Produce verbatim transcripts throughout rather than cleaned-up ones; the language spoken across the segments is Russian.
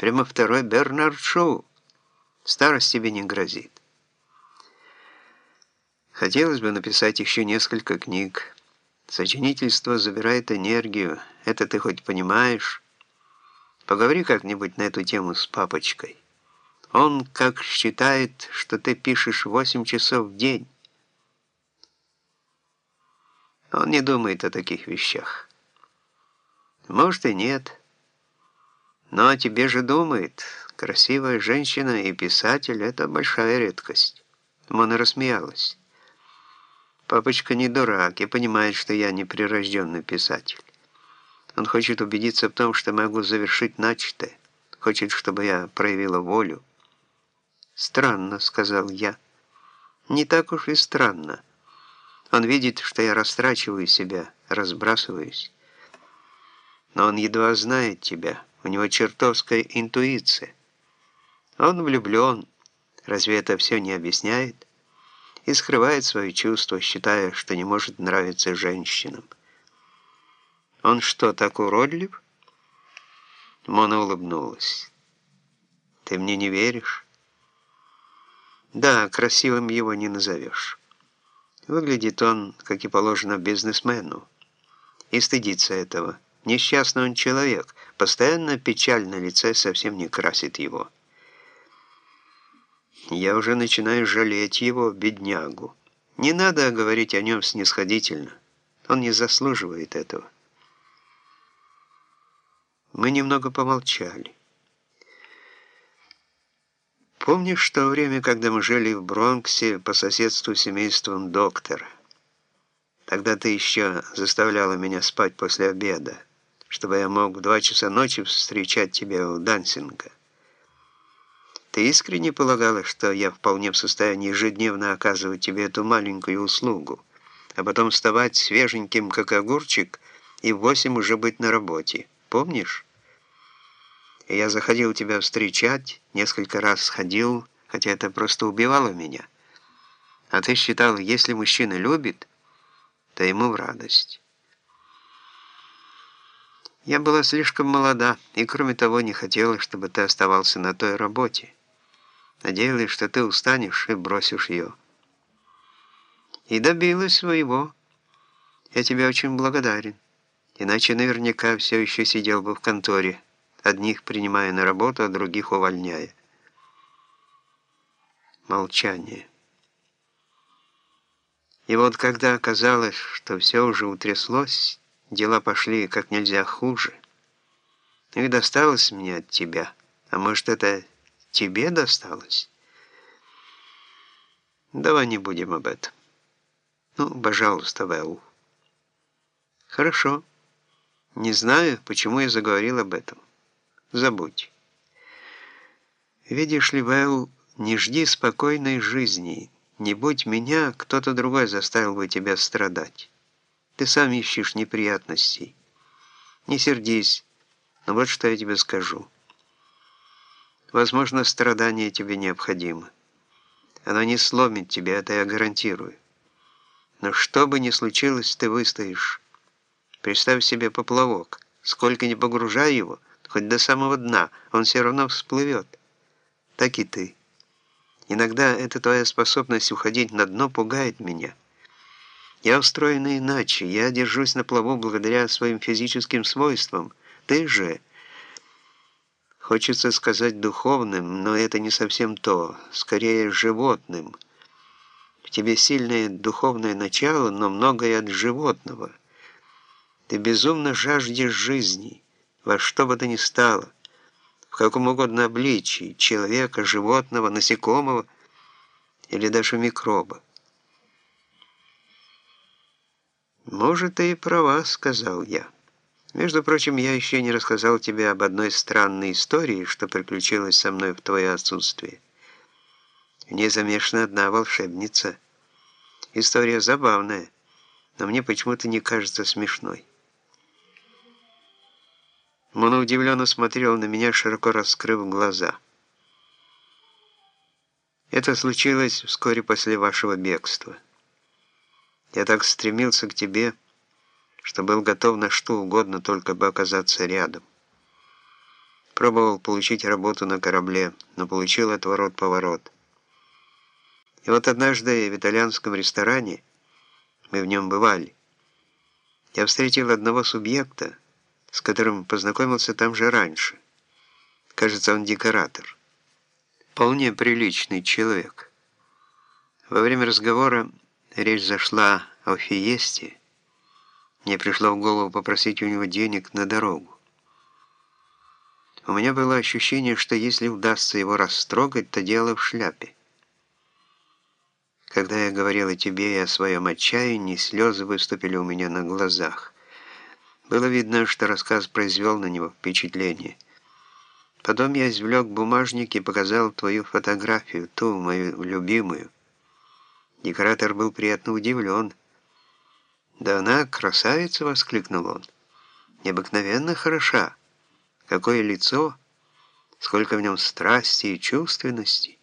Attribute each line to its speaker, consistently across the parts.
Speaker 1: Прямо второй Бернард Шоу. Старость тебе не грозит. Хотелось бы написать еще несколько книг. Сочинительство забирает энергию. Это ты хоть понимаешь? Поговори как-нибудь на эту тему с папочкой. Он как считает, что ты пишешь восемь часов в день. Он не думает о таких вещах. Может и нет. Но о тебе же думает. Красивая женщина и писатель — это большая редкость. Мона рассмеялась. Папочка не дурак и понимает, что я не прирожденный писатель. Он хочет убедиться в том, что могу завершить начатое. Хочет, чтобы я проявила волю. «Странно», — сказал я. «Не так уж и странно. Он видит, что я растрачиваю себя, разбрасываюсь. Но он едва знает тебя. У него чертовская интуиция. Он влюблен. Разве это все не объясняет? И скрывает свои чувства, считая, что не может нравиться женщинам. Он что, так уродлив?» Мона улыбнулась. «Ты мне не веришь?» «Да, красивым его не назовешь. Выглядит он, как и положено, бизнесмену. И стыдится этого. Несчастный он человек. Постоянно печаль на лице совсем не красит его. Я уже начинаю жалеть его, беднягу. Не надо говорить о нем снисходительно. Он не заслуживает этого». Мы немного помолчали. «Помнишь то время, когда мы жили в Бронксе по соседству с семейством доктора? Тогда ты еще заставляла меня спать после обеда, чтобы я мог в два часа ночи встречать тебя у Дансинга. Ты искренне полагала, что я вполне в состоянии ежедневно оказывать тебе эту маленькую услугу, а потом вставать свеженьким, как огурчик, и в восемь уже быть на работе. Помнишь? И я заходил тебя встречать, несколько раз сходил, хотя это просто убивало меня. А ты считал, если мужчина любит, то ему в радость. Я была слишком молода, и кроме того не хотела, чтобы ты оставался на той работе. Надеялась, что ты устанешь и бросишь ее. И добилась своего. Я тебе очень благодарен. Иначе наверняка все еще сидел бы в конторе, одних принимая на работу, а других увольняя. Молчание. И вот когда оказалось, что все уже утряслось, дела пошли как нельзя хуже, и досталось мне от тебя. А может, это тебе досталось? Давай не будем об этом. Ну, пожалуйста, Вэл. Хорошо. Не знаю, почему я заговорил об этом. Забудь. Видишь ли, Вэл, не жди спокойной жизни. Не будь меня, кто-то другой заставил бы тебя страдать. Ты сам ищешь неприятностей. Не сердись, но вот что я тебе скажу. Возможно, страдание тебе необходимо. Оно не сломит тебя, это я гарантирую. Но что бы ни случилось, ты выстоишь. Представь себе поплавок. Сколько ни погружай его, хоть до самого дна, он все равно всплывет. Так и ты. Иногда эта твоя способность уходить на дно пугает меня. Я устроена иначе. Я держусь на плаву благодаря своим физическим свойствам. Ты же... Хочется сказать духовным, но это не совсем то. Скорее, животным. В тебе сильное духовное начало, но многое от животного. Ты безумно жаждешь жизни, во что бы то ни стало, в каком угодно обличии, человека, животного, насекомого или даже микроба. «Может, ты и права», — сказал я. «Между прочим, я еще не рассказал тебе об одной странной истории, что приключилось со мной в твое отсутствие. В ней замешана одна волшебница. История забавная, но мне почему-то не кажется смешной». Мона удивленно смотрел на меня, широко раскрыв глаза. «Это случилось вскоре после вашего бегства. Я так стремился к тебе, что был готов на что угодно, только бы оказаться рядом. Пробовал получить работу на корабле, но получил отворот-поворот. И вот однажды в итальянском ресторане, мы в нем бывали, я встретил одного субъекта, с которым познакомился там же раньше. Кажется, он декоратор. Вполне приличный человек. Во время разговора речь зашла о фиесте. Мне пришло в голову попросить у него денег на дорогу. У меня было ощущение, что если удастся его растрогать, то дело в шляпе. Когда я говорил о тебе и о своем отчаянии, слезы выступили у меня на глазах. Было видно, что рассказ произвел на него впечатление. Потом я извлек бумажник и показал твою фотографию, ту, мою любимую. Декоратор был приятно удивлен. «Да она красавица!» — воскликнул он. «Необыкновенно хороша! Какое лицо! Сколько в нем страсти и чувственности!»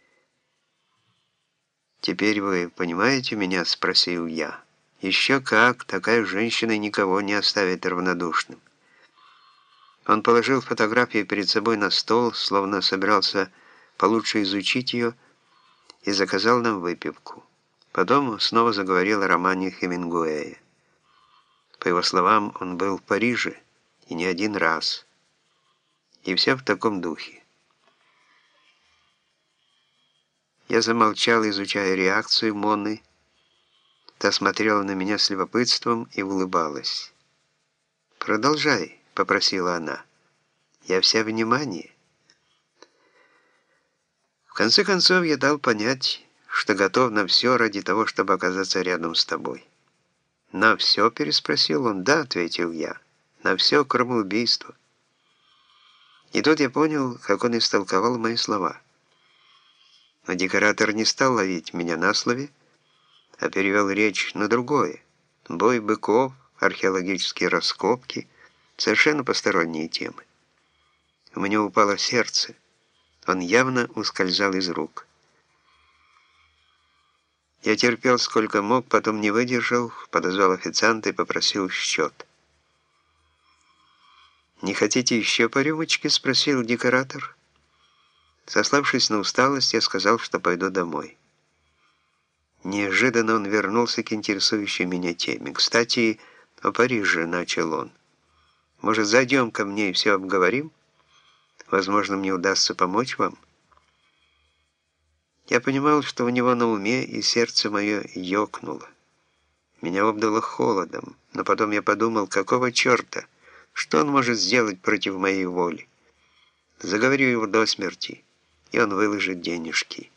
Speaker 1: «Теперь вы понимаете меня?» — спросил я. «Еще как! Такая женщина никого не оставит равнодушным». Он положил фотографию перед собой на стол, словно собирался получше изучить ее, и заказал нам выпивку. Потом снова заговорил о романе Хемингуэя. По его словам, он был в Париже, и не один раз. И все в таком духе. Я замолчал, изучая реакцию Моны. Та смотрела на меня с любопытством и улыбалась. «Продолжай», — попросила она. «Я вся внимание». В конце концов, я дал понять, что готов на все ради того, чтобы оказаться рядом с тобой. «На все?» — переспросил он. «Да», — ответил я. «На все, кроме убийства». И тут я понял, как он истолковал мои слова. Но декоратор не стал ловить меня на слове, а перевел речь на другое. Бой быков, археологические раскопки, совершенно посторонние темы. У меня упало сердце. Он явно ускользал из рук. Я терпел сколько мог, потом не выдержал, подозвал официанта и попросил счет. «Не хотите еще по рюмочке?» — спросил декоратор. Сославшись на усталость, я сказал, что пойду домой. Неожиданно он вернулся к интересующей меня теме. «Кстати, о Париже», — начал он. «Может, зайдем ко мне и все обговорим? Возможно, мне удастся помочь вам». Я понимал, что у него на уме, и сердце мое ёкнуло. Меня обдало холодом, но потом я подумал, какого черта, что он может сделать против моей воли. Заговорю его до смерти, и он выложит денежки.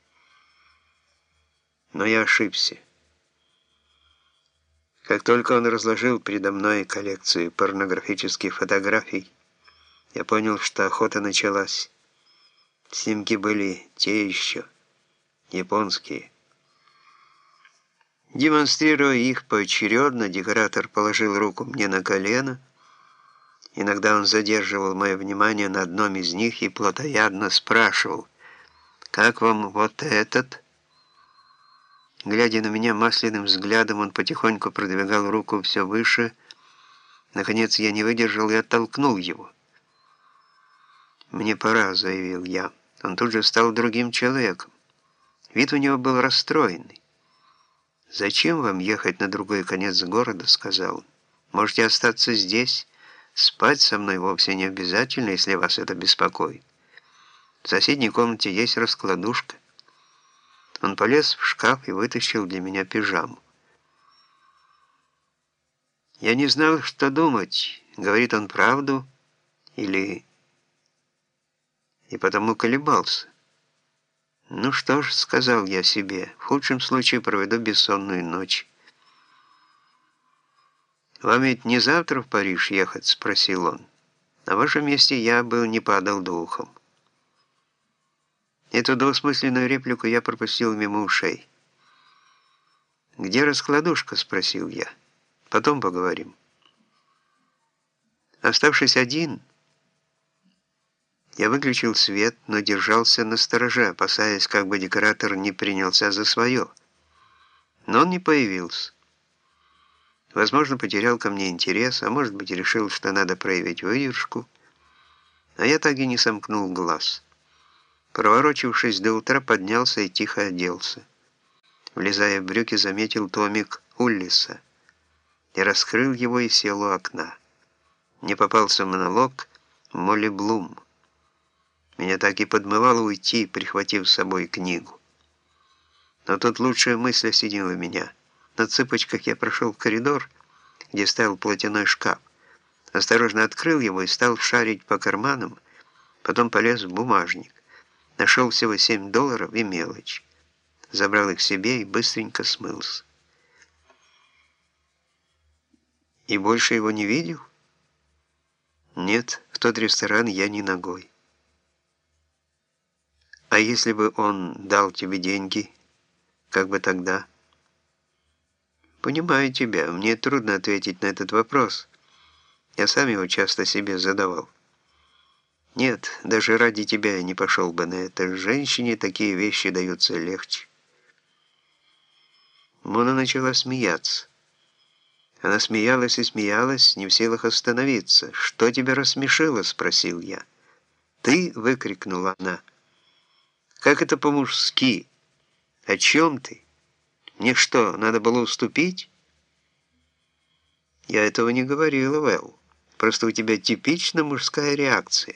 Speaker 1: Но я ошибся. Как только он разложил передо мной коллекцию порнографических фотографий, я понял, что охота началась. Снимки были те еще, японские. Демонстрируя их поочередно, декоратор положил руку мне на колено. Иногда он задерживал мое внимание на одном из них и плотоядно спрашивал: «Как вам вот этот?» Глядя на меня масляным взглядом, он потихоньку продвигал руку все выше. Наконец я не выдержал и оттолкнул его. «Мне пора», — заявил я. Он тут же стал другим человеком. Вид у него был расстроенный. «Зачем вам ехать на другой конец города?» — сказал он. «Можете остаться здесь. Спать со мной вовсе не обязательно, если вас это беспокоит. В соседней комнате есть раскладушка». Он полез в шкаф и вытащил для меня пижаму. Я не знал, что думать, говорит он правду или... И потому колебался. «Ну что ж», — сказал я себе, — «в худшем случае проведу бессонную ночь». «Вам ведь не завтра в Париж ехать?» — спросил он. «На вашем месте я бы не падал духом». Эту двусмысленную реплику я пропустил мимо ушей. «Где раскладушка?» — спросил я. «Потом поговорим». Оставшись один, я выключил свет, но держался настороже, опасаясь, как бы декоратор не принялся за свое. Но он не появился. Возможно, потерял ко мне интерес, а может быть, решил, что надо проявить выдержку. А я так и не сомкнул глаз. Проворочившись до утра, поднялся и тихо оделся. Влезая в брюки, заметил томик Уллиса и раскрыл его и сел у окна. Мне попался монолог Молли Блум. Меня так и подмывало уйти, прихватив с собой книгу. Но тут лучшая мысль осенила меня. На цыпочках я прошел в коридор, где стоял платяной шкаф. Осторожно открыл его и стал шарить по карманам, потом полез в бумажник. Нашел всего семь долларов и мелочь. Забрал их себе и быстренько смылся. И больше его не видел? Нет, в тот ресторан я не ногой. А если бы он дал тебе деньги, как бы тогда? Понимаю тебя, мне трудно ответить на этот вопрос. Я сам его часто себе задавал. Нет, даже ради тебя я не пошел бы на это. Женщине такие вещи даются легче. Мона начала смеяться. Она смеялась и смеялась, не в силах остановиться. «Что тебя рассмешило?» — спросил я. «Ты?» — выкрикнула она. «Как это по-мужски? О чем ты? Мне что, надо было уступить?» «Я этого не говорила, Вэл. Просто у тебя типично мужская реакция».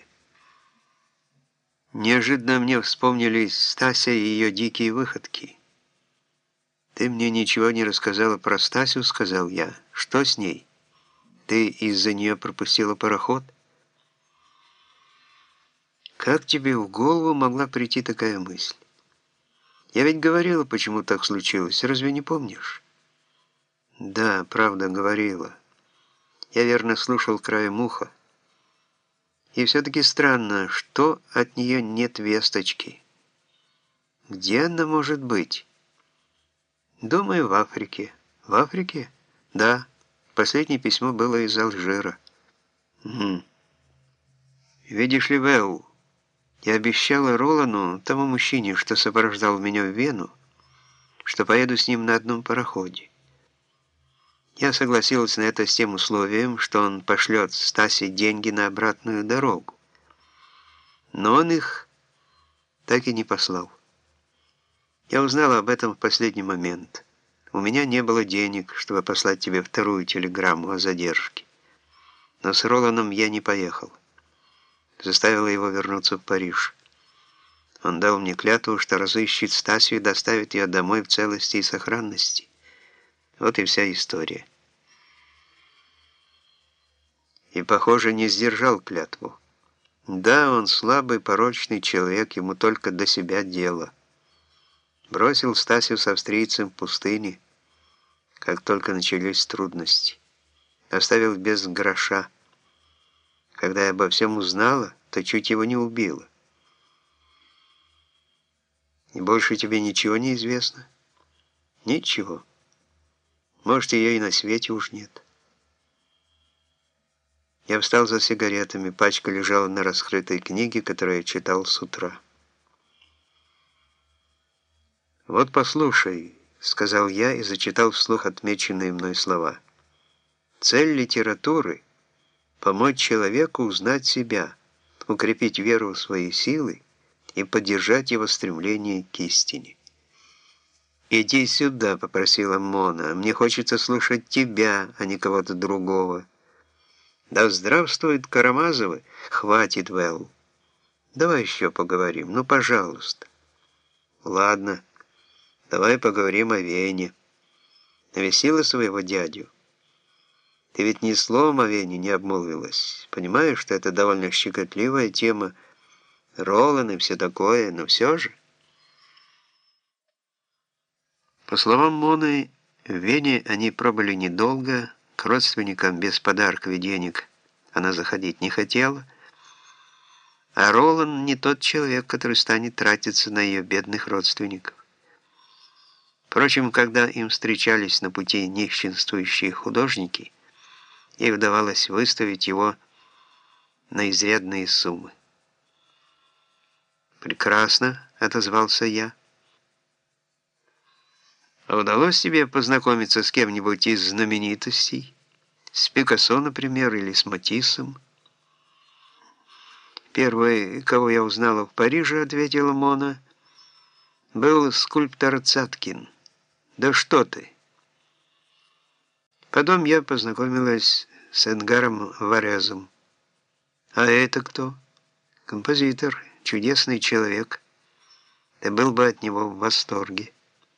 Speaker 1: Неожиданно мне вспомнились Стася и ее дикие выходки. «Ты мне ничего не рассказала про Стасю», — сказал я. «Что с ней? Ты из-за нее пропустила пароход?» «Как тебе в голову могла прийти такая мысль? Я ведь говорила, почему так случилось. Разве не помнишь?» «Да, правда, говорила. Я верно слушал краем уха. И все-таки странно, что от нее нет весточки. Где она может быть?» «Думаю, в Африке». «В Африке?» «Да. Последнее письмо было из Алжира». «Угу. Видишь ли, Вэлл, я обещала Ролану, тому мужчине, что сопровождал меня в Вену, что поеду с ним на одном пароходе. Я согласилась на это с тем условием, что он пошлет Стасе деньги на обратную дорогу. Но он их так и не послал. Я узнала об этом в последний момент. У меня не было денег, чтобы послать тебе вторую телеграмму о задержке. Но с Роланом я не поехал. Заставила его вернуться в Париж. Он дал мне клятву, что разыщет Стасю и доставит ее домой в целости и сохранности. Вот и вся история. И, похоже, не сдержал клятву. Да, он слабый, порочный человек, ему только до себя дело. Бросил Стасю с австрийцем в пустыне, как только начались трудности. Оставил без гроша. Когда я обо всем узнала, то чуть его не убила. И больше тебе ничего не известно? Ничего. Может, ее и на свете уж нет. Я встал за сигаретами, пачка лежала на раскрытой книге, которую я читал с утра. «Вот послушай», — сказал я и зачитал вслух отмеченные мной слова. «Цель литературы — помочь человеку узнать себя, укрепить веру в свои силы и поддержать его стремление к истине». «Иди сюда», — попросила Мона. «Мне хочется слушать тебя, а не кого-то другого». «Да здравствует Карамазовы!» «Хватит, Вэл. Давай еще поговорим. Ну, пожалуйста». «Ладно, давай поговорим о Вене. Навестила своего дядю? Ты ведь ни словом о Вене не обмолвилась. Понимаешь, что это довольно щекотливая тема, Ролан и все такое, но все же». По словам Моны, в Вене они пробыли недолго, к родственникам без подарков и денег она заходить не хотела, а Ролан не тот человек, который станет тратиться на ее бедных родственников. Впрочем, когда им встречались на пути нищенствующие художники, ей удавалось выставить его на изрядные суммы. «Прекрасно», — отозвался я. «А удалось тебе познакомиться с кем-нибудь из знаменитостей? С Пикассо, например, или с Матиссом?» «Первый, кого я узнала в Париже, — ответила Мона, — был скульптор Цаткин». «Да что ты!» Потом я познакомилась с Эдгаром Варезом. «А это кто?» «Композитор, чудесный человек. Ты был бы от него в восторге».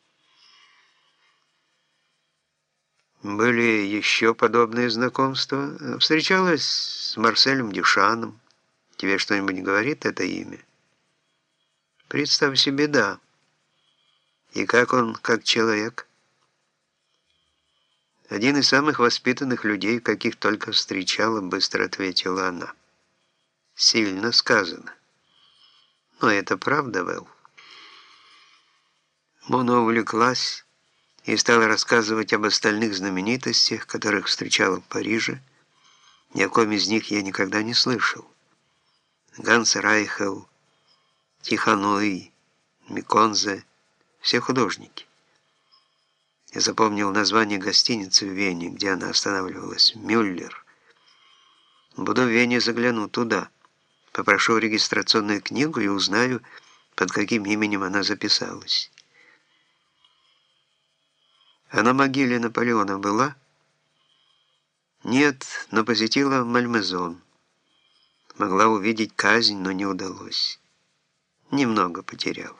Speaker 1: Были еще подобные знакомства. Встречалась с Марселем Дюшаном. Тебе что-нибудь говорит это имя? Представь себе, да. И как он, как человек? Один из самых воспитанных людей, каких только встречала, быстро ответила она. Сильно сказано. Но это правда, Вэл. Мона увлеклась и стала рассказывать об остальных знаменитостях, которых встречала в Париже. Ни о ком из них я никогда не слышал. Ганс Райхел, Тихонуй, Миконзе, все художники. Я запомнил название гостиницы в Вене, где она останавливалась, Мюллер. Буду в Вене, загляну туда, попрошу регистрационную книгу и узнаю, под каким именем она записалась. А на могиле Наполеона была? Нет, но посетила Мальмезон. Могла увидеть казнь, но не удалось. Немного потеряла.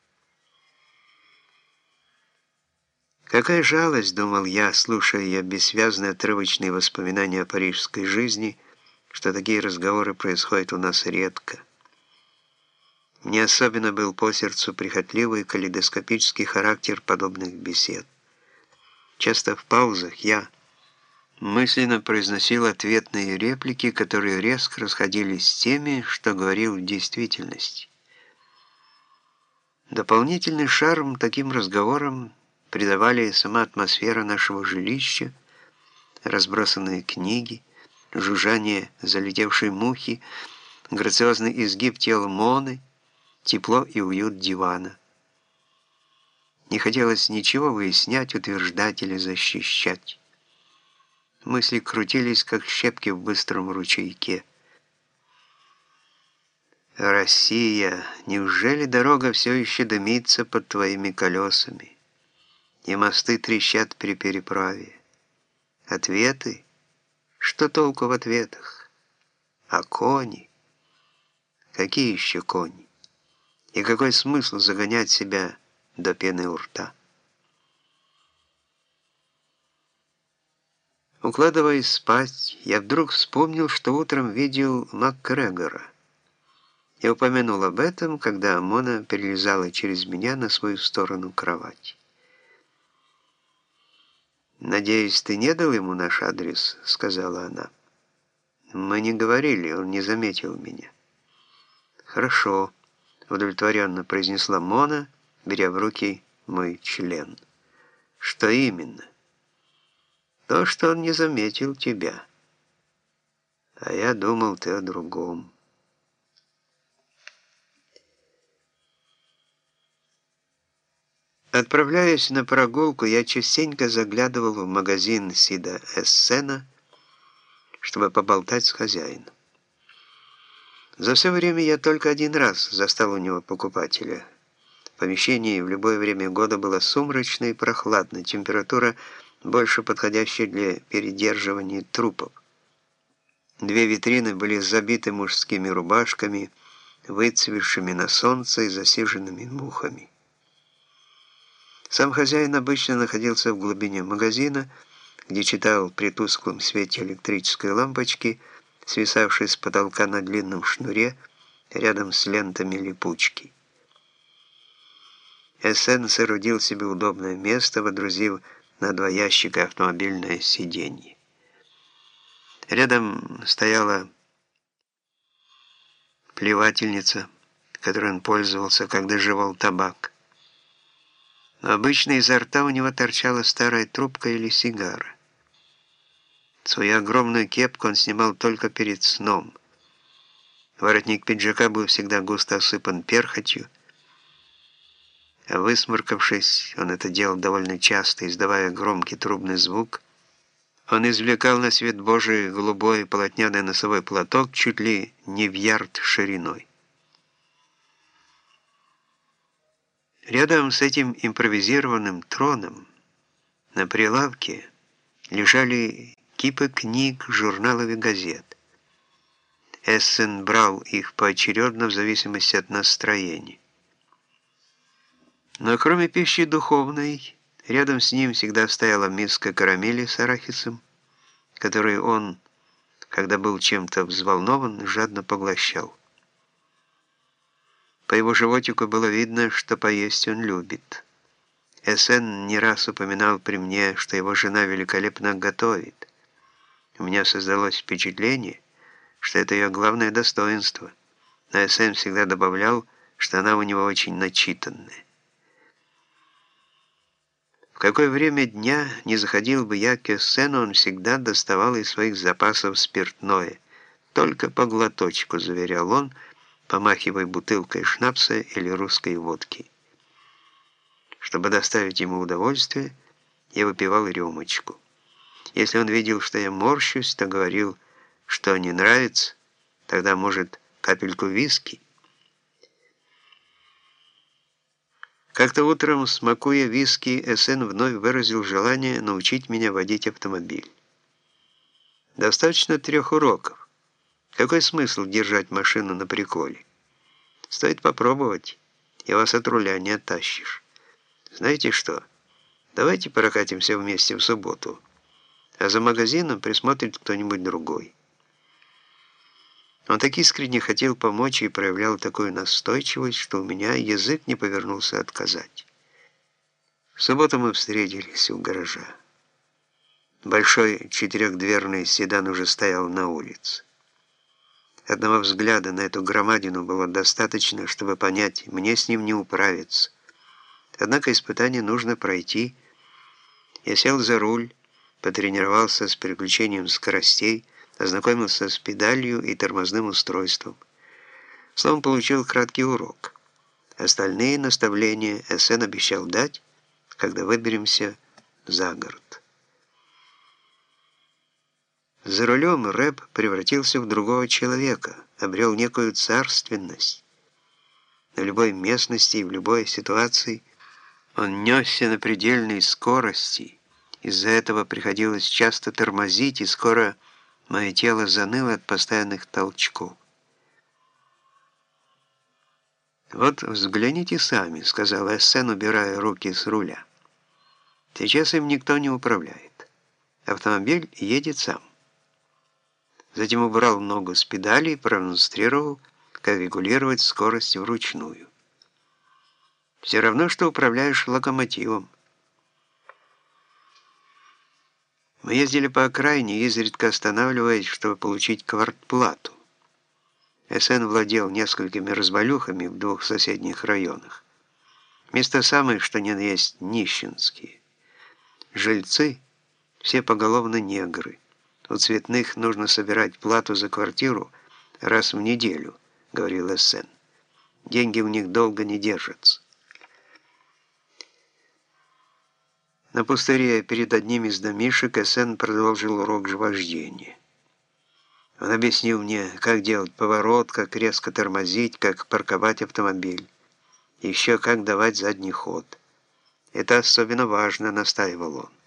Speaker 1: Какая жалость, думал я, слушая ее бессвязные отрывочные воспоминания о парижской жизни, что такие разговоры происходят у нас редко. Мне особенно был по сердцу прихотливый калейдоскопический характер подобных бесед. Часто в паузах я мысленно произносил ответные реплики, которые резко расходились с теми, что говорил в действительности. Дополнительный шарм таким разговорам придавали сама атмосфера нашего жилища, разбросанные книги, жужжание залетевшей мухи, грациозный изгиб тела Моны, тепло и уют дивана. Не хотелось ничего выяснять, утверждать или защищать. Мысли крутились, как щепки в быстром ручейке. «Россия, неужели дорога все еще дымится под твоими колесами, и мосты трещат при переправе? Ответы? Что толку в ответах? А кони? Какие еще кони? И какой смысл загонять себя до пены у рта?» Укладываясь спать, я вдруг вспомнил, что утром видел МакГрегора. Я упомянул об этом, когда Мона перелезала через меня на свою сторону кровати. «Надеюсь, ты не дал ему наш адрес?» — сказала она. «Мы не говорили, он не заметил меня». «Хорошо», — удовлетворенно произнесла Мона, беря в руки мой член. «Что именно?» «То, что он не заметил тебя. А я думал, ты о другом». Отправляясь на прогулку, я частенько заглядывал в магазин Сида Эссена, чтобы поболтать с хозяином. За все время я только один раз застал у него покупателя. В помещении в любое время года было сумрачно и прохладно, температура больше подходящая для передерживания трупов. Две витрины были забиты мужскими рубашками, выцвевшими на солнце и засиженными мухами. Сам хозяин обычно находился в глубине магазина, где читал при тусклом свете электрической лампочки, свисавшей с потолка на длинном шнуре, рядом с лентами липучки. Эссен соорудил себе удобное место, водрузив на два ящика автомобильное сиденье. Рядом стояла плевательница, которой он пользовался, когда жевал табак. Но обычно изо рта у него торчала старая трубка или сигара. Свою огромную кепку он снимал только перед сном. Воротник пиджака был всегда густо осыпан перхотью, а высморкавшись, он это делал довольно часто, издавая громкий трубный звук, Он извлекал на свет Божий голубой полотняный носовой платок чуть ли не в ярд шириной. Рядом с этим импровизированным троном на прилавке лежали кипы книг, журналов и газет. Эссен брал их поочередно в зависимости от настроения. Но кроме пищи духовной, рядом с ним всегда стояла миска карамели с арахисом, которую он, когда был чем-то взволнован, жадно поглощал. По его животику было видно, что поесть он любит. Эссен не раз упоминал при мне, что его жена великолепно готовит. У меня создалось впечатление, что это ее главное достоинство, но Эссен всегда добавлял, что она у него очень начитанная. В какое время дня не заходил бы я к Эссену, он всегда доставал из своих запасов спиртное. Только по глоточку, заверял он, помахивая бутылкой шнапса или русской водки. Чтобы доставить ему удовольствие, я выпивал рюмочку. Если он видел, что я морщусь, то говорил, что не нравится, тогда, может, капельку виски. Как-то утром, смакуя виски, Эссен вновь выразил желание научить меня водить автомобиль. Достаточно трех уроков. Какой смысл держать машину на приколе? Стоит попробовать, и вас от руля не оттащишь. Знаете что? Давайте прокатимся вместе в субботу, а за магазином присмотрит кто-нибудь другой. Он так искренне хотел помочь и проявлял такую настойчивость, что у меня язык не повернулся отказать. В субботу мы встретились у гаража. Большой четырехдверный седан уже стоял на улице. Одного взгляда на эту громадину было достаточно, чтобы понять, мне с ним не управиться. Однако испытание нужно пройти. Я сел за руль, потренировался с переключением скоростей, ознакомился с педалью и тормозным устройством. Словом, получил краткий урок. Остальные наставления Эссен обещал дать, когда выберемся за город. За рулем Рэб превратился в другого человека, обрел некую царственность. На любой местности и в любой ситуации он несся на предельной скорости. Из-за этого приходилось часто тормозить, и скоро мое тело заныло от постоянных толчков. «Вот взгляните сами», — сказал Эссен, убирая руки с руля. «Сейчас им никто не управляет. Автомобиль едет сам». Затем убрал ногу с педали и продемонстрировал, как регулировать скорость вручную. «Все равно, что управляешь локомотивом». Мы ездили по окраине, изредка останавливаясь, чтобы получить квартплату. Эссен владел несколькими развалюхами в двух соседних районах. Места самые, что ни на есть, нищенские. Жильцы – все поголовно негры. У цветных нужно собирать плату за квартиру раз в неделю, говорил Эссен. Деньги у них долго не держатся. На пустыре перед одним из домишек Эссен продолжил урок вождения. Он объяснил мне, как делать поворот, как резко тормозить, как парковать автомобиль, еще как давать задний ход. Это особенно важно, настаивал он.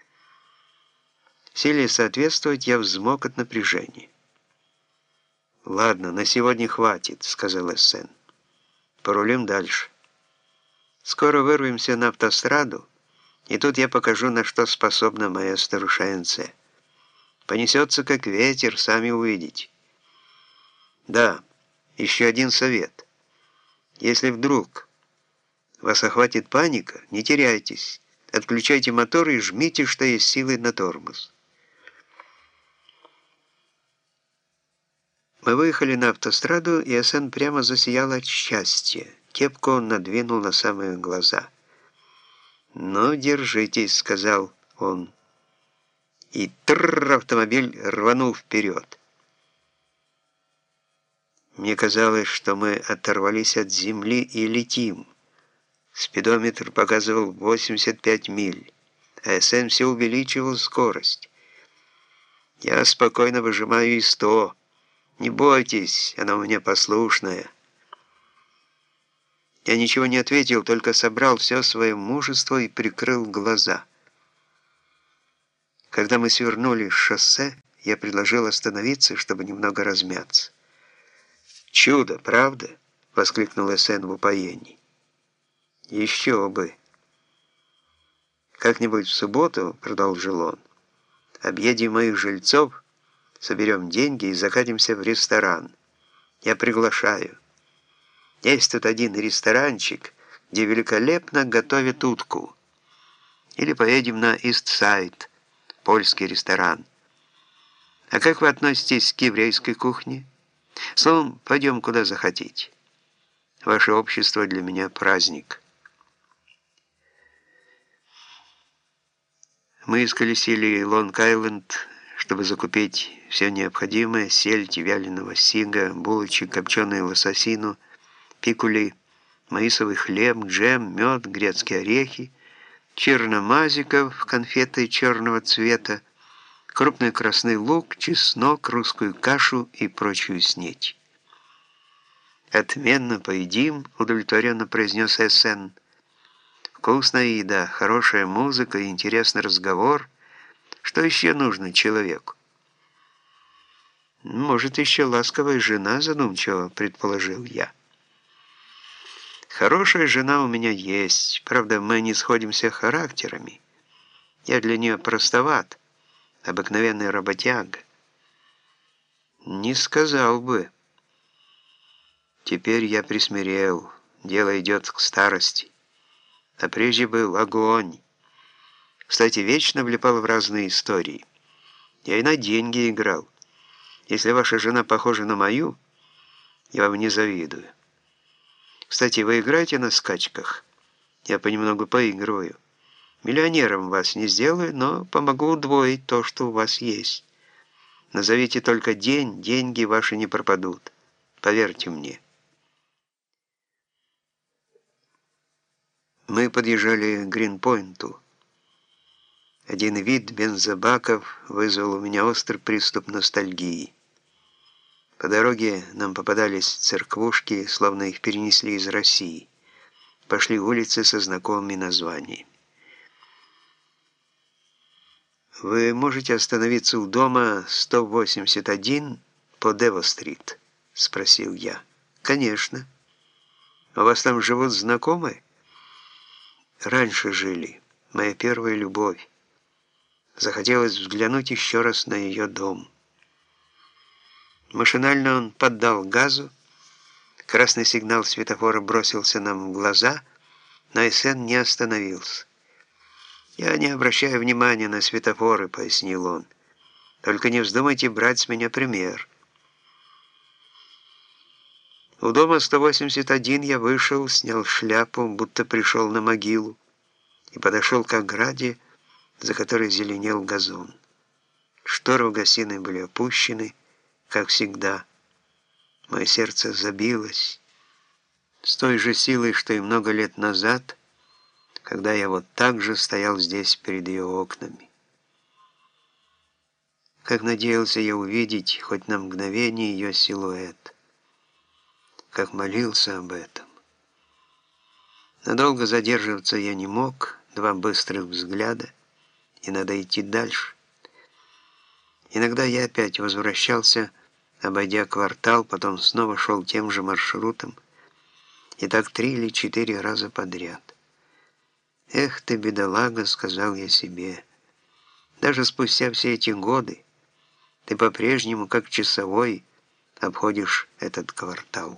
Speaker 1: Силясь соответствовать, я взмок от напряжения. «Ладно, на сегодня хватит», — сказал Эссен. «Порулим дальше. Скоро вырвемся на автостраду, и тут я покажу, на что способна моя старушая эн цэ. Понесется, как ветер, сами увидите. Да, еще один совет. Если вдруг вас охватит паника, не теряйтесь, отключайте мотор и жмите, что есть силы, на тормоз». Мы выехали на автостраду, и Эссен прямо засиял от счастья. Кепку он надвинул на самые глаза. «Ну, держитесь», — сказал он. И трррр, автомобиль рванул вперед. Мне казалось, что мы оторвались от земли и летим. Спидометр показывал восемьдесят пять миль, а Эссен все увеличивал скорость. Я спокойно выжимаю и сто. Не бойтесь, она у меня послушная». Я ничего не ответил, только собрал все свое мужество и прикрыл глаза. Когда мы свернули с шоссе, я предложил остановиться, чтобы немного размяться. «Чудо, правда?» — воскликнул Эссен в упоении. «Еще бы!» «Как-нибудь в субботу, — продолжил он, — объедем моих жильцов, соберем деньги и закатимся в ресторан. Я приглашаю. Есть тут один ресторанчик, где великолепно готовят утку. Или поедем на Ист-Сайд, польский ресторан. А как вы относитесь к еврейской кухне? Словом, пойдем куда захотите. Ваше общество для меня праздник». Мы исколесили Лонг-Айленд, чтобы закупить все необходимое: сельдь, вяленого сига, булочек, копченую лососину, пикули, маисовый хлеб, джем, мед, грецкие орехи, черномазиков, конфеты черного цвета, крупный красный лук, чеснок, русскую кашу и прочую снеть. «Отменно поедим», — удовлетворенно произнес Эссен. «Вкусная еда, хорошая музыка и интересный разговор. Что еще нужно человеку?» «Может, еще ласковая жена», — задумчиво предположил я. «Хорошая жена у меня есть. Правда, мы не сходимся характерами. Я для нее простоват, обыкновенный работяга». «Не сказал бы». Теперь я присмирел. Дело идет к старости. А прежде был огонь. Кстати, вечно влипал в разные истории. Я и на деньги играл. Если ваша жена похожа на мою, я вам не завидую. Кстати, вы играете на скачках? Я понемногу поигрываю. Миллионером вас не сделаю, но помогу удвоить то, что у вас есть. Назовите только день, деньги ваши не пропадут. Поверьте мне. Мы подъезжали к Гринпойнту. Один вид бензобаков вызвал у меня острый приступ ностальгии. По дороге нам попадались церквушки, словно их перенесли из России. Пошли улицы со знакомыми названиями. «Вы можете остановиться у дома сто восемьдесят один по Дево-стрит?» — спросил я. «Конечно. У вас там живут знакомые?» «Раньше жили. Моя первая любовь. Захотелось взглянуть еще раз на ее дом». Машинально он поддал газу. Красный сигнал светофора бросился нам в глаза, но Эссен не остановился. «Я не обращаю внимания на светофоры», — пояснил он. «Только не вздумайте брать с меня пример». У дома сто восемьдесят один я вышел, снял шляпу, будто пришел на могилу, и подошел к ограде, за которой зеленел газон. Шторы в гостиной были опущены, как всегда. Мое сердце забилось с той же силой, что и много лет назад, когда я вот так же стоял здесь перед ее окнами. Как надеялся я увидеть хоть на мгновение ее силуэт. Как молился об этом. Надолго задерживаться я не мог, два быстрых взгляда, и надо идти дальше. Иногда я опять возвращался, обойдя квартал, потом снова шел тем же маршрутом, и так три или четыре раза подряд. «Эх ты, бедолага», — сказал я себе, — «даже спустя все эти годы ты по-прежнему, как часовой, обходишь этот квартал».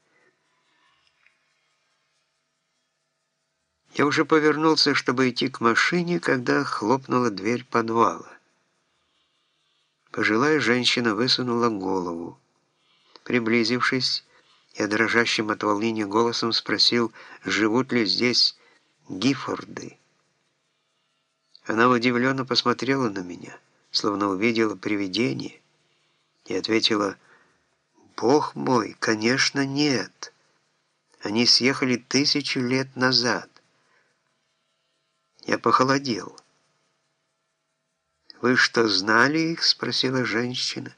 Speaker 1: Я уже повернулся, чтобы идти к машине, когда хлопнула дверь подвала. Пожилая женщина высунула голову. Приблизившись, я дрожащим от волнения голосом спросил, живут ли здесь Гиффорды. Она удивленно посмотрела на меня, словно увидела привидение, и ответила: «Бог мой, конечно, нет. Они съехали тысячу лет назад». Я похолодел. «Вы что, знали их?» — спросила женщина.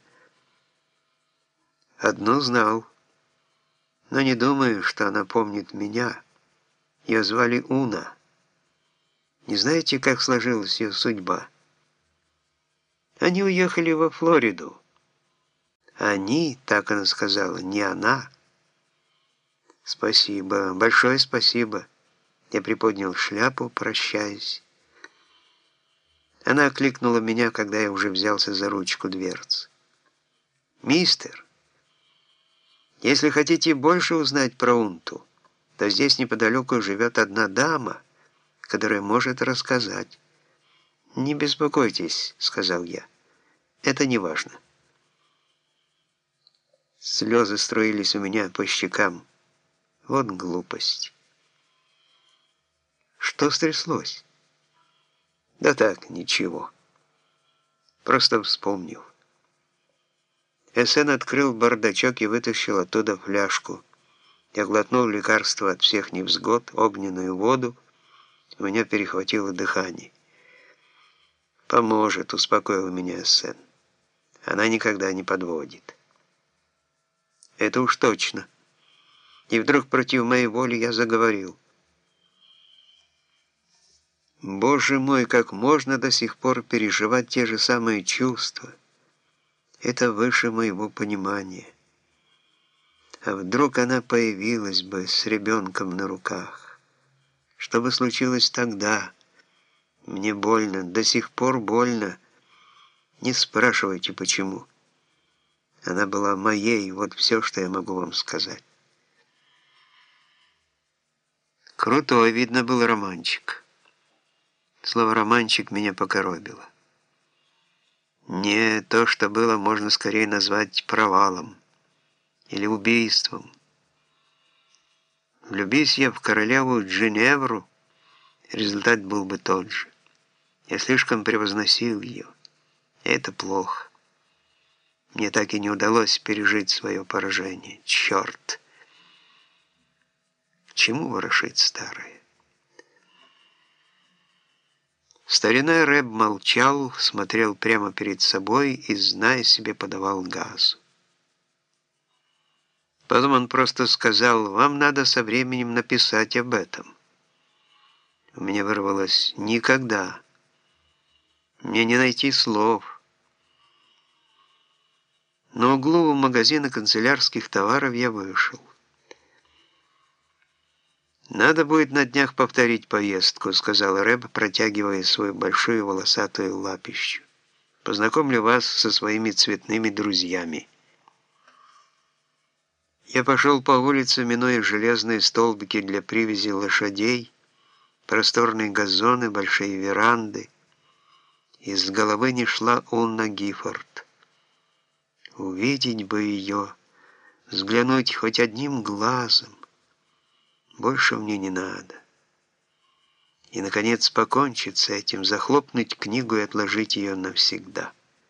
Speaker 1: «Одну знал, но не думаю, что она помнит меня. Ее звали Уна. Не знаете, как сложилась ее судьба? Они уехали во Флориду. Они, так она сказала, не она». «Спасибо, большое спасибо». Я приподнял шляпу, прощаясь. Она окликнула меня, когда я уже взялся за ручку дверцы. «Мистер, если хотите больше узнать про Унту, то здесь неподалеку живет одна дама, которая может рассказать». «Не беспокойтесь», — сказал я. «Это не важно». Слезы струились у меня по щекам. Вот глупость. Что стряслось? Да так, ничего. Просто вспомнил. Эссен открыл бардачок и вытащил оттуда фляжку. Я глотнул лекарство от всех невзгод, огненную воду. У меня перехватило дыхание. «Поможет», — успокоил меня Эссен. «Она никогда не подводит». «Это уж точно». И вдруг против моей воли я заговорил. Боже мой, как можно до сих пор переживать те же самые чувства? Это выше моего понимания. А вдруг она появилась бы с ребенком на руках? Что бы случилось тогда? Мне больно, до сих пор больно. Не спрашивайте, почему. Она была моей, вот все, что я могу вам сказать. Крутой, видно, был романчик. Слово «романчик» меня покоробило. Не, то, что было, можно скорее назвать провалом или убийством. Влюбись я в королеву Джиневру, результат был бы тот же. Я слишком превозносил ее. Это плохо. Мне так и не удалось пережить свое поражение. Черт! К чему ворошить старое? Старина Рэб молчал, смотрел прямо перед собой и, зная себе, подавал газу. Потом он просто сказал: «Вам надо со временем написать об этом». У меня вырвалось: «Никогда. Мне не найти слов». На углу магазина канцелярских товаров я вышел. «Надо будет на днях повторить поездку», — сказал Рэб, протягивая свою большую волосатую лапищу. «Познакомлю вас со своими цветными друзьями». Я пошел по улице, минуя железные столбики для привязи лошадей, просторные газоны, большие веранды. Из головы не шла Унна Гиффорд. Увидеть бы ее, взглянуть хоть одним глазом. Больше мне не надо. И, наконец, покончить с этим, захлопнуть книгу и отложить ее навсегда.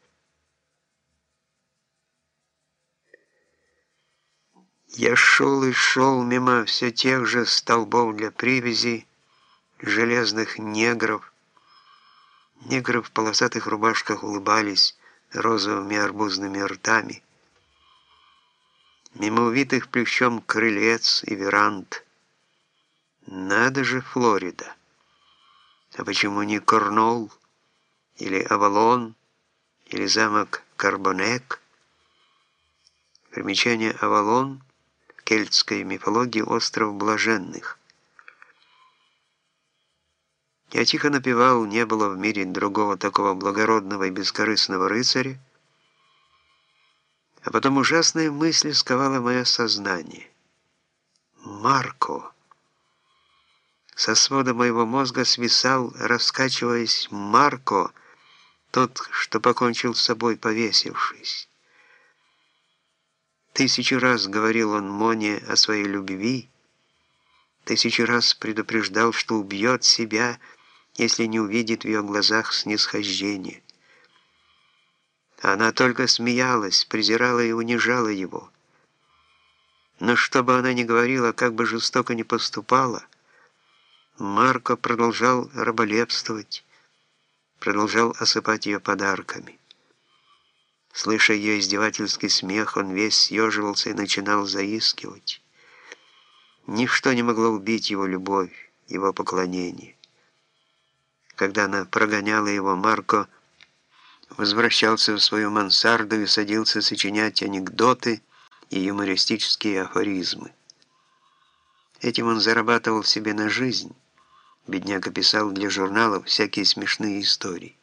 Speaker 1: Я шел и шел мимо все тех же столбов для привязи, железных негров. Негры в полосатых рубашках улыбались розовыми арбузными ртами. Мимо увитых плющом крылец и веранд. Надо же, Флорида. А почему не Корнуолл, или Авалон, или замок Карбонек? Примечание: Авалон в кельтской мифологии остров блаженных. Я тихо напевал: «Не было в мире другого такого благородного и бескорыстного рыцаря», а потом ужасная мысль сковала мое сознание. Марко. Со свода моего мозга свисал, раскачиваясь, Марко, тот, что покончил с собой, повесившись. Тысячу раз говорил он Моне о своей любви, тысячу раз предупреждал, что убьет себя, если не увидит в ее глазах снисхождения. Она только смеялась, презирала и унижала его. Но что бы она ни говорила, как бы жестоко ни поступала, Марко продолжал раболепствовать, продолжал осыпать ее подарками. Слыша ее издевательский смех, он весь съеживался и начинал заискивать. Ничто не могло убить его любовь, его поклонение. Когда она прогоняла его, Марко возвращался в свою мансарду и садился сочинять анекдоты и юмористические афоризмы. Этим он зарабатывал себе на жизнь. Бедняга писал для журналов всякие смешные истории.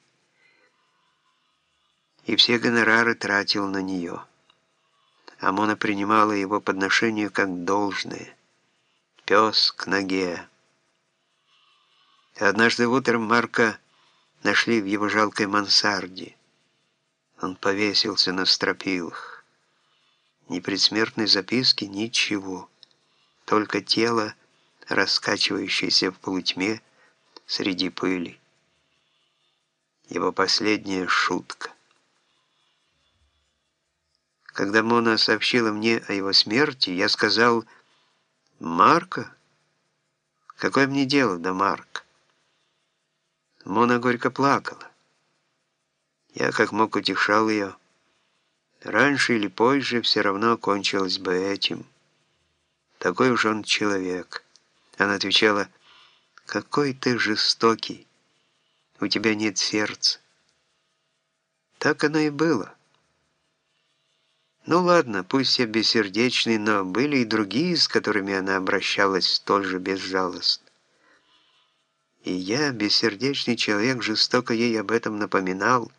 Speaker 1: И все гонорары тратил на нее. А Мона принимала его подношение как должное. Пес к ноге. Однажды утром Марка нашли в его жалкой мансарде. Он повесился на стропилах. Ни предсмертной записки, ничего. Только тело, раскачивающееся в полутьме среди пыли. Его последняя шутка. Когда Мона сообщила мне о его смерти, я сказал: «Марка? Какое мне дело до Марка?» Мона горько плакала. Я как мог утешал ее. Раньше или позже все равно кончилось бы этим. Такой уж он человек. Она отвечала: «Какой ты жестокий. У тебя нет сердца». Так оно и было. Ну ладно, пусть я бессердечный, но были и другие, с которыми она обращалась столь же безжалостно. И я, бессердечный человек, жестоко ей об этом напоминал,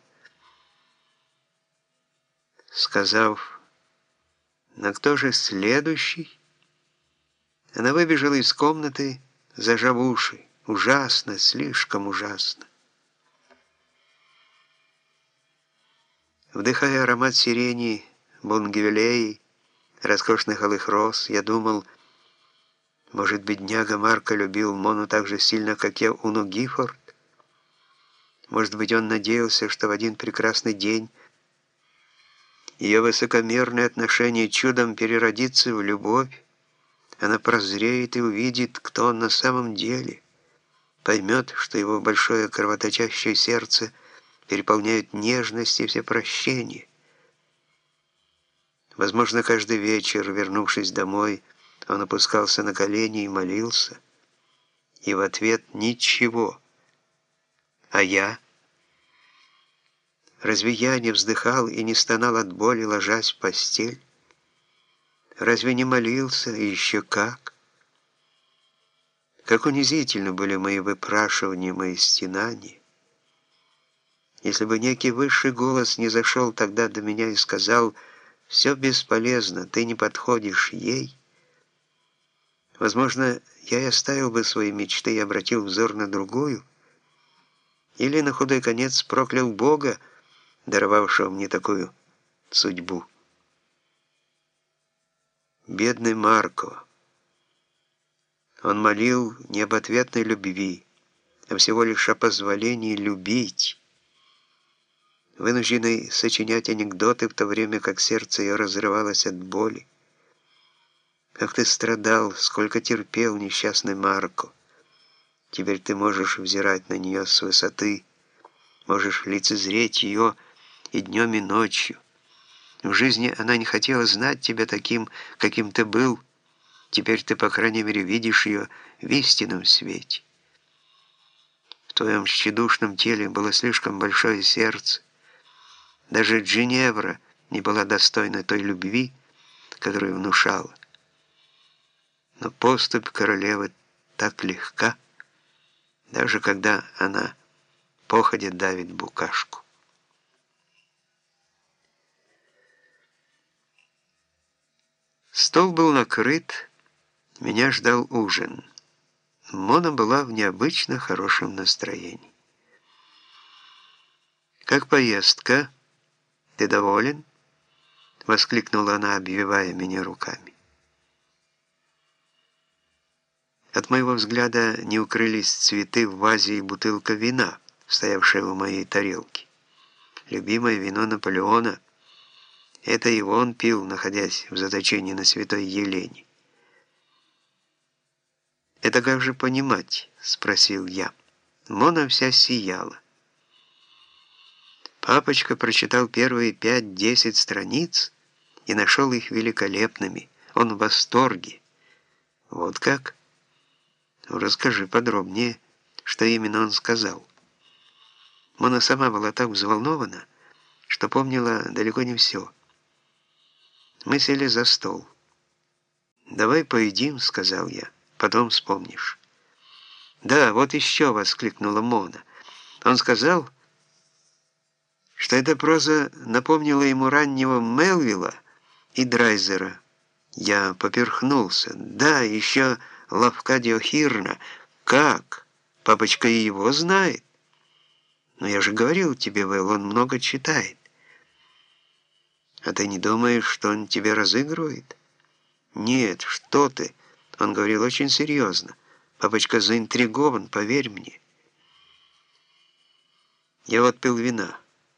Speaker 1: сказав: «На кто же следующий?» Она выбежала из комнаты, зажав уши. Ужасно, слишком ужасно. Вдыхая аромат сирени, бунгевилей, роскошных алых роз, я думал, может, бедняга Марко любил Мону так же сильно, как я Уну Гиффорд? Может быть, он надеялся, что в один прекрасный день ее высокомерное отношение чудом переродится в любовь, она прозреет и увидит, кто он на самом деле, поймет, что его большое кровоточащее сердце переполняет нежность и всепрощение. Возможно, каждый вечер, вернувшись домой, он опускался на колени и молился, и в ответ ничего. А я? Разве я не вздыхал и не стонал от боли, ложась в постель? Разве не молился, и еще как? Как унизительны были мои выпрашивания, мои стенания. Если бы некий высший голос не зашел тогда до меня и сказал: «Все бесполезно, ты не подходишь ей», возможно, я и оставил бы свои мечты и обратил взор на другую, или на худой конец проклял Бога, даровавшего мне такую судьбу. Бедный Марко. Он молил не об ответной любви, а всего лишь о позволении любить, вынужденный сочинять анекдоты, в то время как сердце ее разрывалось от боли. Как ты страдал, сколько терпел несчастный Марко. Теперь ты можешь взирать на нее с высоты, можешь лицезреть ее и днем, и ночью. В жизни она не хотела знать тебя таким, каким ты был. Теперь ты, по крайней мере, видишь ее в истинном свете. В твоем тщедушном теле было слишком большое сердце. Даже Джиневра не была достойна той любви, которую внушала. Но поступь королевы так легка, даже когда она походя давит букашку. Стол был накрыт, меня ждал ужин. Мона была в необычно хорошем настроении. «Как поездка? Ты доволен?» — воскликнула она, обвивая меня руками. От моего взгляда не укрылись цветы в вазе и бутылка вина, стоявшая в моей тарелке. Любимое вино Наполеона. Это его он пил, находясь в заточении на Святой Елене. «Это как же понимать?» — спросил я. Мона вся сияла. Папочка прочитал первые пять-десять страниц и нашел их великолепными. Он в восторге. Вот как? Ну, расскажи подробнее, что именно он сказал. Мона сама была так взволнована, что помнила далеко не все. Мы сели за стол. «Давай поедим», — сказал я, — «потом вспомнишь». «Да, вот еще», — воскликнула Мона. Он сказал, что эта проза напомнила ему раннего Мелвилла и Драйзера. Я поперхнулся. Да, еще Лавкадио Хирна. Как? Папочка и его знает. Но я же говорил тебе, Вэл, он много читает. А ты не думаешь, что он тебя разыгрывает? Нет, что ты. Он говорил очень серьезно. Папочка заинтригован, поверь мне. Я отпил вина.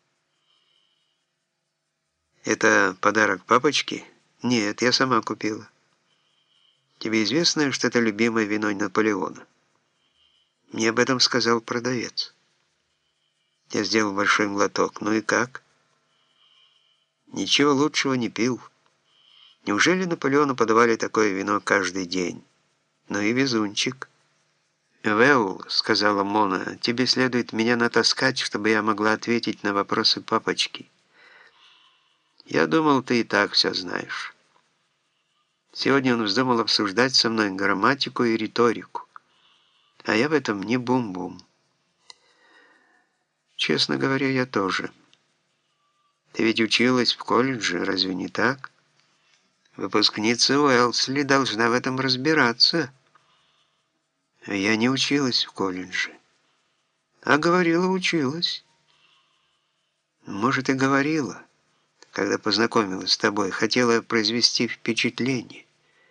Speaker 1: Это подарок папочке? Нет, я сама купила. Тебе известно, что это любимое вино Наполеона? Мне об этом сказал продавец. Я сделал большой глоток. Ну и как? Ничего лучшего не пил. Неужели Наполеону подавали такое вино каждый день? Ну и везунчик. «Вэлл», — сказала Мона, — «тебе следует меня натаскать, чтобы я могла ответить на вопросы папочки. Я думал, ты и так все знаешь». Сегодня он вздумал обсуждать со мной грамматику и риторику, а я в этом не бум-бум. Честно говоря, я тоже. Ты ведь училась в колледже, разве не так? Выпускница Уэлсли должна в этом разбираться. Я не училась в колледже. А говорила, училась. Может, и говорила, когда познакомилась с тобой, хотела произвести впечатление.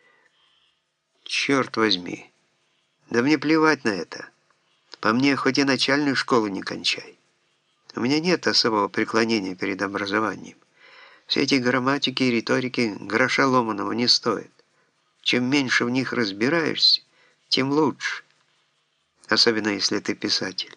Speaker 1: Черт возьми. Да мне плевать на это. По мне, хоть и начальную школу не кончай. У меня нет особого преклонения перед образованием. Все эти грамматики и риторики гроша ломаного не стоят. Чем меньше в них разбираешься, тем лучше. Особенно, если ты писатель.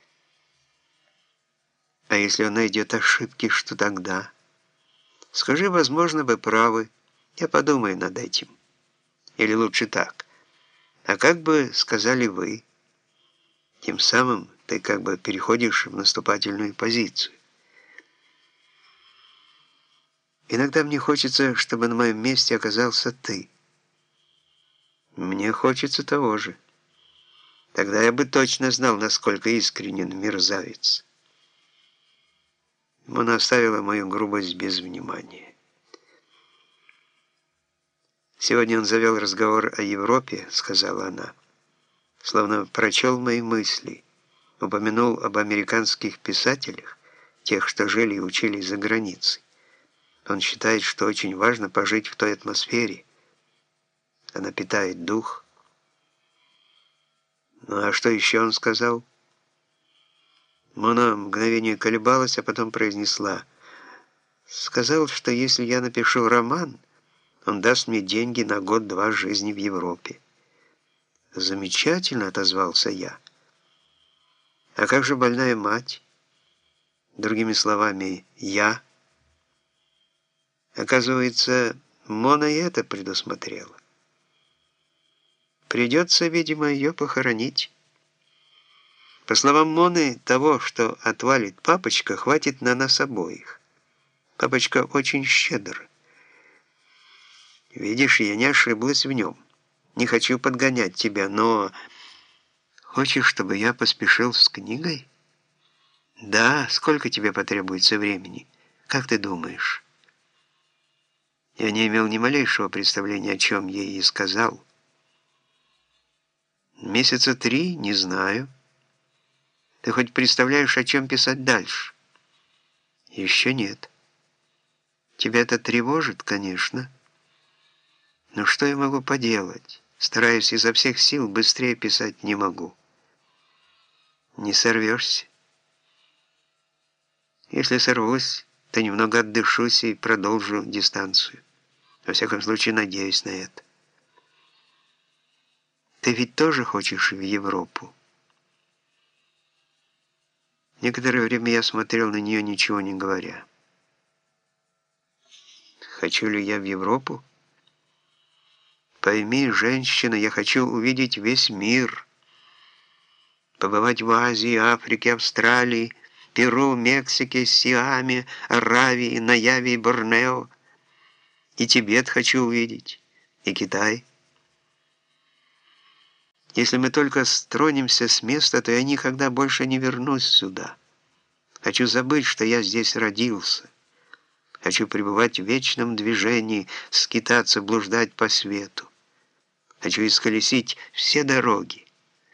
Speaker 1: А если он найдет ошибки, что тогда? Скажи, возможно, вы правы. Я подумаю над этим. Или лучше так. А как бы сказали вы? Тем самым ты как бы переходишь в наступательную позицию. Иногда мне хочется, чтобы на моем месте оказался ты. Мне хочется того же. Тогда я бы точно знал, насколько искренен мерзавец. Мона оставила мою грубость без внимания. «Сегодня он завел разговор о Европе», — сказала она, словно прочел мои мысли, упомянул об американских писателях, тех, что жили и учились за границей. Он считает, что очень важно пожить в той атмосфере. Она питает дух. Ну а что еще он сказал? Мона мгновение колебалась, а потом произнесла. Сказал, что если я напишу роман, он даст мне деньги на год-два жизни в Европе. Замечательно, отозвался я. А как же больная мать? Другими словами, я. Оказывается, Мона и это предусмотрела. Придется, видимо, ее похоронить. По словам Моны, того, что отвалит папочка, хватит на нас обоих. Папочка очень щедр. Видишь, я не ошиблась в нем. Не хочу подгонять тебя, но... Хочешь, чтобы я поспешил с книгой? Да, сколько тебе потребуется времени? Как ты думаешь? Я не имел ни малейшего представления, о чем ей и сказал. Месяца три, не знаю. Ты хоть представляешь, о чем писать дальше? Еще нет. Тебя это тревожит, конечно. Но что я могу поделать? Стараюсь изо всех сил, быстрее писать не могу. Не сорвешься. Если сорвусь, то немного отдышусь и продолжу дистанцию. Во всяком случае, надеюсь на это. Ты ведь тоже хочешь в Европу? Некоторое время я смотрел на нее, ничего не говоря. Хочу ли я в Европу? Пойми, женщина, я хочу увидеть весь мир. Побывать в Азии, Африке, Австралии, Перу, Мексике, Сиаме, Аравии, на Яве и Борнео. И Тибет хочу увидеть, и Китай. Если мы только стронемся с места, то я никогда больше не вернусь сюда. Хочу забыть, что я здесь родился. Хочу пребывать в вечном движении, скитаться, блуждать по свету. Хочу исколесить все дороги.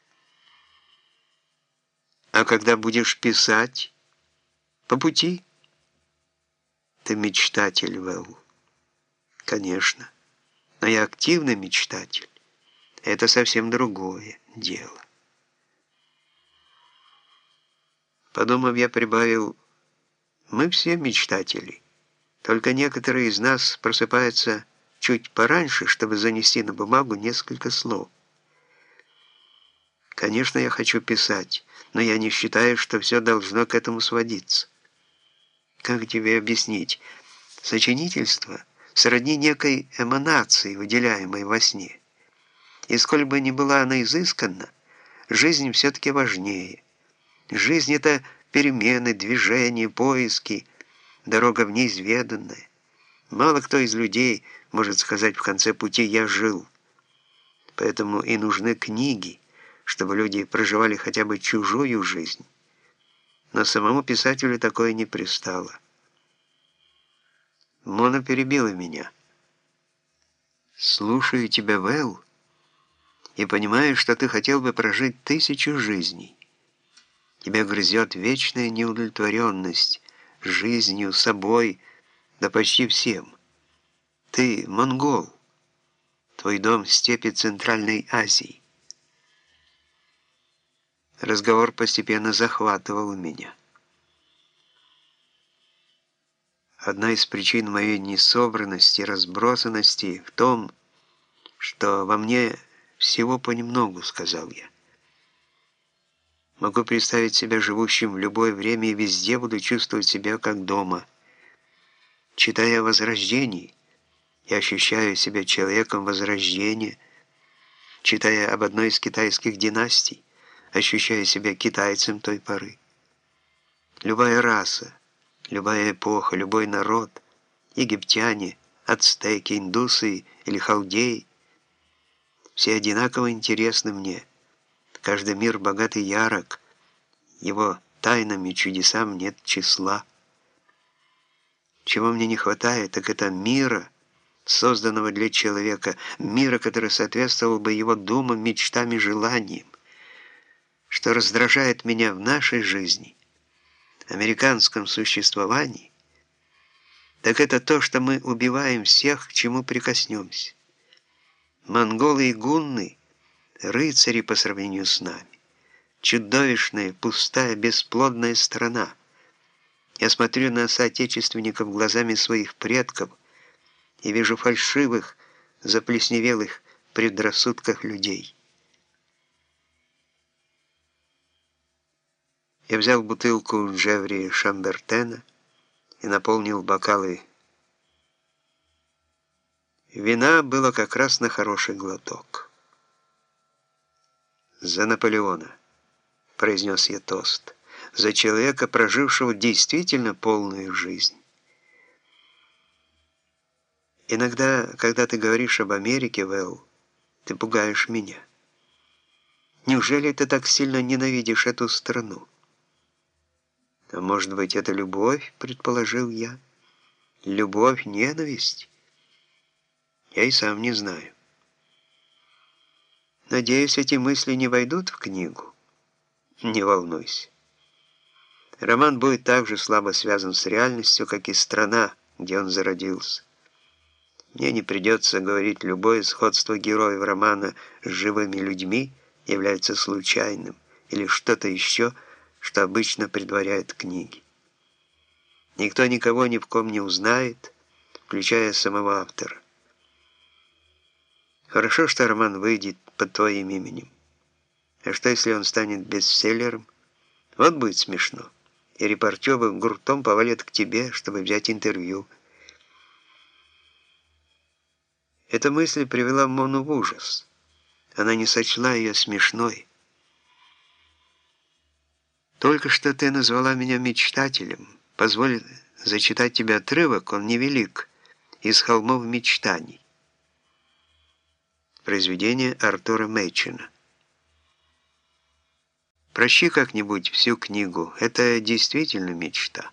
Speaker 1: А когда будешь писать? По пути? Ты мечтатель, Вэл. Конечно. Но я активный мечтатель. Это совсем другое дело. Подумав, я прибавил: мы все мечтатели. Только некоторые из нас просыпаются чуть пораньше, чтобы занести на бумагу несколько слов. Конечно, я хочу писать, но я не считаю, что все должно к этому сводиться. Как тебе объяснить? Сочинительство сродни некой эманации, выделяемой во сне. И сколь бы ни была она изысканна, жизнь все-таки важнее. Жизнь — это перемены, движения, поиски, дорога в неизведанное. Мало кто из людей может сказать в конце пути «я жил». Поэтому и нужны книги, чтобы люди проживали хотя бы чужую жизнь. Но самому писателю такое не пристало. Мона перебила меня. «Слушаю тебя, Вэл, и понимаю, что ты хотел бы прожить тысячу жизней. Тебя грызет вечная неудовлетворенность жизнью, собой, да почти всем. Ты монгол. Твой дом в степи Центральной Азии». Разговор постепенно захватывал меня. Одна из причин моей несобранности, разбросанности в том, что во мне всего понемногу, сказал я. Могу представить себя живущим в любое время и везде буду чувствовать себя как дома. Читая о Возрождении, я ощущаю себя человеком Возрождения. Читая об одной из китайских династий, ощущаю себя китайцем той поры. Любая раса, любая эпоха, любой народ, египтяне, ацтеки, индусы или халдеи, все одинаково интересны мне. Каждый мир богат и ярок, его тайнам и чудесам нет числа. Чего мне не хватает, так это мира, созданного для человека, мира, который соответствовал бы его думам, мечтам и желаниям. Что раздражает меня в нашей жизни, американском существовании, так это то, что мы убиваем всех, к чему прикоснемся. Монголы и гунны — рыцари по сравнению с нами. Чудовищная, пустая, бесплодная страна. Я смотрю на соотечественников глазами своих предков и вижу фальшивых, заплесневелых предрассудках людей. Я взял бутылку Джеффри Шамбертена и наполнил бокалы. Вина было как раз на хороший глоток. «За Наполеона», — произнес я тост, «за человека, прожившего действительно полную жизнь». Иногда, когда ты говоришь об Америке, Вэл, ты пугаешь меня. Неужели ты так сильно ненавидишь эту страну? А может быть, это любовь, предположил я? Любовь, ненависть? Я и сам не знаю. Надеюсь, эти мысли не войдут в книгу. Не волнуйся. Роман будет так же слабо связан с реальностью, как и страна, где он зародился. Мне не придется говорить, любое сходство героев романа с живыми людьми является случайным, или что-то еще, что обычно предваряет книги. Никто никого ни в ком не узнает, включая самого автора. Хорошо, что роман выйдет под твоим именем. А что, если он станет бестселлером? Вот будет смешно. и репортеры гуртом повалят к тебе, чтобы взять интервью. Эта мысль привела Мону в ужас. Она не сочла ее смешной. «Только что ты назвала меня мечтателем. Позволь зачитать тебе отрывок, он невелик, из «Холмов мечтаний». Произведение Артура Мэйчина. Прочти как-нибудь всю книгу. Это действительно мечта.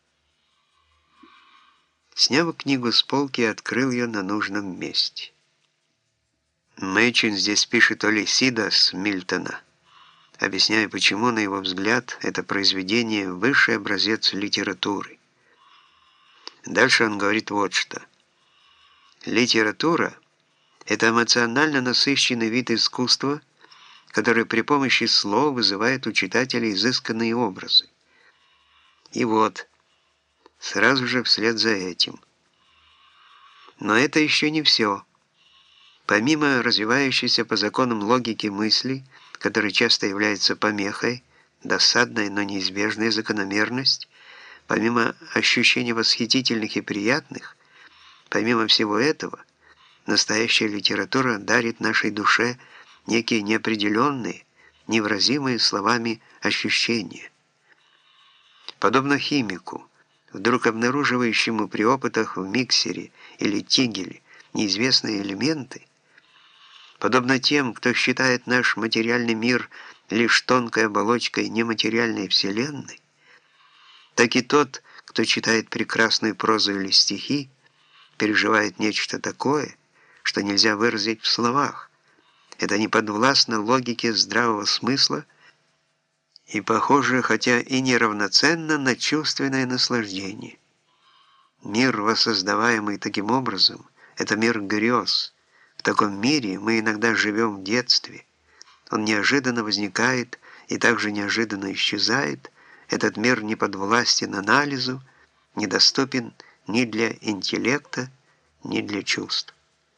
Speaker 1: Сняв книгу с полки, открыл ее на нужном месте. Мэйчин здесь пишет о Лисида с Мильтона, объясняя, почему, на его взгляд, это произведение – высший образец литературы. Дальше он говорит вот что. Литература – это эмоционально насыщенный вид искусства, который при помощи слов вызывает у читателя изысканные образы. И вот, сразу же вслед за этим. Но это еще не все. Помимо развивающейся по законам логики мысли, которая часто является помехой, досадной, но неизбежная закономерность, помимо ощущений восхитительных и приятных, помимо всего этого, настоящая литература дарит нашей душе некие неопределенные, невыразимые словами ощущения. Подобно химику, вдруг обнаруживающему при опытах в миксере или тигеле неизвестные элементы, подобно тем, кто считает наш материальный мир лишь тонкой оболочкой нематериальной вселенной, так и тот, кто читает прекрасную прозу или стихи, переживает нечто такое, что нельзя выразить в словах. Это не подвластно логике здравого смысла и похоже, хотя и неравноценно, на чувственное наслаждение. Мир, воссоздаваемый таким образом, это мир грез. В таком мире мы иногда живем в детстве. Он неожиданно возникает и также неожиданно исчезает. Этот мир не подвластен анализу, недоступен ни для интеллекта, ни для чувств.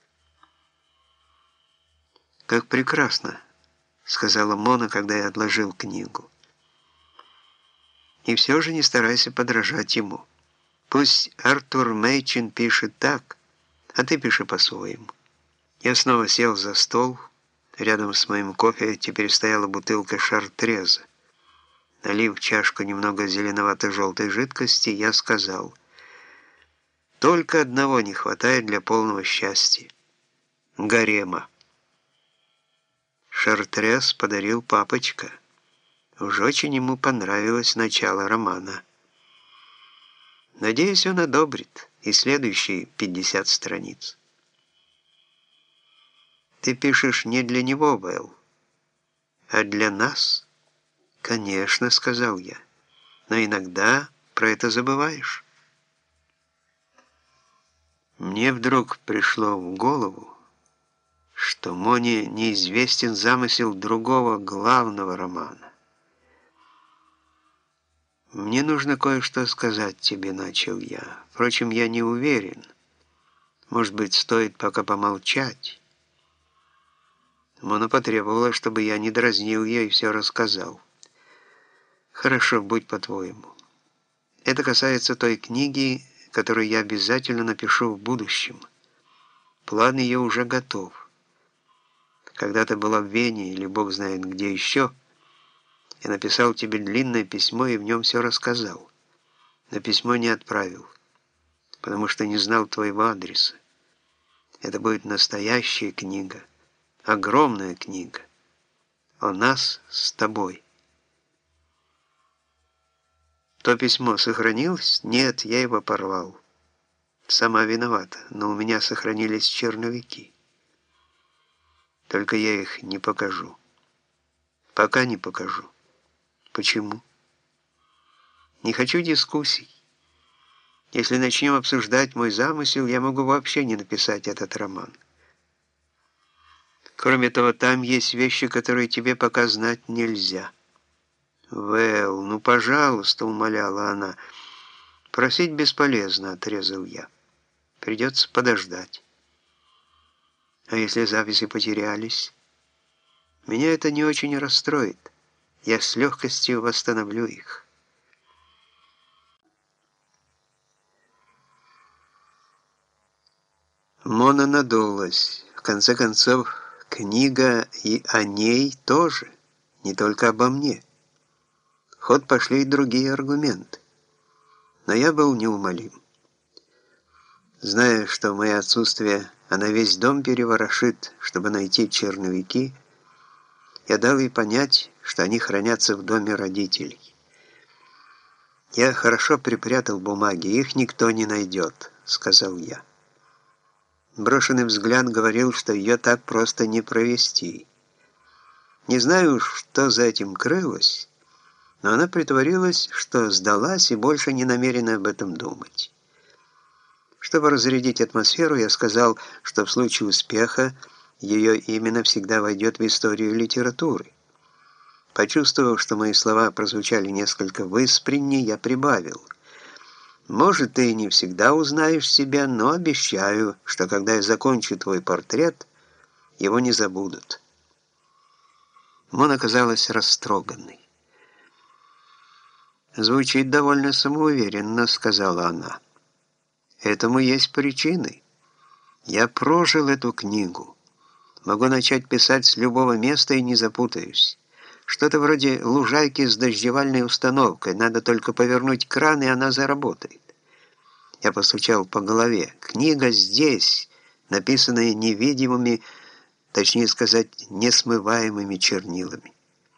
Speaker 1: «Как прекрасно», — сказала Мона, когда я отложил книгу. «И все же не старайся подражать ему. Пусть Артур Мэйчин пишет так, а ты пиши по-своему». Я снова сел за стол. Рядом с моим кофе теперь стояла бутылка шартреза. Налив в чашку немного зеленовато-желтой жидкости, я сказал: «Только одного не хватает для полного счастья — гарема». Шартрез подарил папочка. Уж очень ему понравилось начало романа. Надеюсь, он одобрит и следующие пятьдесят страниц. «Ты пишешь не для него, Вэл, а для нас?» «Конечно», — сказал я, — «но иногда про это забываешь». Мне вдруг пришло в голову, что Моне неизвестен замысел другого главного романа. «Мне нужно кое-что сказать тебе», — начал я. «Впрочем, я не уверен. Может быть, стоит пока помолчать». Мона потребовала, чтобы я не дразнил ее и все рассказал. «Хорошо, будь по-твоему. Это касается той книги, которую я обязательно напишу в будущем. План ее уже готов. Когда ты была в Вене или бог знает где еще, я написал тебе длинное письмо и в нем все рассказал. Но письмо не отправил, потому что не знал твоего адреса. Это будет настоящая книга, огромная книга о нас с тобой». «То письмо сохранилось?» «Нет, я его порвал. Сама виновата, но у меня сохранились черновики. Только я их не покажу. Пока не покажу». «Почему?» «Не хочу дискуссий. Если начнем обсуждать мой замысел, я могу вообще не написать этот роман. Кроме того, там есть вещи, которые тебе пока знать нельзя». «Вэл, ну, пожалуйста», — умоляла она. «Просить бесполезно», — отрезал я. «Придется подождать». «А если записи потерялись?» «Меня это не очень расстроит. Я с легкостью восстановлю их». Мона надулась. В конце концов, книга и о ней тоже, не только обо мне. В ход пошли и другие аргументы. Но я был неумолим. Зная, что в мое отсутствие она весь дом переворошит, чтобы найти черновики, я дал ей понять, что они хранятся в доме родителей. «Я хорошо припрятал бумаги, их никто не найдет», — сказал я. Брошенный взгляд говорил, что ее так просто не провести. Не знаю, что за этим крылось, но она притворилась, что сдалась и больше не намерена об этом думать. Чтобы разрядить атмосферу, я сказал, что в случае успеха ее имя навсегда войдет в историю литературы. Почувствовав, что мои слова прозвучали несколько выспренне, я прибавил. «Может, ты и не всегда узнаешь себя, но обещаю, что когда я закончу твой портрет, его не забудут». Мона оказалась растроганной. «Звучит довольно самоуверенно», — сказала она. «Этому есть причины. Я прожил эту книгу. Могу начать писать с любого места и не запутаюсь. Что-то вроде лужайки с дождевальной установкой. Надо только повернуть кран, и она заработает». Я постучал по голове. «Книга здесь, написанная невидимыми, точнее сказать, несмываемыми чернилами».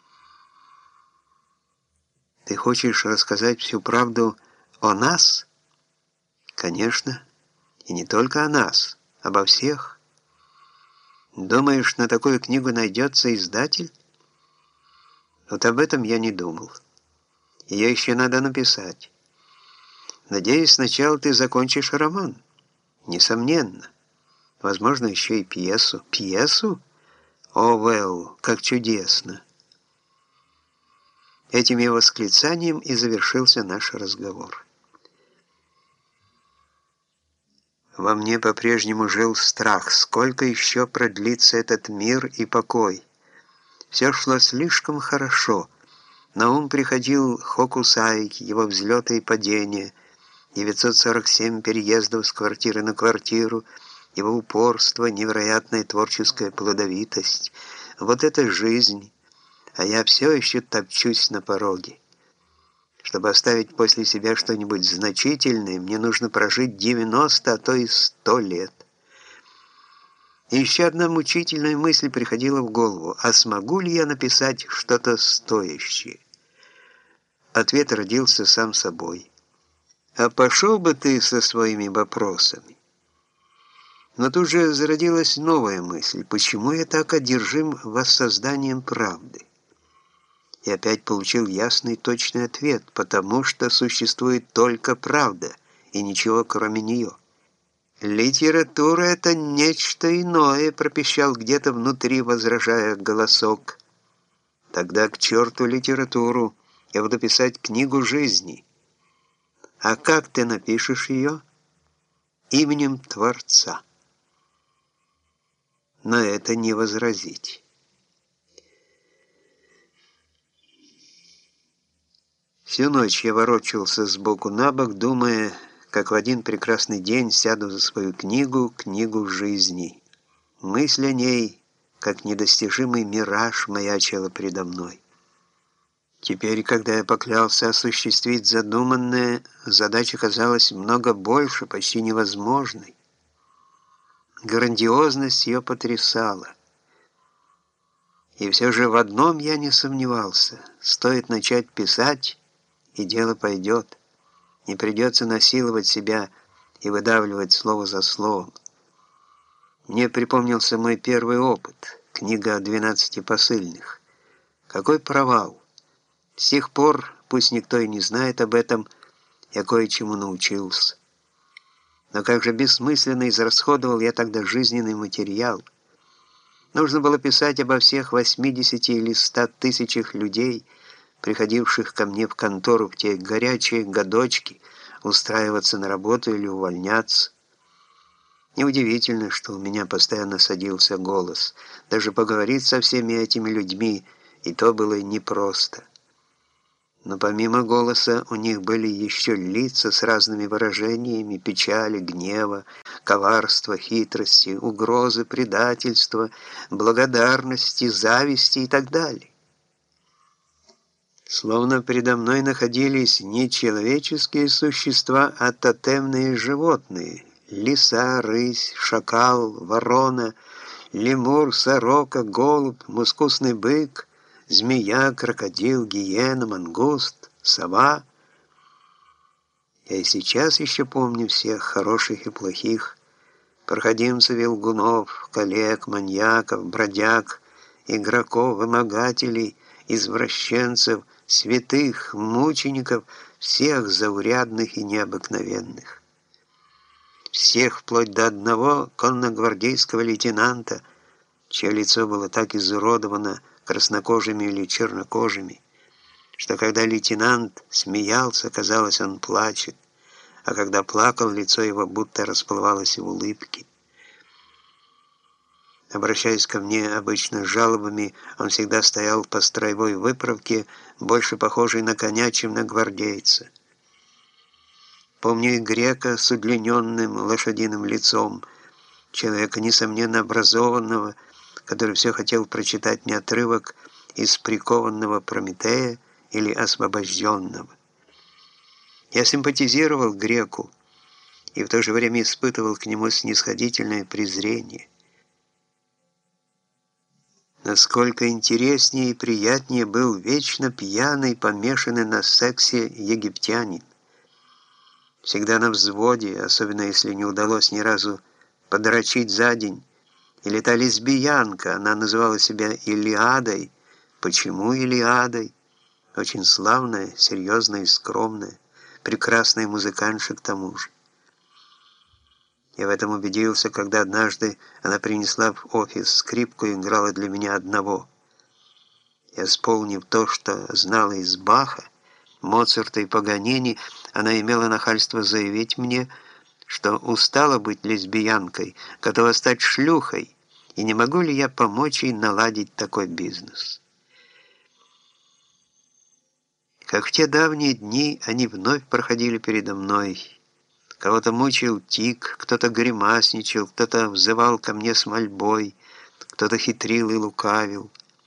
Speaker 1: «Ты хочешь рассказать всю правду о нас?» «Конечно. И не только о нас, обо всех. Думаешь, на такую книгу найдется издатель?» Вот об этом я не думал. Ее еще надо написать. Надеюсь, сначала ты закончишь роман. Несомненно. Возможно, еще и пьесу. Пьесу? О, Вэлл, как чудесно. Этим его восклицанием и завершился наш разговор. Во мне по-прежнему жил страх, сколько еще продлится этот мир и покой. Все шло слишком хорошо. На ум приходил Хокусай, его взлеты и падения, девятьсот сорок семь переездов с квартиры на квартиру, его упорство, невероятная творческая плодовитость. Вот это жизнь, а я все еще топчусь на пороге. Чтобы оставить после себя что-нибудь значительное, мне нужно прожить девяносто, а то и сто лет. И еще одна мучительная мысль приходила в голову. А смогу ли я написать что-то стоящее? Ответ родился сам собой. А пошел бы ты со своими вопросами. Но тут же зародилась новая мысль. Почему я так одержим воссозданием правды? И опять получил ясный точный ответ. Потому что существует только правда, и ничего кроме нее. «Литература — это нечто иное», — пропищал где-то внутри, возражая голосок. «Тогда к черту литературу, я буду писать книгу жизни». «А как ты напишешь ее?» «Именем Творца». Но это не возразить. Всю ночь я ворочался сбоку на бок, думая, как в один прекрасный день сяду за свою книгу, книгу жизни. Мысль о ней, как недостижимый мираж, маячила передо мной. Теперь, когда я поклялся осуществить задуманное, задача казалась много больше, почти невозможной. Грандиозность ее потрясала. И все же в одном я не сомневался. Стоит начать писать, и дело пойдет. Не придется насиловать себя и выдавливать слово за словом. Мне припомнился мой первый опыт, книга о двенадцати посыльных. Какой провал! С тех пор, пусть никто и не знает об этом, я кое-чему научился. Но как же бессмысленно израсходовал я тогда жизненный материал. Нужно было писать обо всех восьмидесяти или ста тысячах людей, приходивших ко мне в контору в те горячие годочки, устраиваться на работу или увольняться. Неудивительно, что у меня постоянно садился голос. Даже поговорить со всеми этими людьми, и то было непросто. Но помимо голоса у них были еще лица с разными выражениями печали, гнева, коварства, хитрости, угрозы, предательства, благодарности, зависти и так далее. Словно передо мной находились не человеческие существа, а тотемные животные – лиса, рысь, шакал, ворона, лемур, сорока, голубь, мускусный бык, змея, крокодил, гиена, мангуст, сова. Я и сейчас еще помню всех, хороших и плохих, проходимцев и лгунов, коллег, маньяков, бродяг, игроков, вымогателей, извращенцев, святых, мучеников, всех заурядных и необыкновенных. Всех вплоть до одного конногвардейского лейтенанта, чье лицо было так изуродовано краснокожими или чернокожими, что когда лейтенант смеялся, казалось, он плачет, а когда плакал, лицо его будто расплывалось в улыбке. Обращаясь ко мне обычно с жалобами, он всегда стоял по строевой выправке, больше похожий на коня, чем на гвардейца. Помню и грека с удлиненным лошадиным лицом, человека, несомненно, образованного, который все хотел прочитать мне отрывок из «Прикованного Прометея» или «Освобожденного». Я симпатизировал греку и в то же время испытывал к нему снисходительное презрение. Насколько интереснее и приятнее был вечно пьяный, помешанный на сексе египтянин. Всегда на взводе, особенно если не удалось ни разу подрочить за день. Или та лесбиянка, она называла себя Илиадой. Почему Илиадой? Очень славная, серьезная и скромная, прекрасная музыкантша к тому же. Я в этом убедился, когда однажды она принесла в офис скрипку и играла для меня одного. Я, вспомнив то, что знала из Баха, Моцарта и Паганини, она имела нахальство заявить мне, что устала быть лесбиянкой, готова стать шлюхой, и не могу ли я помочь ей наладить такой бизнес. Как в те давние дни, они вновь проходили передо мной. Кого-то мучил тик, кто-то гримасничал, кто-то взывал ко мне с мольбой, кто-то хитрил и лукавил.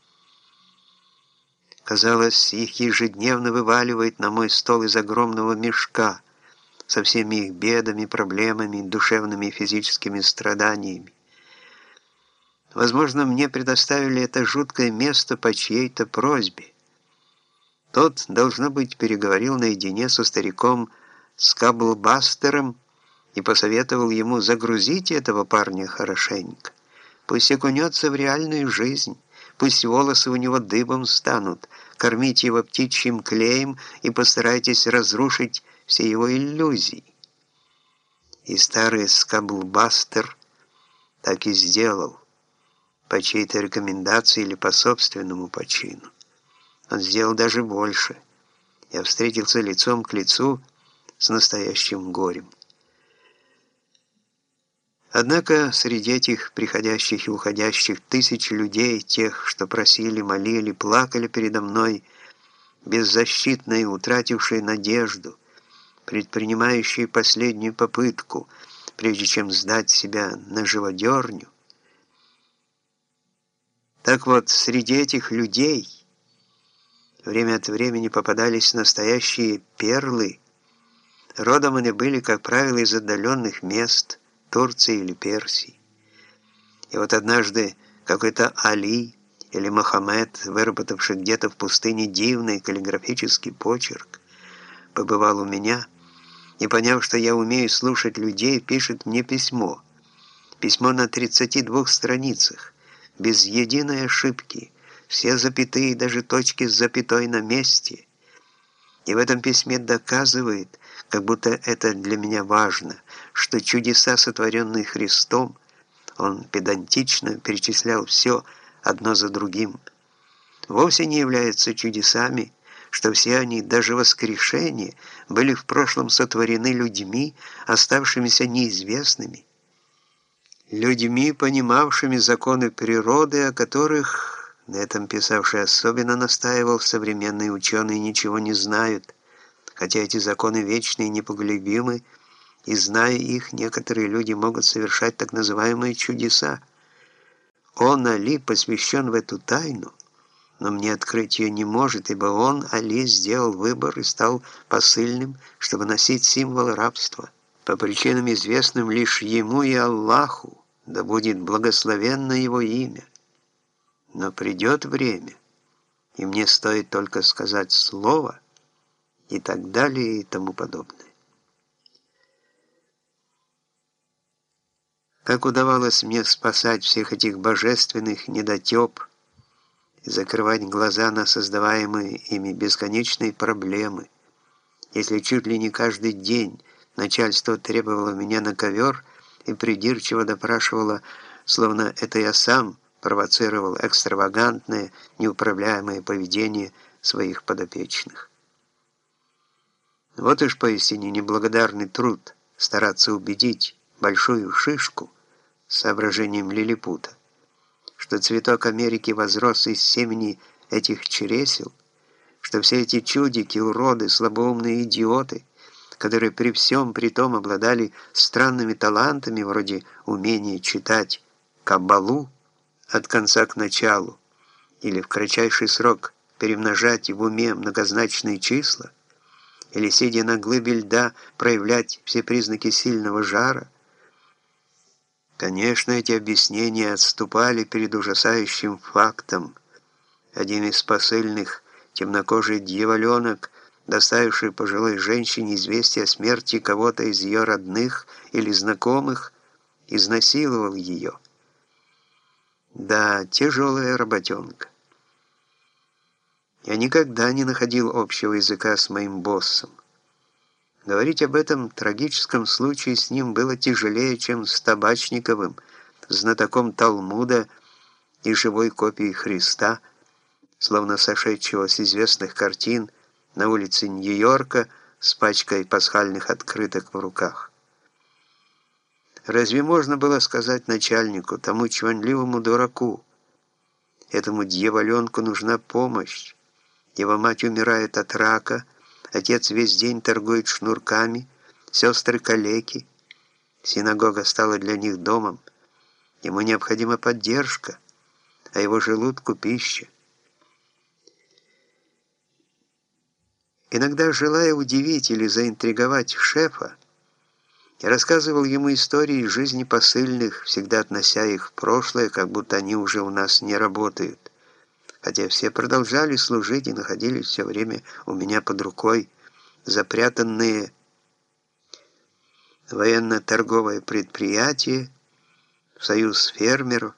Speaker 1: Казалось, их ежедневно вываливает на мой стол из огромного мешка со всеми их бедами, проблемами, душевными и физическими страданиями. Возможно, мне предоставили это жуткое место по чьей-то просьбе. Тот, должно быть, переговорил наедине со стариком Скаблбастером и посоветовал ему: загрузить этого парня хорошенько. Пусть окунется в реальную жизнь, пусть волосы у него дыбом станут, кормите его птичьим клеем и постарайтесь разрушить все его иллюзии. И старый Скаблбастер так и сделал, по чьей-то рекомендации или по собственному почину. Он сделал даже больше. Я встретился лицом к лицу с настоящим горем. Однако среди этих приходящих и уходящих тысяч людей, тех, что просили, молили, плакали передо мной, беззащитные, утратившие надежду, предпринимающие последнюю попытку, прежде чем сдать себя на живодерню. Так вот, среди этих людей время от времени попадались настоящие перлы. Родом они были, как правило, из отдаленных мест, Турции или Персии. И вот однажды какой-то Али или Мохаммед, выработавший где-то в пустыне дивный каллиграфический почерк, побывал у меня и, поняв, что я умею слушать людей, пишет мне письмо. Письмо на тридцати двух страницах, без единой ошибки, все запятые, даже точки с запятой на месте. И в этом письме доказывает, как будто это для меня важно, что чудеса, сотворенные Христом, он педантично перечислял все одно за другим, вовсе не являются чудесами, что все они, даже воскрешение, были в прошлом сотворены людьми, оставшимися неизвестными, людьми, понимавшими законы природы, о которых На этом писавший особенно настаивал: современные ученые ничего не знают, хотя эти законы вечны и непоколебимы, и, зная их, некоторые люди могут совершать так называемые чудеса. Он, Али, посвящен в эту тайну, но мне открыть ее не может, ибо он, Али, сделал выбор и стал посыльным, чтобы носить символ рабства, по причинам, известным лишь ему и Аллаху, да будет благословенно его имя. Но придет время, и мне стоит только сказать слово, и так далее, и тому подобное. Как удавалось мне спасать всех этих божественных недотеп и закрывать глаза на создаваемые ими бесконечные проблемы, если чуть ли не каждый день начальство требовало меня на ковер и придирчиво допрашивало, словно это я сам провоцировал экстравагантное, неуправляемое поведение своих подопечных. Вот уж поистине неблагодарный труд стараться убедить большую шишку с соображением лилипута, что цветок Америки возрос из семени этих чересел, что все эти чудики, уроды, слабоумные идиоты, которые при всем при том обладали странными талантами, вроде умения читать каббалу от конца к началу или в кратчайший срок перемножать в уме многозначные числа, или, сидя на глыбе льда, проявлять все признаки сильного жара. Конечно, эти объяснения отступали перед ужасающим фактом. Один из посыльных, темнокожий дьяволенок, доставивший пожилой женщине известие о смерти кого-то из ее родных или знакомых, изнасиловал ее. Да, тяжелая работенка. Я никогда не находил общего языка с моим боссом. Говорить об этом трагическом случае с ним было тяжелее, чем с Табачниковым, знатоком Талмуда и живой копией Христа, словно сошедшего с известных картин на улице Нью-Йорка с пачкой пасхальных открыток в руках. Разве можно было сказать начальнику, тому чванливому дураку: этому дьяволенку нужна помощь, его мать умирает от рака, отец весь день торгует шнурками, сестры калеки, синагога стала для них домом, ему необходима поддержка, а его желудку пища. Иногда, желая удивить или заинтриговать шефа, я рассказывал ему истории из жизни посыльных, всегда относя их в прошлое, как будто они уже у нас не работают, хотя все продолжали служить и находились все время у меня под рукой, запрятанные в военно-торговое предприятие, в союз фермеров.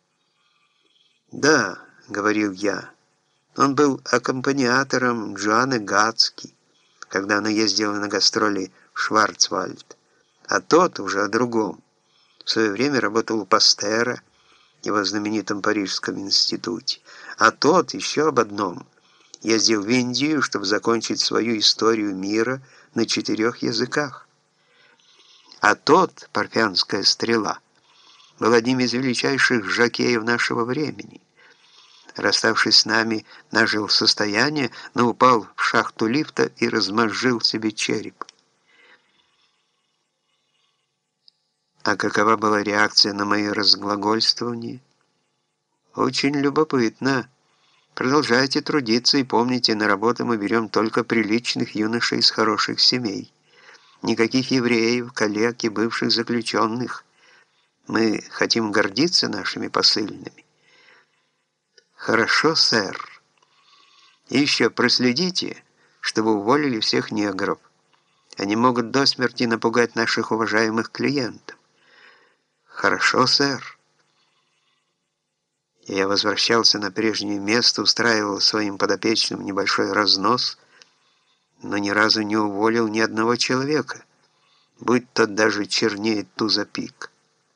Speaker 1: «Да», — говорил я, — «он был аккомпаниатором Джоанны Гацки, когда она ездила на гастроли в Шварцвальд, а тот уже о другом. В свое время работал у Пастера, его знаменитом Парижском институте, а тот еще об одном. Ездил в Индию, чтобы закончить свою историю мира на четырех языках. А тот, Парфянская стрела, был одним из величайших жокеев нашего времени. Расставшись с нами, нажил состояние, но упал в шахту лифта и размозжил себе череп. А какова была реакция на мои разглагольствования? Очень любопытно. Продолжайте трудиться и помните, на работу мы берем только приличных юношей из хороших семей. Никаких евреев, коллег и бывших заключенных. Мы хотим гордиться нашими посыльными. Хорошо, сэр. И еще проследите, чтобы уволили всех негров. Они могут до смерти напугать наших уважаемых клиентов. Хорошо, сэр. Я возвращался на прежнее место, устраивал своим подопечным небольшой разнос, но ни разу не уволил ни одного человека, будь тот даже чернее туза пик.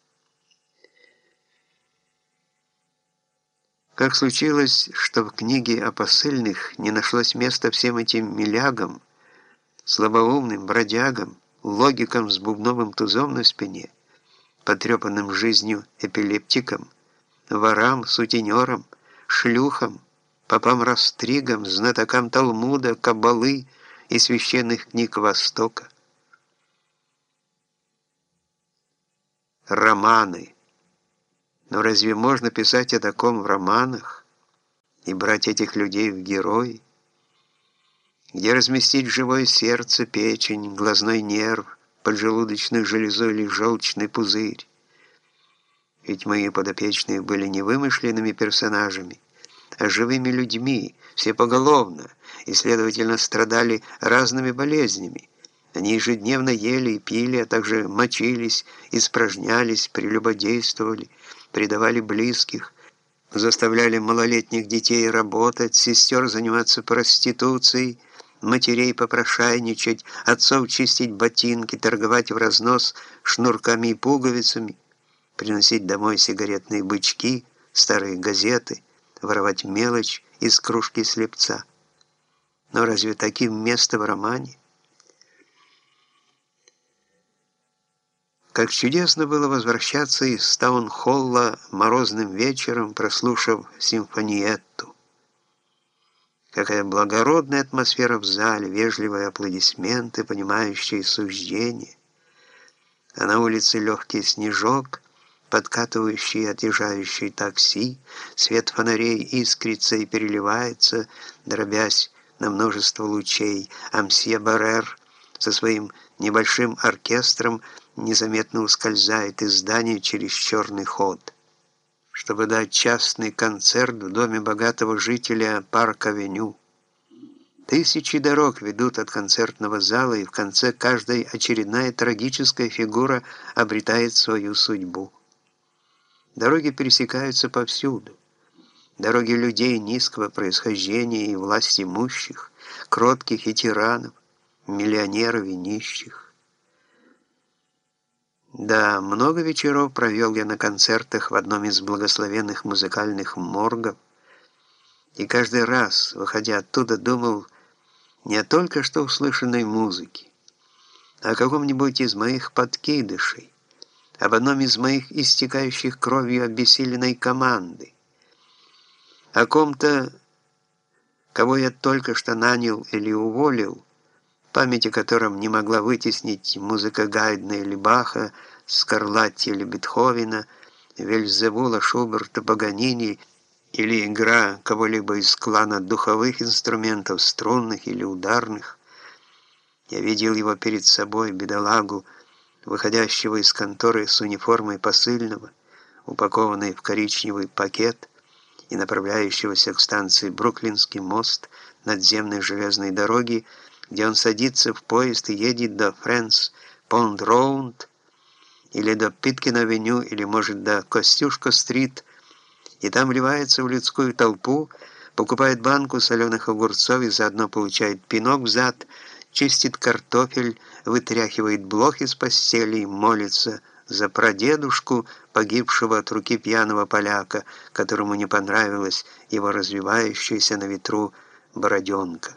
Speaker 1: Как случилось, что в книге о посыльных не нашлось места всем этим милягам, слабоумным бродягам, логикам с бубновым тузом на спине, потрепанным жизнью эпилептикам, ворам, сутенерам, шлюхам, попам-растригам, знатокам Талмуда, Каббалы и священных книг Востока. Романы. Но разве можно писать о таком в романах и брать этих людей в герои? Где разместить живое сердце, печень, глазной нерв, поджелудочную железу или желчный пузырь? Ведь мои подопечные были не вымышленными персонажами, а живыми людьми, все поголовно, и, следовательно, страдали разными болезнями. Они ежедневно ели и пили, а также мочились, испражнялись, прелюбодействовали, предавали близких, заставляли малолетних детей работать, сестер заниматься проституцией, матерей попрошайничать, отцов чистить ботинки, торговать в разнос шнурками и пуговицами, приносить домой сигаретные бычки, старые газеты, воровать мелочь из кружки слепца. Но разве таким место в романе? Как чудесно было возвращаться из таун-холла морозным вечером, прослушав симфониетту. Какая благородная атмосфера в зале, вежливые аплодисменты, понимающие суждения. А на улице легкий снежок, подкатывающий отъезжающий такси, свет фонарей искрится и переливается, дробясь на множество лучей, а мсье Баррер со своим небольшим оркестром незаметно ускользает из здания через черный ход, чтобы дать частный концерт в доме богатого жителя Парк-авеню. Тысячи дорог ведут от концертного зала, и в конце каждой очередная трагическая фигура обретает свою судьбу. Дороги пересекаются повсюду. Дороги людей низкого происхождения и власть имущих, кротких и тиранов, миллионеров и нищих. Да, много вечеров провел я на концертах в одном из благословенных музыкальных моргов, и каждый раз, выходя оттуда, думал не о только что услышанной музыке, а о каком-нибудь из моих подкидышей, об одном из моих истекающих кровью обессиленной команды, о ком-то, кого я только что нанял или уволил, память о котором не могла вытеснить музыка Гайдна или Баха, Скарлатти или Бетховена, Вельзевула, Шуберта, Паганини или игра кого-либо из клана духовых инструментов, струнных или ударных. Я видел его перед собой, бедолагу, выходящего из конторы с униформой посыльного, упакованной в коричневый пакет и направляющегося к станции Бруклинский мост надземной железной дороги, где он садится в поезд и едет до Фрэнс-Понд-Роунд или до Питкин-авеню, или, может, до Костюшко-стрит, и там вливается в людскую толпу, покупает банку соленых огурцов и заодно получает пинок в зад, чистит картофель, вытряхивает блох из постели и молится за прадедушку, погибшего от руки пьяного поляка, которому не понравилась его развивающаяся на ветру бороденка.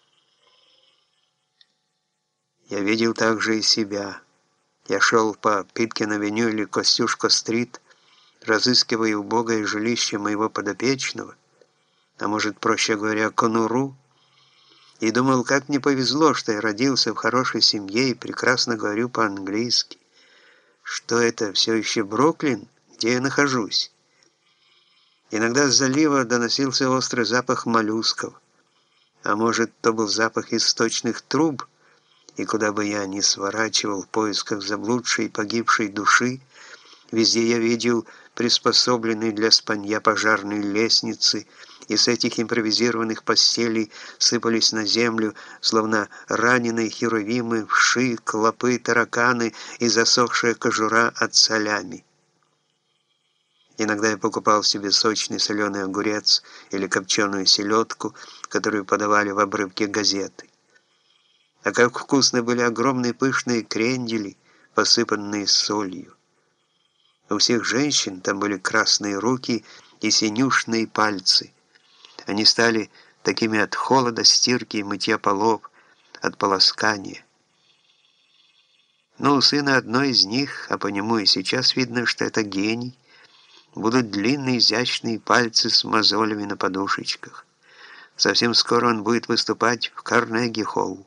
Speaker 1: Я видел также и себя. Я шел по Питкин-авеню или Костюшко-стрит, разыскивая убогое жилище моего подопечного, а может, проще говоря, конуру, и думал, как мне повезло, что я родился в хорошей семье и прекрасно говорю по-английски. Что это, все еще Бруклин, где я нахожусь? Иногда с залива доносился острый запах моллюсков, а может, то был запах из сточных труб, и куда бы я ни сворачивал в поисках заблудшей и погибшей души, везде я видел приспособленные для спанья пожарные лестницы, и с этих импровизированных постелей сыпались на землю, словно раненые херувимы, вши, клопы, тараканы и засохшая кожура от солями. Иногда я покупал себе сочный соленый огурец или копченую селедку, которую подавали в обрывке газеты. А как вкусны были огромные пышные крендели, посыпанные солью. У всех женщин там были красные руки и синюшные пальцы. Они стали такими от холода, стирки и мытья полов, от полоскания. Но у сына одной из них, а по нему и сейчас видно, что это гений, Будут длинные изящные пальцы с мозолями на подушечках. Совсем скоро он будет выступать в Карнеги-холл.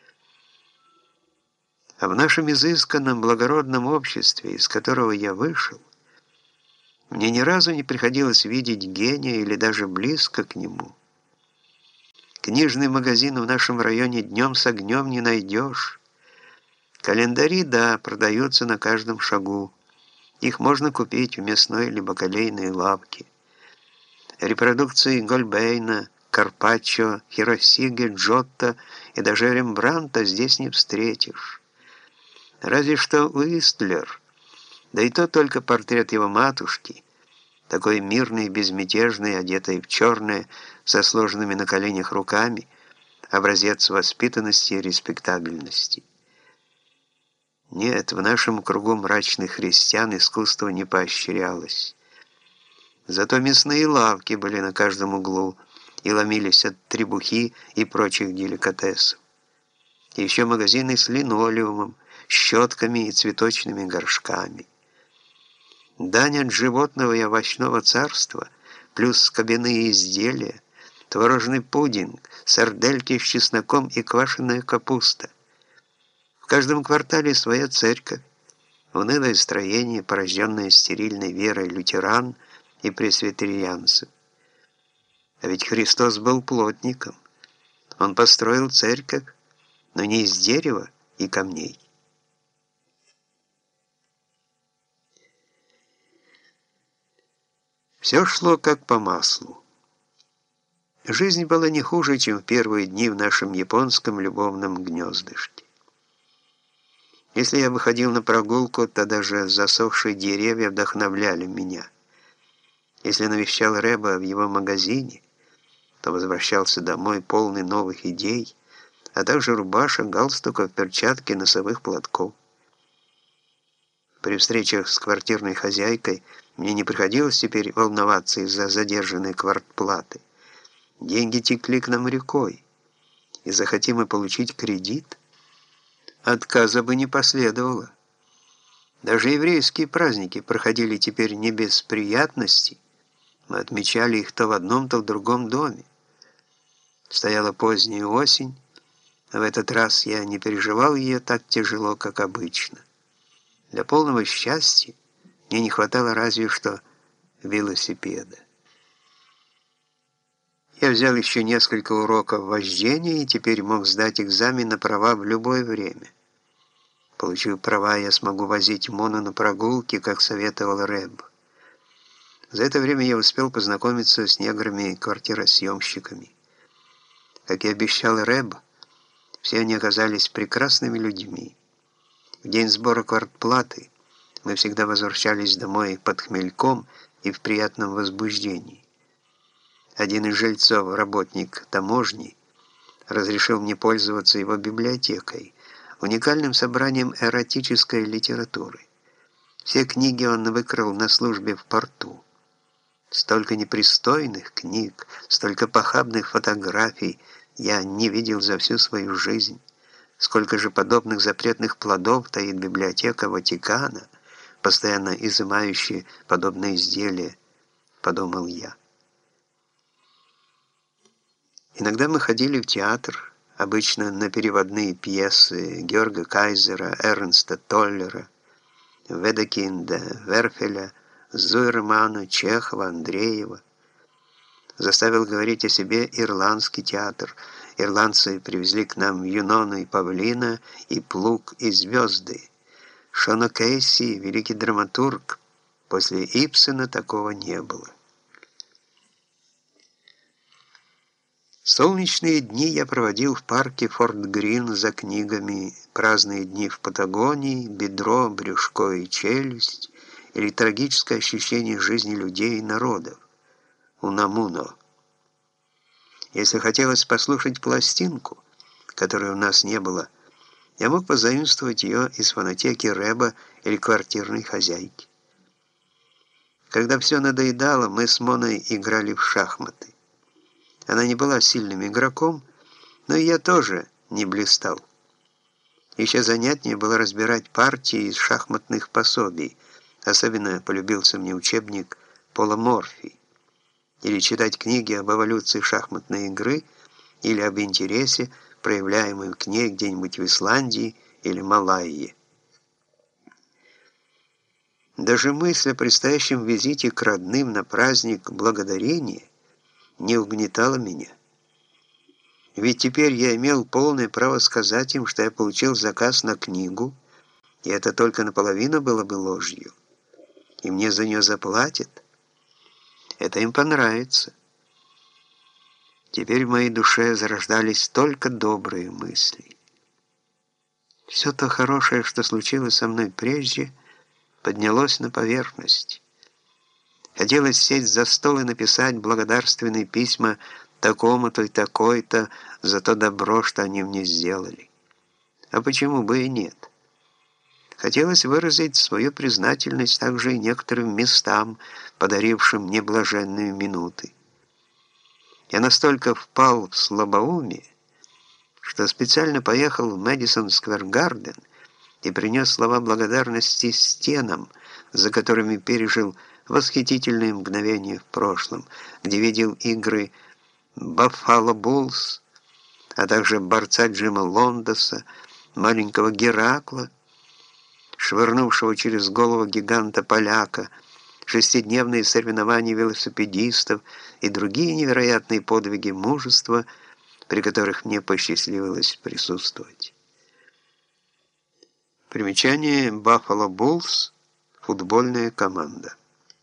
Speaker 1: А в нашем изысканном, благородном обществе, из которого я вышел, мне ни разу не приходилось видеть гения или даже близко к нему. Книжный магазин в нашем районе днем с огнем не найдешь. Календари, да, продаются на каждом шагу. Их можно купить в мясной или бакалейной лавке. Репродукции Гольбейна, Карпаччо, Хиросиге, Джотто и даже Рембрандта здесь не встретишь. Разве что Уистлер, да и то только портрет его матушки, такой мирный, безмятежный, одетый в черное, со сложенными на коленях руками, образец воспитанности и респектабельности. Нет, в нашем кругу мрачных христиан искусство не поощрялось. Зато мясные лавки были на каждом углу и ломились от требухи и прочих деликатесов. И еще магазины с линолеумом, щетками и цветочными горшками. Дань от животного и овощного царства, плюс кабяные изделия, творожный пудинг, сардельки с чесноком и квашеная капуста. В каждом квартале своя церковь, унылое строение, порожденное стерильной верой лютеран и пресвитерианцев. А ведь Христос был плотником. Он построил церковь, но не из дерева и камней. Все шло как по маслу. Жизнь была не хуже, чем в первые дни в нашем японском любовном гнездышке. Если я выходил на прогулку, то даже засохшие деревья вдохновляли меня. Если навещал Рэба в его магазине, то возвращался домой полный новых идей, а также рубашек, галстуков, перчатки, носовых платков. При встречах с квартирной хозяйкой мне не приходилось теперь волноваться из-за задержанной квартплаты. Деньги текли к нам рекой, и захотим мы получить кредит, отказа бы не последовало. Даже еврейские праздники проходили теперь не без приятностей, мы отмечали их то в одном, то в другом доме. Стояла поздняя осень, а в этот раз я не переживал ее так тяжело, как обычно. Для полного счастья мне не хватало разве что велосипеда. Я взял еще несколько уроков вождения и теперь мог сдать экзамен на права в любое время. Получив права, я смогу возить Мону на прогулки, как советовал Рэб. За это время я успел познакомиться с неграми и квартиросъемщиками. Как и обещал Рэб, все они оказались прекрасными людьми. В день сбора квартплаты мы всегда возвращались домой под хмельком и в приятном возбуждении. Один из жильцов, работник таможни, разрешил мне пользоваться его библиотекой, уникальным собранием эротической литературы. Все книги он выкрал на службе в порту. Столько непристойных книг, столько похабных фотографий я не видел за всю свою жизнь. Сколько же подобных запретных плодов таит библиотека Ватикана, постоянно изымающая подобные изделия, подумал я. Иногда мы ходили в театр, обычно на переводные пьесы Георга Кайзера, Эрнста Толлера, Ведекинда, Верфеля, Зуйермана, Чехова, Андреева. Заставил говорить о себе ирландский театр. Ирландцы привезли к нам Юнону и Павлина, и Плуг, и Звезды. Шона Кейси, великий драматург. После Ибсена такого не было. Солнечные дни я проводил в парке Форт Грин за книгами, праздные дни в Патагонии, бедро, брюшко и челюсть, или трагическое ощущение жизни людей и народов, Унамуно. Если хотелось послушать пластинку, которой у нас не было, я мог позаимствовать ее из фонотеки Рэба или квартирной хозяйки. Когда все надоедало, мы с Моной играли в шахматы. Она не была сильным игроком, но и я тоже не блистал. Еще занятнее было разбирать партии из шахматных пособий. Особенно полюбился мне учебник Пола Морфи, или читать книги об эволюции шахматной игры, или об интересе, проявляемым к ней где-нибудь в Исландии или Малайи. Даже мысль о предстоящем визите к родным на праздник Благодарения не угнетала меня. Ведь теперь я имел полное право сказать им, что я получил заказ на книгу, и это только наполовину было бы ложью. И мне за нее заплатят. Это им понравится. Теперь в моей душе зарождались только добрые мысли. Все то хорошее, что случилось со мной прежде, поднялось на поверхность. Хотелось сесть за стол и написать благодарственные письма такому-то и такой-то за то добро, что они мне сделали. А почему бы и нет? Хотелось выразить свою признательность также и некоторым местам, подарившим мне блаженные минуты. Я настолько впал в слабоумие, что специально поехал в Мэдисон-сквер-гарден и принес слова благодарности стенам, за которыми пережил восхитительные мгновения в прошлом, где видел игры Баффало Буллс, а также борца Джима Лондоса, маленького Геракла, швырнувшего через голову гиганта-поляка, шестидневные соревнования велосипедистов и другие невероятные подвиги мужества, при которых мне посчастливилось присутствовать. Примечание: Buffalo Bulls – футбольная команда.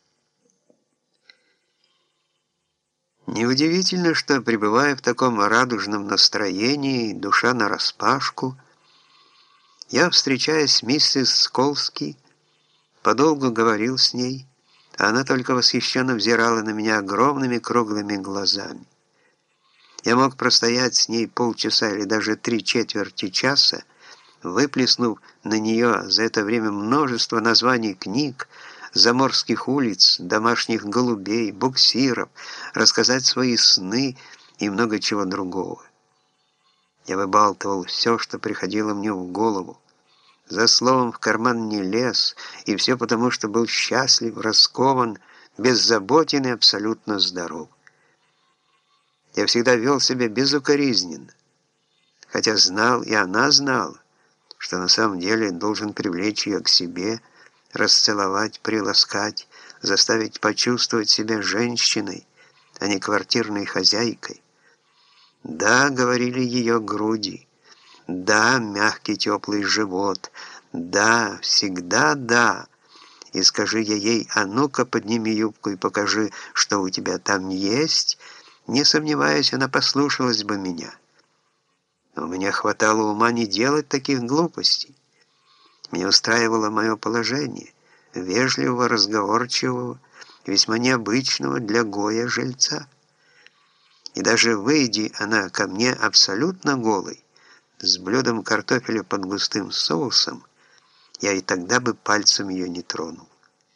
Speaker 1: Неудивительно, что, пребывая в таком радужном настроении, душа нараспашку, я, встречаясь с миссис Сколски, подолгу говорил с ней, а она только восхищенно взирала на меня огромными круглыми глазами. Я мог простоять с ней полчаса или даже три четверти часа, выплеснув на нее за это время множество названий книг, заморских улиц, домашних голубей, буксиров, рассказать свои сны и много чего другого. Я выбалтывал все, что приходило мне в голову. За словом в карман не лез, и все потому, что был счастлив, раскован, беззаботен и абсолютно здоров. Я всегда вел себя безукоризненно, хотя знал, и она знала, что на самом деле должен привлечь ее к себе, расцеловать, приласкать, заставить почувствовать себя женщиной, а не квартирной хозяйкой. Да, говорили ее груди, да, мягкий теплый живот, да, всегда да. И скажи я ей: а ну-ка подними юбку и покажи, что у тебя там есть, не сомневаюсь, она послушалась бы меня. Но у меня хватало ума не делать таких глупостей. Меня устраивало мое положение, вежливого, разговорчивого, весьма необычного для Гоя жильца. И даже выйди она ко мне абсолютно голой, с блюдом картофеля под густым соусом, я и тогда бы пальцем ее не тронул.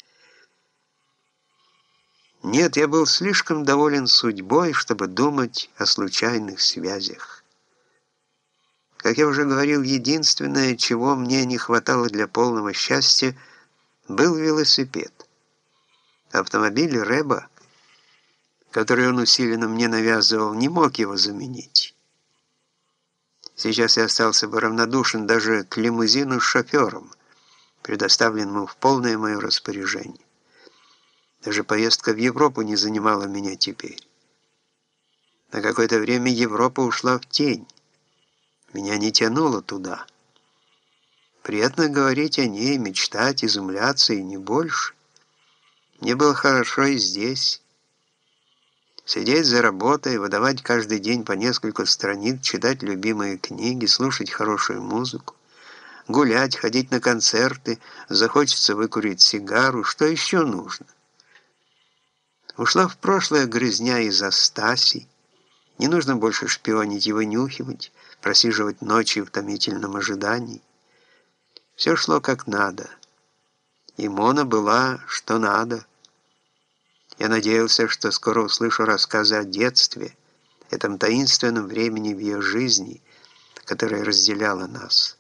Speaker 1: Нет, я был слишком доволен судьбой, чтобы думать о случайных связях. Как я уже говорил, единственное, чего мне не хватало для полного счастья, был велосипед. Автомобиль Рэба, который он усиленно мне навязывал, не мог его заменить. Сейчас я остался бы равнодушен даже к лимузину с шофером, предоставленному в полное мое распоряжение. Даже поездка в Европу не занимала меня теперь. На какое-то время Европа ушла в тень. Меня не тянуло туда. Приятно говорить о ней, мечтать, изумляться и не больше. Мне было хорошо и здесь. Сидеть за работой, выдавать каждый день по несколько страниц, читать любимые книги, слушать хорошую музыку, гулять, ходить на концерты, захочется выкурить сигару. Что еще нужно? Ушла в прошлое грязня из Астаси. Не нужно больше шпионить и вынюхивать, просиживать ночи в томительном ожидании. Все шло как надо. И Мона была что надо. Я надеялся, что скоро услышу рассказы о детстве, этом таинственном времени в ее жизни, которое разделяло нас.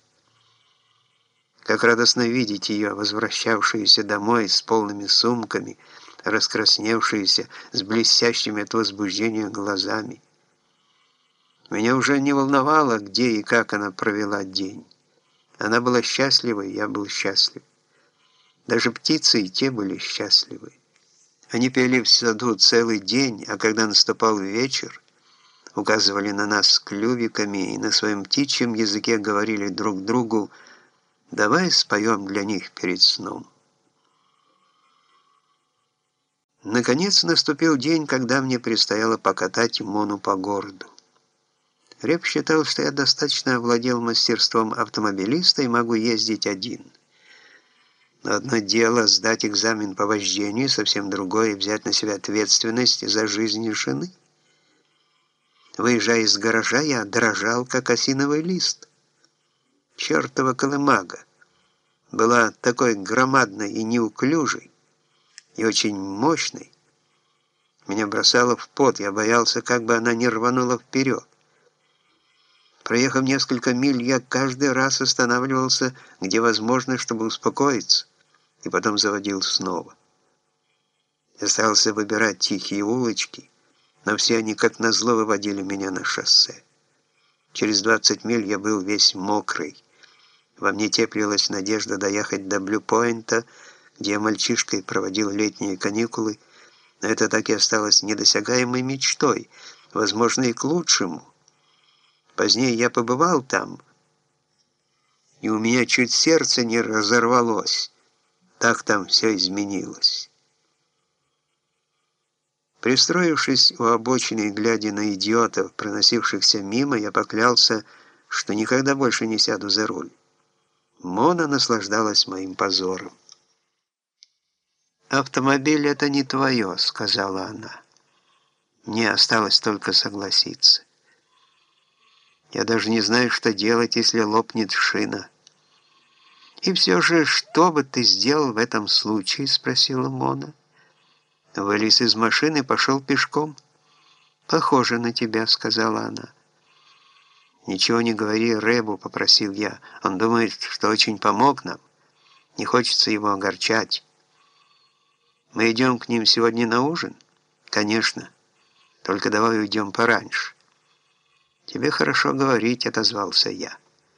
Speaker 1: Как радостно видеть ее, возвращавшуюся домой с полными сумками, раскрасневшаяся, с блестящими от возбуждения глазами. Меня уже не волновало, где и как она провела день. Она была счастлива, и я был счастлив. Даже птицы и те были счастливы. Они пели в саду целый день, а когда наступал вечер, указывали на нас клювиками и на своем птичьем языке говорили друг другу: «Давай споем для них перед сном». Наконец наступил день, когда мне предстояло покатать Мону по городу. Реп считал, что я достаточно овладел мастерством автомобилиста и могу ездить один. Но одно дело сдать экзамен по вождению, совсем другое — взять на себя ответственность за жизнь жены. Выезжая из гаража, я дрожал, как осиновый лист. Чертова колымага была такой громадной и неуклюжей, и очень мощной. Меня бросало в пот, я боялся, как бы она не рванула вперед. Проехав несколько миль, я каждый раз останавливался, где возможно, чтобы успокоиться, и потом заводил снова. Я старался выбирать тихие улочки, но все они как назло выводили меня на шоссе. Через двадцать миль я был весь мокрый. Во мне теплилась надежда доехать до Блю-Пойнта, где я мальчишкой проводил летние каникулы, но это так и осталось недосягаемой мечтой, возможно, и к лучшему. Позднее я побывал там, и у меня чуть сердце не разорвалось. Так там все изменилось. Пристроившись у обочины и глядя на идиотов, проносившихся мимо, я поклялся, что никогда больше не сяду за руль. Мона наслаждалась моим позором. «Автомобиль — это не твое», — сказала она. Мне осталось только согласиться. Я даже не знаю, что делать, если лопнет шина. «И все же, что бы ты сделал в этом случае?» — спросила Мона. «Вылез из машины и пошел пешком». «Похоже на тебя», — сказала она. «Ничего не говори Рэбу», — попросил я. «Он думает, что очень помог нам. Не хочется его огорчать». «Мы идем к ним сегодня на ужин?» «Конечно. Только давай уйдем пораньше». «Тебе хорошо говорить», — отозвался я.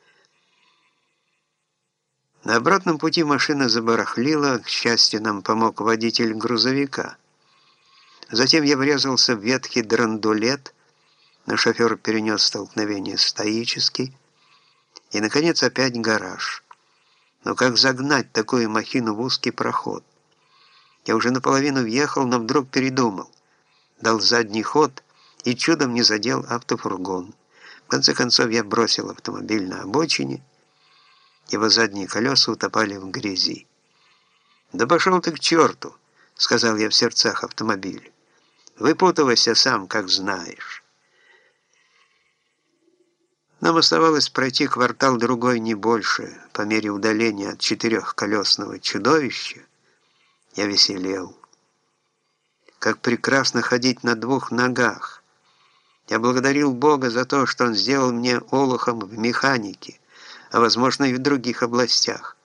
Speaker 1: На обратном пути машина забарахлила, к счастью, нам помог водитель грузовика. Затем я врезался в ветхий драндулет, но шофер перенес столкновение стоически. И, наконец, опять гараж. Но как загнать такую махину в узкий проход? Я уже наполовину въехал, но вдруг передумал. Дал задний ход и чудом не задел автофургон. В конце концов, я бросил автомобиль на обочине. Его задние колеса утопали в грязи. «Да пошел ты к черту!» — сказал я в сердцах автомобилю. «Выпутывайся сам, как знаешь». Нам оставалось пройти квартал-другой, не больше. По мере удаления от четырехколесного чудовища я веселел. Как прекрасно ходить на двух ногах! Я благодарил Бога за то, что Он сделал мне олухом в механике, а, возможно, и в других областях.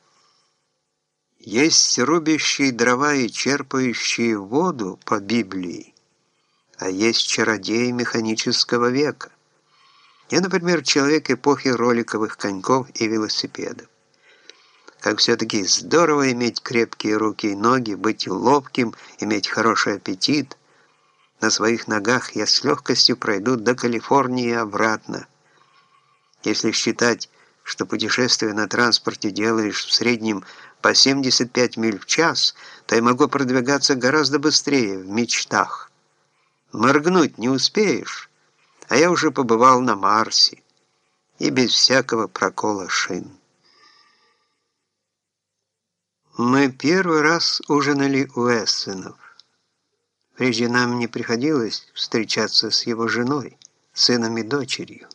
Speaker 1: Есть рубящие дрова и черпающие воду по Библии, а есть чародеи механического века. Я, например, человек эпохи роликовых коньков и велосипедов. Как все-таки здорово иметь крепкие руки и ноги, быть ловким, иметь хороший аппетит. На своих ногах я с легкостью пройду до Калифорнии и обратно. Если считать, что путешествие на транспорте делаешь в среднем по семьдесят пять миль в час, то я могу продвигаться гораздо быстрее в мечтах. Моргнуть не успеешь, а я уже побывал на Марсе и без всякого прокола шин. Мы первый раз ужинали у Эссенов. Прежде нам не приходилось встречаться с его женой, сыном и дочерью.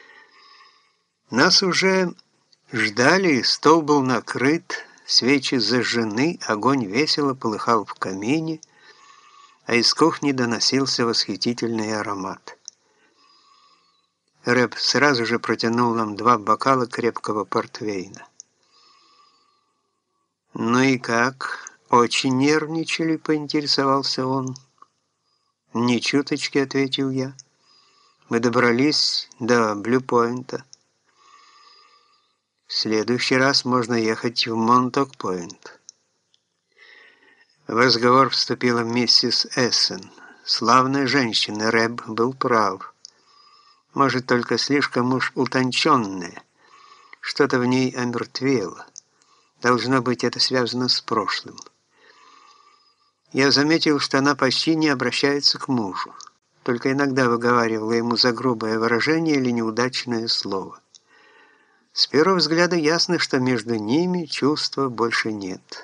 Speaker 1: Нас уже ждали, стол был накрыт, свечи зажжены, огонь весело полыхал в камине, а из кухни доносился восхитительный аромат. Рэб сразу же протянул нам два бокала крепкого портвейна. «Ну и как?» «Очень нервничали», — поинтересовался он. «Ни чуточки», — ответил я. «Мы добрались до Блю-Пойнта. В следующий раз можно ехать в Монток-Пойнт». В разговор вступила миссис Эссен. Славная женщина, Рэб был прав. Может, только слишком уж утонченная. Что-то в ней омертвело. Должно быть, это связано с прошлым. Я заметил, что она почти не обращается к мужу. Только иногда выговаривала ему за грубое выражение или неудачное слово. С первого взгляда ясно, что между ними чувства больше нет.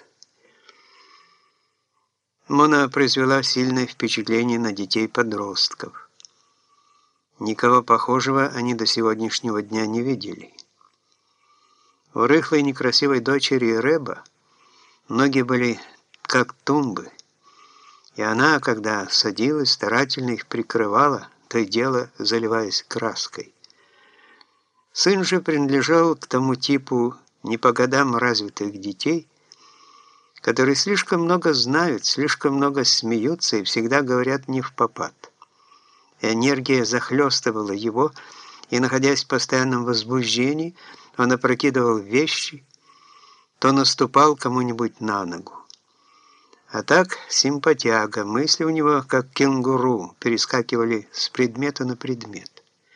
Speaker 1: Мона произвела сильное впечатление на детей-подростков. Никого похожего они до сегодняшнего дня не видели. У рыхлой некрасивой дочери Рэба ноги были как тумбы, и она, когда садилась, старательно их прикрывала, то и дело заливаясь краской. Сын же принадлежал к тому типу не по годам развитых детей, которые слишком много знают, слишком много смеются и всегда говорят не впопад. Энергия захлестывала его, и, находясь в постоянном возбуждении, он опрокидывал вещи, то наступал кому-нибудь на ногу. А так, симпатяга, мысли у него, как кенгуру, перескакивали с предмета на предмет.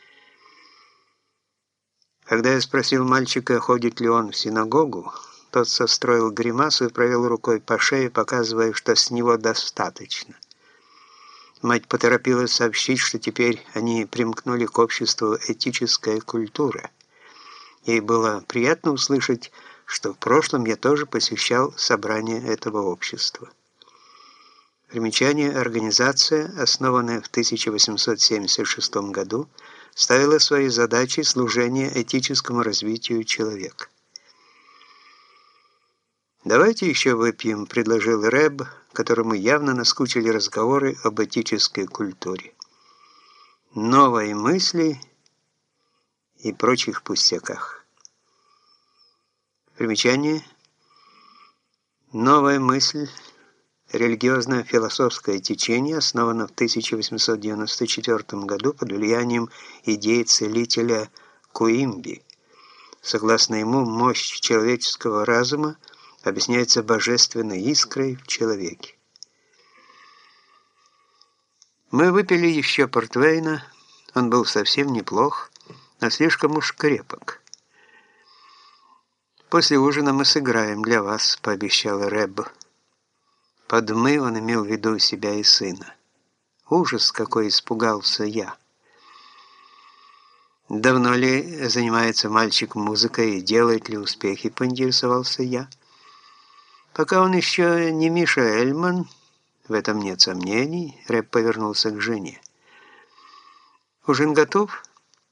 Speaker 1: Когда я спросил мальчика, ходит ли он в синагогу, тот состроил гримасу и провел рукой по шее, показывая, что с него достаточно. Мать поторопилась сообщить, что теперь они примкнули к обществу «Этическая культура». Ей было приятно услышать, что в прошлом я тоже посещал собрания этого общества. Примечание: организация, основанная в тысяча восемьсот семьдесят шестом году, ставила своей задачей служение этическому развитию человека. «Давайте еще выпьем», — предложил Рэб, которому явно наскучили разговоры об этической культуре. Новые мысли и прочих пустяках. Примечание: новая мысль, религиозно-философское течение, основано в тысяча восемьсот девяносто четвёртом году под влиянием идей целителя Куимби. Согласно ему, мощь человеческого разума объясняется божественной искрой в человеке. Мы выпили еще портвейна, он был совсем неплох, но слишком уж крепок. «После ужина мы сыграем для вас», — пообещал Рэб. Под «мы» он имел в виду себя и сына. Ужас, какой испугался я. «Давно ли занимается мальчик музыкой и делает ли успехи?» — поинтересовался я. «Пока он еще не Миша Эльман, в этом нет сомнений», — Рэб повернулся к жене. «Ужин готов?»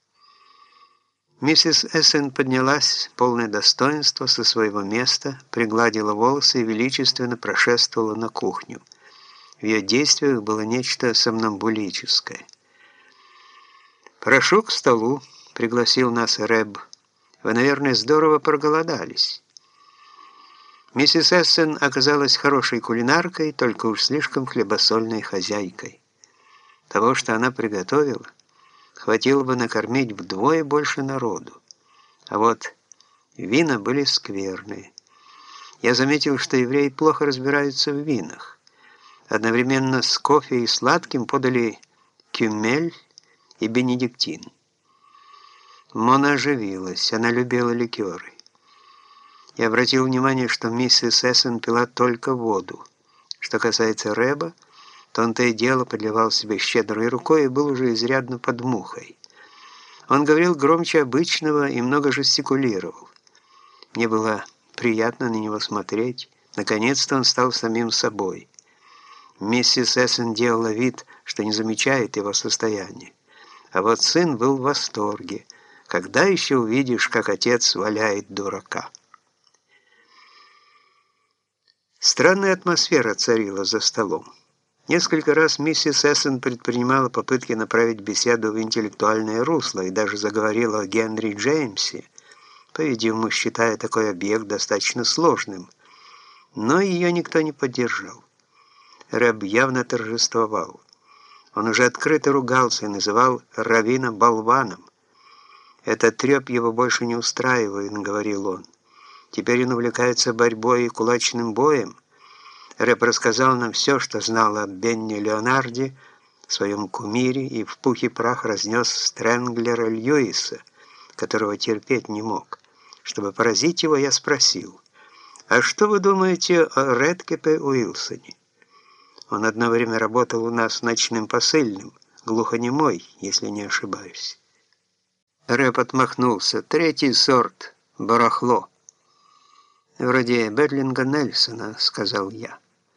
Speaker 1: Миссис Эссен поднялась, полное достоинство, со своего места, пригладила волосы и величественно прошествовала на кухню. В ее действиях было нечто сомнамбулическое. «Прошу к столу», — пригласил нас Рэб. «Вы, наверное, здорово проголодались». Миссис Эссен оказалась хорошей кулинаркой, только уж слишком хлебосольной хозяйкой. Того, что она приготовила, хватило бы накормить вдвое больше народу. А вот вина были скверные. Я заметил, что евреи плохо разбираются в винах. Одновременно с кофе и сладким подали кюмель и бенедиктин. Мона оживилась, она любила ликеры. Я обратил внимание, что миссис Эссен пила только воду. Что касается Рэба, то он то и дело подливал себе щедрой рукой и был уже изрядно под мухой. Он говорил громче обычного и много жестикулировал. Мне было приятно на него смотреть. Наконец-то он стал самим собой. Миссис Эссен делала вид, что не замечает его состояние. А вот сын был в восторге. Когда еще увидишь, как отец валяет дурака? Странная атмосфера царила за столом. Несколько раз миссис Эссен предпринимала попытки направить беседу в интеллектуальное русло и даже заговорила о Генри Джеймсе, по-видимому, считая такой объект достаточно сложным, Но ее никто не поддержал. Рэб явно торжествовал. Он уже открыто ругался и называл раввина болваном. «Этот треп его больше не устраивает», — говорил он. «Теперь он увлекается борьбой и кулачным боем». Рэб рассказал нам все, что знал о Бенни Леонарде, своем кумире, и в пух и прах разнес Стрэнглера Льюиса, которого терпеть не мог. Чтобы поразить его, я спросил: «А что вы думаете о Редкепе Уилсоне? Он одно время работал у нас ночным посыльным, глухонемой, если не ошибаюсь». Рэб отмахнулся: «Третий сорт, барахло». «Вроде Берлинга Нельсона», — сказал я.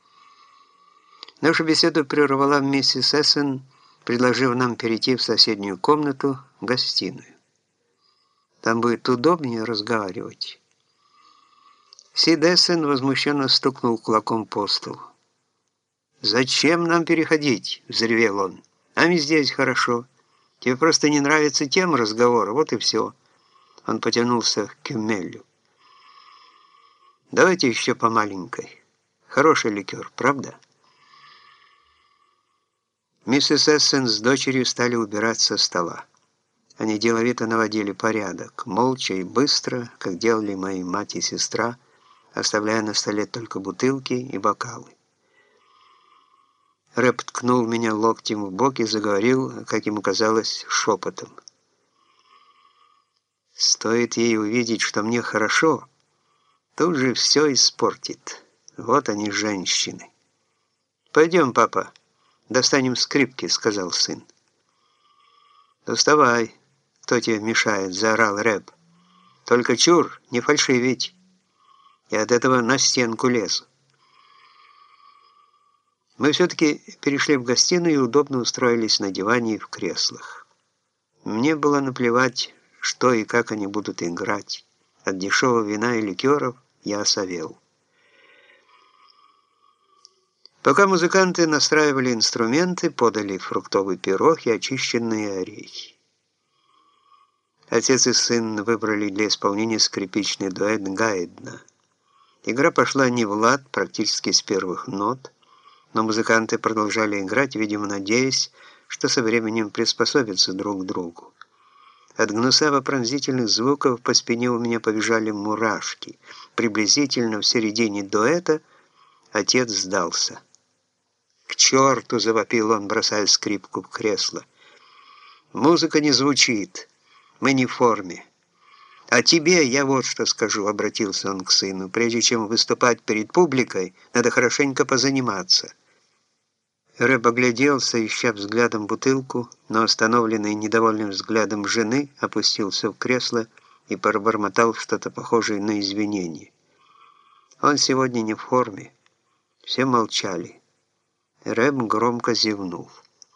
Speaker 1: Нашу беседу прервала миссис Эссен, предложив нам перейти в соседнюю комнату, гостиную. Там будет удобнее разговаривать. Сид Эссен возмущенно стукнул кулаком по столу. «Зачем нам переходить?» — взревел он. «Нам здесь хорошо. Тебе просто не нравится тема разговора, вот и все». Он потянулся к кюмелю. «Давайте еще по маленькой. Хороший ликер, правда?» Миссис Эссен с дочерью стали убирать со стола. Они деловито наводили порядок, молча и быстро, как делали мои мать и сестра, оставляя на столе только бутылки и бокалы. Рэб ткнул меня локтем в бок и заговорил, как ему казалось, шепотом. «Стоит ей увидеть, что мне хорошо, тут же все испортит. Вот они, женщины». «Пойдем, папа, достанем скрипки», — сказал сын. «Доставай, кто тебе мешает», — заорал Рэб. «Только чур, не фальшивить. Я от этого на стенку лезу». Мы все-таки перешли в гостиную и удобно устроились на диване и в креслах. Мне было наплевать, что и как они будут играть. От дешевого вина и ликеров я осовел. Пока музыканты настраивали инструменты, подали фруктовый пирог и очищенные орехи. Отец и сын выбрали для исполнения скрипичный дуэт Гайдна. Игра пошла не в лад, практически с первых нот, но музыканты продолжали играть, видимо, надеясь, что со временем приспособятся друг к другу. От гнусаво-пронзительных звуков по спине у меня побежали мурашки. Приблизительно в середине дуэта отец сдался. «К черту!» — завопил он, бросая скрипку в кресло. «Музыка не звучит. Мы не в форме. А тебе я вот что скажу», — обратился он к сыну. «Прежде чем выступать перед публикой, надо хорошенько позаниматься». Рэб огляделся, ища взглядом бутылку, но, остановленный недовольным взглядом жены, опустился в кресло и пробормотал что-то похожее на извинение. Он сегодня не в форме. Все молчали. Рэб громко зевнул.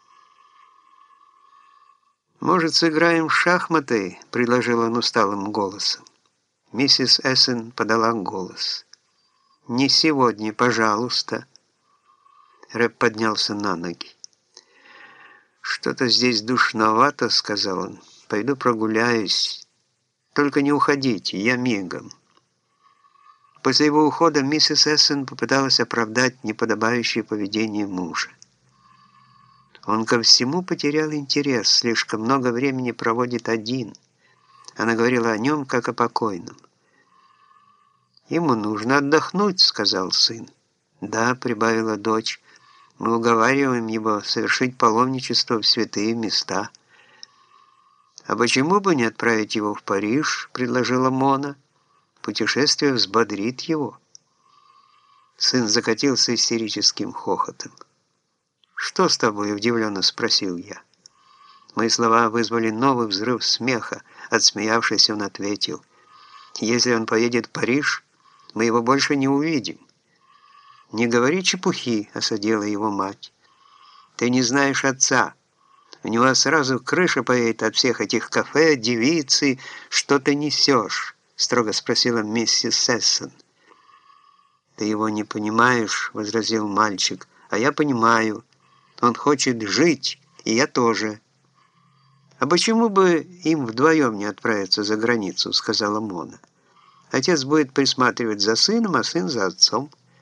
Speaker 1: «Может, сыграем в шахматы?» — предложил он усталым голосом. Миссис Эссен подала голос. «Не сегодня, пожалуйста». Рэб поднялся на ноги. «Что-то здесь душновато», — сказал он. «Пойду прогуляюсь. Только не уходите, я мигом». После его ухода миссис Эссен попыталась оправдать неподобающее поведение мужа. Он ко всему потерял интерес, слишком много времени проводит один. Она говорила о нем, как о покойном. «Ему нужно отдохнуть», — сказал сын. «Да», — прибавила дочь, — «мы уговариваем его совершить паломничество в святые места». «А почему бы не отправить его в Париж?» — предложила Мона. «Путешествие взбодрит его». Сын закатился истерическим хохотом. «Что с тобой?» — удивленно спросил я. Мои слова вызвали новый взрыв смеха. Отсмеявшись, он ответил: «Если он поедет в Париж, мы его больше не увидим». «Не говори чепухи», — осадила его мать. «Ты не знаешь отца. У него сразу крыша поедет от всех этих кафе, девицы. Что ты несешь?» — строго спросила миссис Сессон. «Ты его не понимаешь», — возразил мальчик. «А я понимаю. Он хочет жить, и я тоже». «А почему бы им вдвоем не отправиться за границу?» — сказала Мона. «Отец будет присматривать за сыном, а сын за отцом».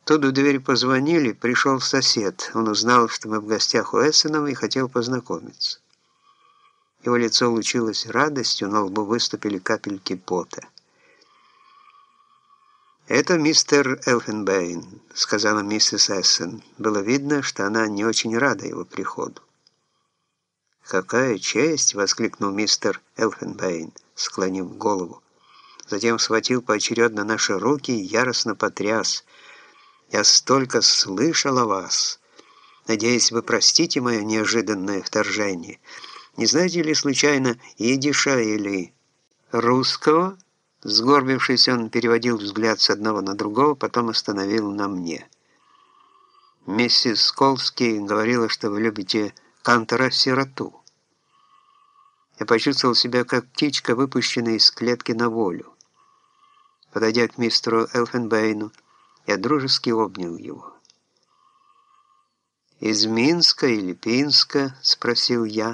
Speaker 1: Тут в дверь позвонили, пришел сосед. Он узнал, что мы в гостях у Эссенов и хотел познакомиться. Его лицо лучилось радостью, на лбу выступили капельки пота. «Это мистер Элфенбейн», — сказала миссис Эссен. Было видно, что она не очень рада его приходу. «Какая честь!» — воскликнул мистер Элфенбейн, склонив голову. Затем схватил поочередно наши руки и яростно потряс. «Я столько слышал о вас! Надеюсь, вы простите мое неожиданное вторжение. Не знаете ли, случайно, идиша или русского?» Сгорбившись, он переводил взгляд с одного на другого, потом остановил на мне. «Миссис Сколски говорила, что вы любите кантора-сироту». Я почувствовал себя, как птичка, выпущенная из клетки на волю. Подойдя к мистеру Элфенбейну, я дружески обнял его. «Из Минска или Пинска?» — спросил я.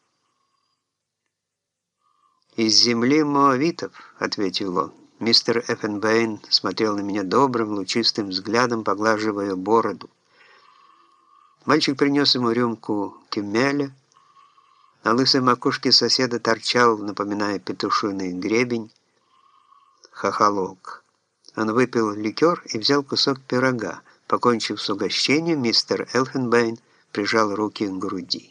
Speaker 1: «Из земли моавитов», — ответил он. Мистер Элфенбейн смотрел на меня добрым, лучистым взглядом, поглаживая бороду. Мальчик принес ему рюмку кемеля. На лысой макушке соседа торчал, напоминая петушиный гребень, хохолок. Он выпил ликер и взял кусок пирога. Покончив с угощением, мистер Элфенбейн прижал руки к груди.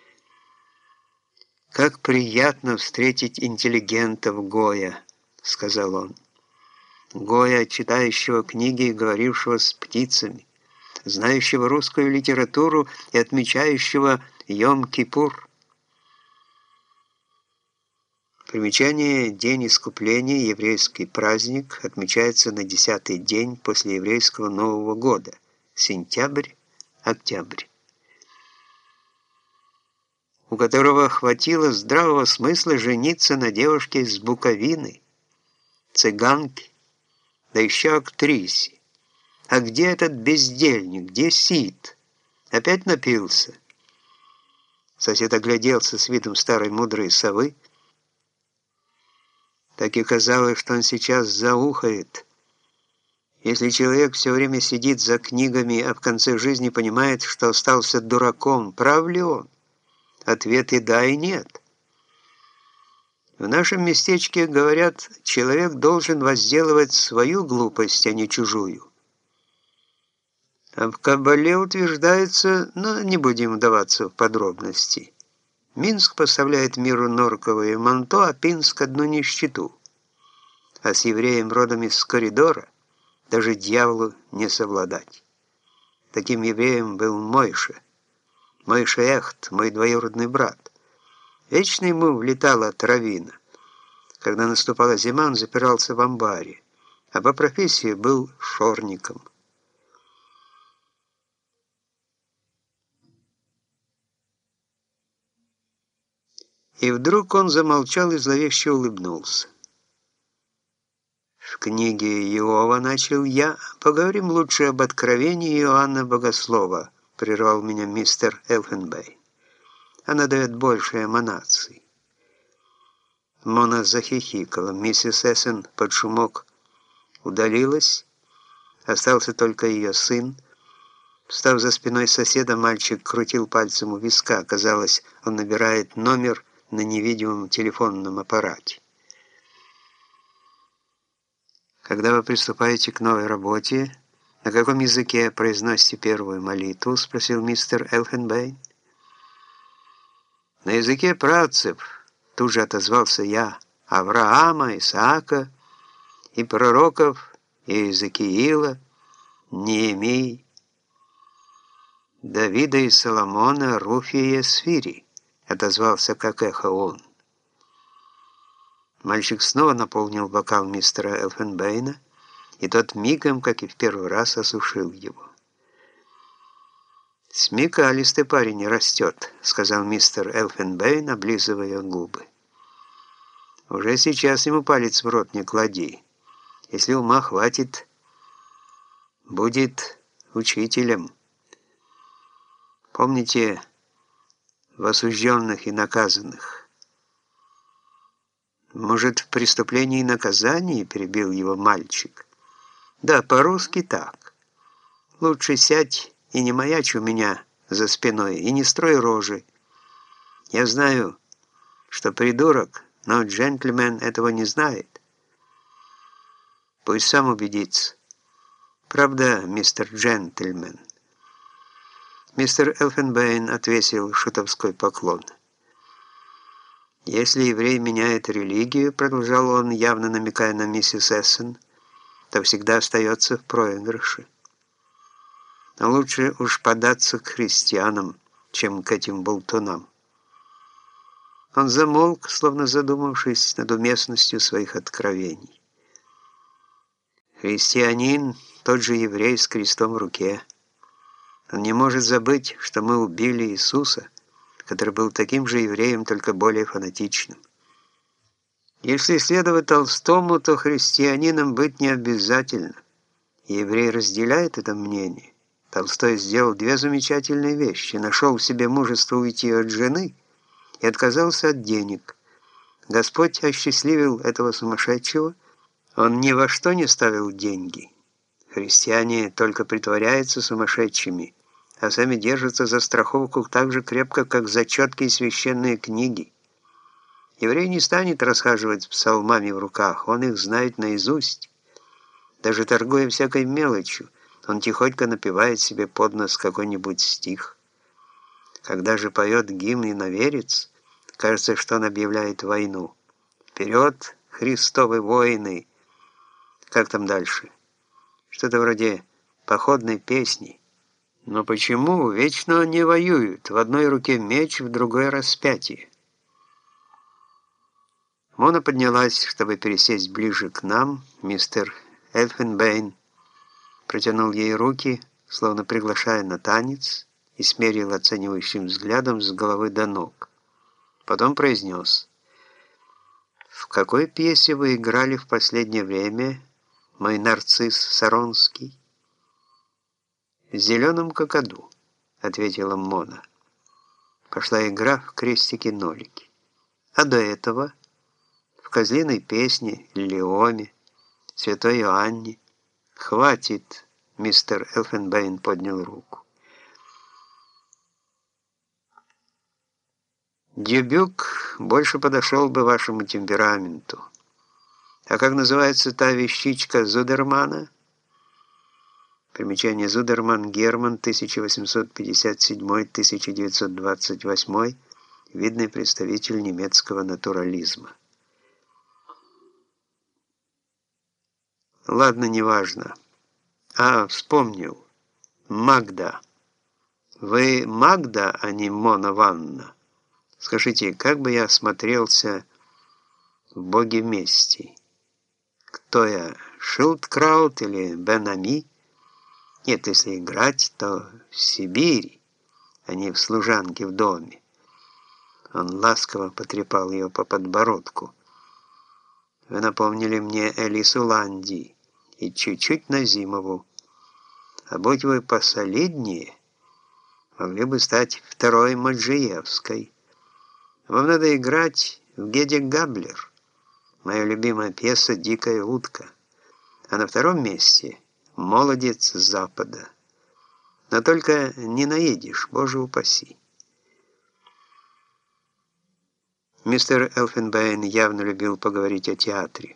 Speaker 1: «Как приятно встретить интеллигентов Гоя», — сказал он. «Гоя, читающего книги и говорившего с птицами, знающего русскую литературу и отмечающего Йом-Кипур». Примечание: День Искупления, еврейский праздник, отмечается на десятый день после еврейского Нового года, сентябрь-октябрь, у которого хватило здравого смысла жениться на девушке из Буковины, цыганке, да еще актрисе. А где этот бездельник, где Сид? Опять напился? Сосед огляделся с видом старой мудрой совы. Так и казалось, что он сейчас заухает. Если человек все время сидит за книгами, а в конце жизни понимает, что остался дураком, прав ли он? Ответ и да, и нет. В нашем местечке говорят, человек должен возделывать свою глупость, а не чужую. А в Кабале утверждается, но не будем вдаваться в подробности. Минск поставляет миру норковые манто, а Пинск — одну нищету. А с евреем родом из коридора даже дьяволу не совладать. Таким евреем был Мойша. Мойша Эхт, мой двоюродный брат. Вечно ему влетала травина. Когда наступала зима, он запирался в амбаре, а по профессии был шорником. И вдруг он замолчал и зловеще улыбнулся. «В книге Иова, — начал я, — поговорим лучше об откровении Иоанна Богослова», — прервал меня мистер Элфенбейн. «Она дает больше эманаций». Мона захихикала. Миссис Эссен под шумок удалилась. Остался только ее сын. Встав за спиной соседа, мальчик крутил пальцем у виска. Казалось, он набирает номер на невидимом телефонном аппарате. «Когда вы приступаете к новой работе, на каком языке произносите первую молитву?» — спросил мистер Элфенбейн. «На языке працев», — тут же отозвался я, — «Авраама, Исаака и пророков Иезекиила, Неемии, Давида и Соломона, Руфия и Сфири», — отозвался как эхо он. Мальчик снова наполнил бокал мистера Элфенбейна, и тот мигом, как и в первый раз, осушил его. «Смекалистый парень растет», — сказал мистер Элфенбейн, облизывая губы. «Уже сейчас ему палец в рот не клади. Если ума хватит, будет учителем. Помните в осужденных и наказанных?» «Может, в преступлении и наказании?» — перебил его мальчик. «Да, по-русски так. Лучше сядь и не маячь у меня за спиной, и не строй рожи. Я знаю, что придурок, но джентльмен этого не знает. Пусть сам убедится. Правда, мистер Джентльмен?» Мистер Элфенбейн отвесил шутовской поклон. «Если еврей меняет религию, — продолжал он, явно намекая на миссис Эссен, — то всегда остается в проигрыше. Но лучше уж податься к христианам, чем к этим болтунам». Он замолк, словно задумавшись над уместностью своих откровений. Христианин — тот же еврей с крестом в руке. Он не может забыть, что мы убили Иисуса, который был таким же евреем, только более фанатичным. Если следовать Толстому, то христианином быть не обязательно. Еврей разделяет это мнение. Толстой сделал две замечательные вещи. Нашел в себе мужество уйти от жены и отказался от денег. Господь осчастливил этого сумасшедшего. Он ни во что не ставил деньги. Христиане только притворяются сумасшедшими, а сами держатся за страховку так же крепко, как за четкие священные книги. Еврей не станет расхаживать с псалмами в руках, он их знает наизусть. Даже торгуя всякой мелочью, он тихонько напевает себе под нос какой-нибудь стих. Когда же поет гимн иноверец, кажется, что он объявляет войну. «Вперед, Христовы воины!» Как там дальше? Что-то вроде походной песни. Но почему вечно они воюют? В одной руке меч, в другой распятие. Мона поднялась, чтобы пересесть ближе к нам. Мистер Элфенбейн протянул ей руки, словно приглашая на танец, и смерил оценивающим взглядом с головы до ног. Потом произнес: «В какой пьесе вы играли в последнее время, мой нарцисс Саронский?» «В «Зеленом кокоду», — ответила Мона. Пошла игра в крестики-нолики. А до этого в «Козлиной песне», «Леоме», «Святой Иоанне». «Хватит», — мистер Элфенбейн поднял руку. «Дюбюк больше подошел бы вашему темпераменту. А как называется та вещичка Зудермана?» Примечание: Зудерман Герман, тысяча восемьсот пятьдесят седьмой — тысяча девятьсот двадцать восьмой, видный представитель немецкого натурализма. Ладно, неважно. А, вспомнил. Магда. Вы Магда, а не Мона Ванна? Скажите, как бы я смотрелся в «Боге мести»? Кто я, Шилдкраут или Бен-Ами? Нет, если играть, то в Сибири, а не в «Служанке в доме». Он ласково потрепал ее по подбородку. «Вы напомнили мне Элису Ланди и чуть-чуть Назимову. А будь вы посолиднее, могли бы стать второй Маджиевской. Вам надо играть в Геде Габлер, моя любимая пьеса «Дикая утка». А на втором месте «Молодец Запада». Но только не наедешь, Боже упаси. Мистер Элфенбейн явно любил поговорить о театре.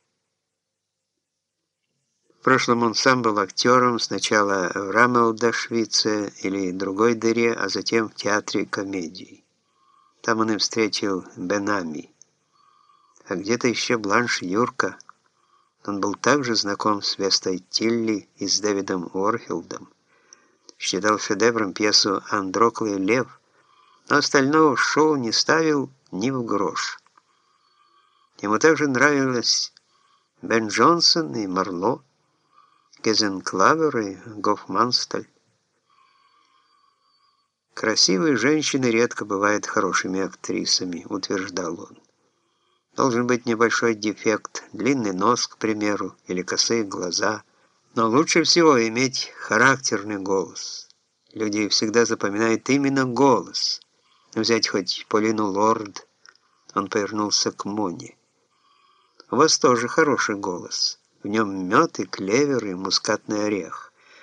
Speaker 1: В прошлом он сам был актером, сначала в Рамелдашвице или другой дыре, а затем в театре комедии. Там он и встретил Бен-Ами. А где-то еще Бланш Юрка. Он был также знаком с Вестой Тилли и с Дэвидом Уорхилдом. Считал шедевром пьесу «Андрокл и лев», но остального в шоу не ставил ни в грош. Ему также нравились Бен Джонсон и Марло, Гезенклавер и Гофмансталь. «Красивые женщины редко бывают хорошими актрисами», — утверждал он. Должен быть небольшой дефект, длинный нос, к примеру, или косые глаза, но лучше всего иметь характерный голос. Люди всегда запоминают именно голос. Взять хоть Полину Лорд. Он повернулся к Моне. У вас тоже хороший голос. В нем мед и клевер и мускатный орех.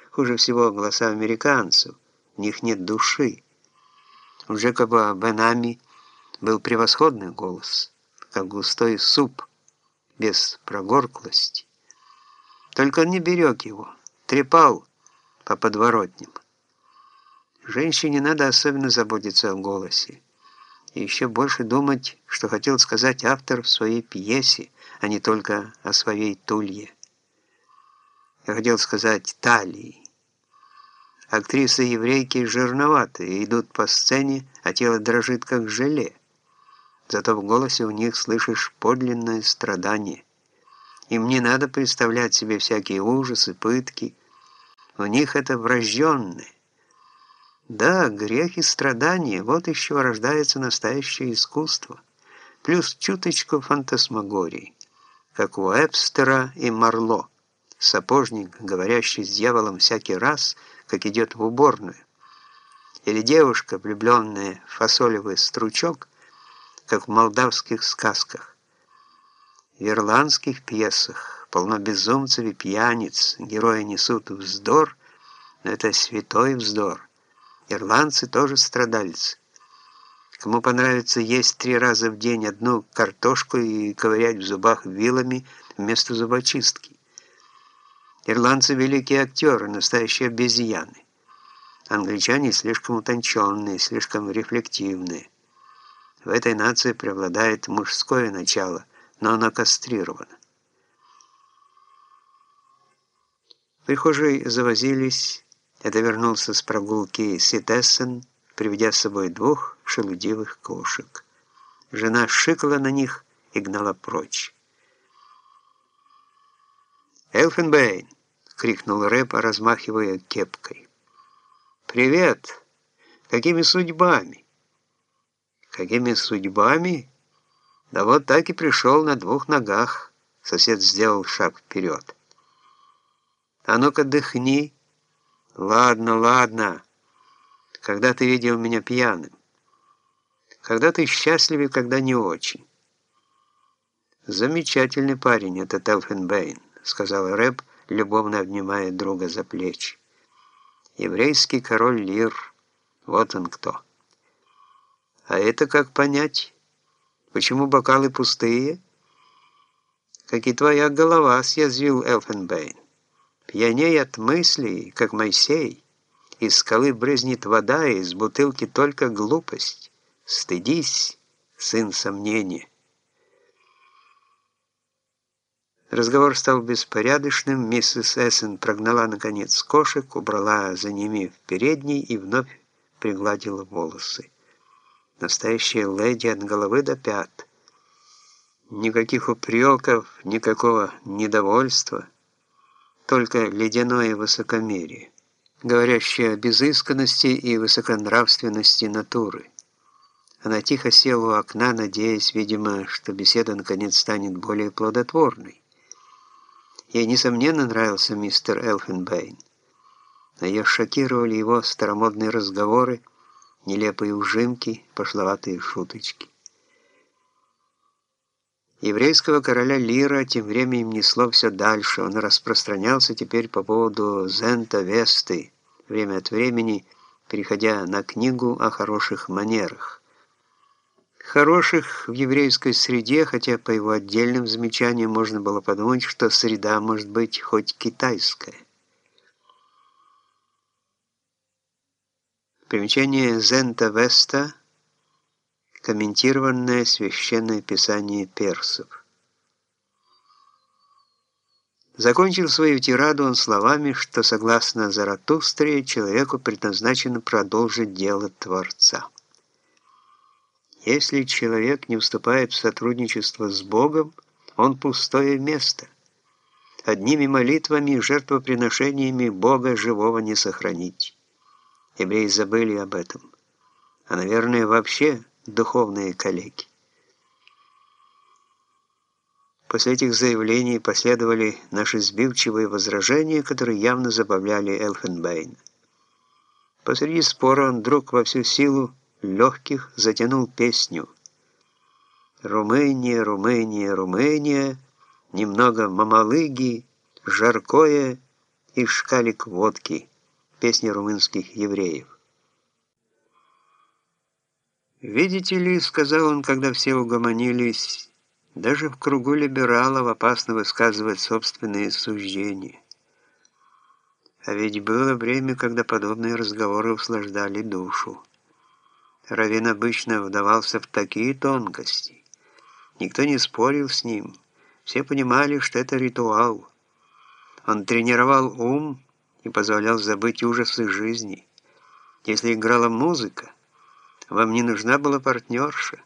Speaker 1: Хуже всего голоса американцев, в них нет души. У Джекоба Бенами был превосходный голос, как густой суп, без прогорклости. Только он не берег его, трепал по подворотням. Женщине надо особенно заботиться о голосе. И еще больше думать, что хотел сказать автор в своей пьесе, а не только о своей тулье. Я хотел сказать талии. Актрисы-еврейки жирноватые, идут по сцене, а тело дрожит, как желе. Зато в голосе у них слышишь подлинное страдание. Им не надо представлять себе всякие ужасы, пытки. У них это врожденное. Да, грех и страдания, вот еще рождается настоящее искусство. Плюс чуточку фантасмагории, как у Эбстера и Марло. Сапожник, говорящий с дьяволом всякий раз, как идет в уборную. Или девушка, влюбленная в фасолевый стручок, как в молдавских сказках. В ирландских пьесах полно безумцев и пьяниц, герои несут вздор, но это святой вздор. Ирландцы тоже страдальцы. Кому понравится есть три раза в день одну картошку и ковырять в зубах вилами вместо зубочистки? Ирландцы великие актеры, настоящие обезьяны. Англичане слишком утонченные, слишком рефлективные. В этой нации преобладает мужское начало, но оно кастрировано. В прихожей завозились. Это вернулся с прогулки Ситессен, приведя с собой двух шелудивых кошек. Жена шикала на них и гнала прочь. «Элфенбейн!» — крикнул Рэп, размахивая кепкой. «Привет! Какими судьбами?» «Какими судьбами? Да вот так и пришел на двух ногах», — сосед сделал шаг вперед. «А ну-ка дыхни». «Ладно, ладно. Когда ты видел меня пьяным? Когда ты счастлив и когда не очень?» «Замечательный парень этот Элфенбейн», — сказал Рэп, любовно обнимая друга за плечи. «Еврейский король Лир. Вот он кто». «А это как понять? Почему бокалы пустые?» «Как и твоя голова», — съязвил Элфенбейн. «Пьяней от мыслей, как Моисей. Из скалы брызнет вода, и из бутылки только глупость. Стыдись, сын сомнения». Разговор стал беспорядочным. Миссис Эссен прогнала, наконец, кошек, убрала за ними в передней и вновь пригладила волосы. Настоящая леди от головы до пят. Никаких упреков, никакого недовольства. Только ледяное высокомерие, говорящее о безысканности и высоконравственности натуры. Она тихо села у окна, надеясь, видимо, что беседа наконец станет более плодотворной. Ей, несомненно, нравился мистер Элфенбейн, но ее шокировали его старомодные разговоры, нелепые ужимки, пошловатые шуточки. Еврейского короля Лира тем временем несло все дальше. Он распространялся теперь по поводу Зента Весты, время от времени переходя на книгу о хороших манерах. Хороших в еврейской среде, хотя по его отдельным замечаниям можно было подумать, что среда может быть хоть китайская. Примечание Зента Веста – комментированное священное писание персов. Закончил свою тираду он словами, что, согласно Заратустре, человеку предназначено продолжить дело Творца. Если человек не вступает в сотрудничество с Богом, он пустое место. Одними молитвами и жертвоприношениями Бога живого не сохранить. Евреи забыли об этом. А, наверное, вообще духовные коллеги. После этих заявлений последовали наши сбивчивые возражения, которые явно забавляли Элфенбейна. Посреди спора он вдруг во всю силу легких затянул песню «Румыния, Румыния, Румыния, немного мамалыги, жаркое, и шкалик водки, песни румынских евреев. «Видите ли, — сказал он, когда все угомонились, — даже в кругу либералов опасно высказывать собственные суждения. А ведь было время, когда подобные разговоры услаждали душу. Раввин обычно вдавался в такие тонкости. Никто не спорил с ним. Все понимали, что это ритуал. Он тренировал ум и позволял забыть ужасы жизни. Если играла музыка, вам не нужна была партнерша.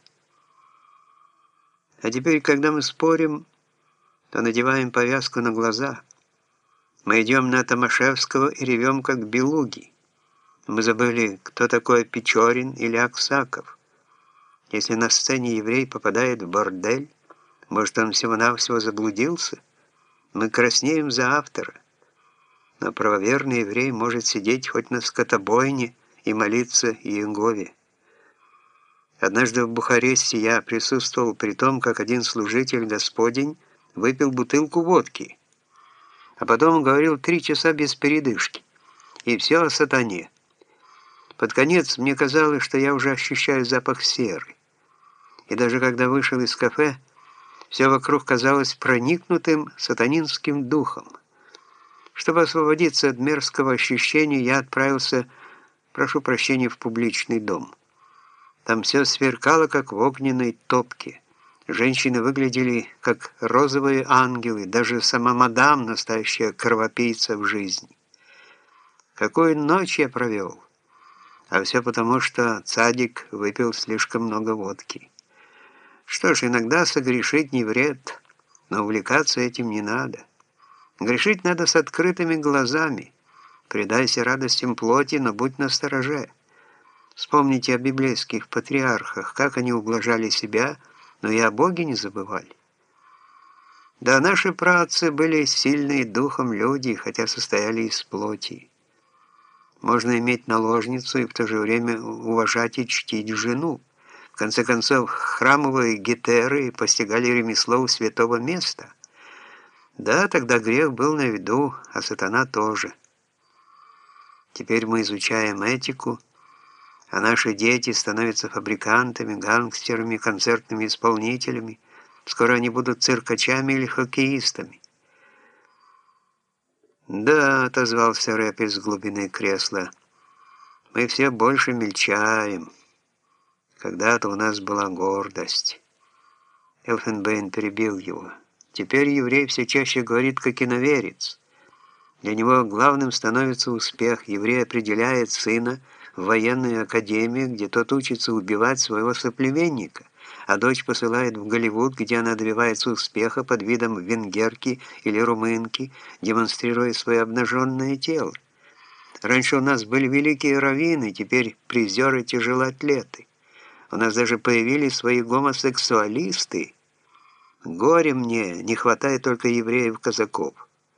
Speaker 1: А теперь, когда мы спорим, то надеваем повязку на глаза. Мы идем на Томашевского и ревем, как белуги. Мы забыли, кто такой Печорин или Аксаков. Если на сцене еврей попадает в бордель, может, он всего-навсего заблудился? Мы краснеем за автора. Но правоверный еврей может сидеть хоть на скотобойне и молиться Иегове. Однажды в Бухаресте я присутствовал при том, как один служитель Господень выпил бутылку водки, а потом говорил три часа без передышки, и все о сатане. Под конец мне казалось, что я уже ощущаю запах серы, и даже когда вышел из кафе, все вокруг казалось проникнутым сатанинским духом. Чтобы освободиться от мерзкого ощущения, я отправился, прошу прощения, в публичный дом. Там все сверкало, как в огненной топке. Женщины выглядели, как розовые ангелы, даже сама мадам, настоящая кровопийца в жизни. Какую ночь я провел! А все потому, что цадик выпил слишком много водки. Что ж, иногда согрешить не вред, но увлекаться этим не надо. Грешить надо с открытыми глазами. Предайся радостям плоти, но будь настороже. Вспомните о библейских патриархах, как они ублажали себя, но и о Боге не забывали. Да, наши праотцы были сильные духом люди, хотя состояли из плоти. Можно иметь наложницу и в то же время уважать и чтить жену. В конце концов, храмовые гетеры постигали ремесло у святого места. Да, тогда грех был на виду, а сатана тоже. Теперь мы изучаем этику, а наши дети становятся фабрикантами, гангстерами, концертными исполнителями. Скоро они будут циркачами или хоккеистами. «Да», — отозвался рэп из глубины кресла, — «мы все больше мельчаем. Когда-то у нас была гордость». Элфенбейн перебил его. «Теперь еврей все чаще говорит как иноверец. Для него главным становится успех. Еврей определяет сына в военную академию, где тот учится убивать своего соплеменника, а дочь посылает в Голливуд, где она добивается успеха под видом венгерки или румынки, демонстрируя свое обнаженное тело. Раньше у нас были великие раввины, теперь призеры-тяжелоатлеты. У нас даже появились свои гомосексуалисты. Горе мне, не хватает только евреев-казаков».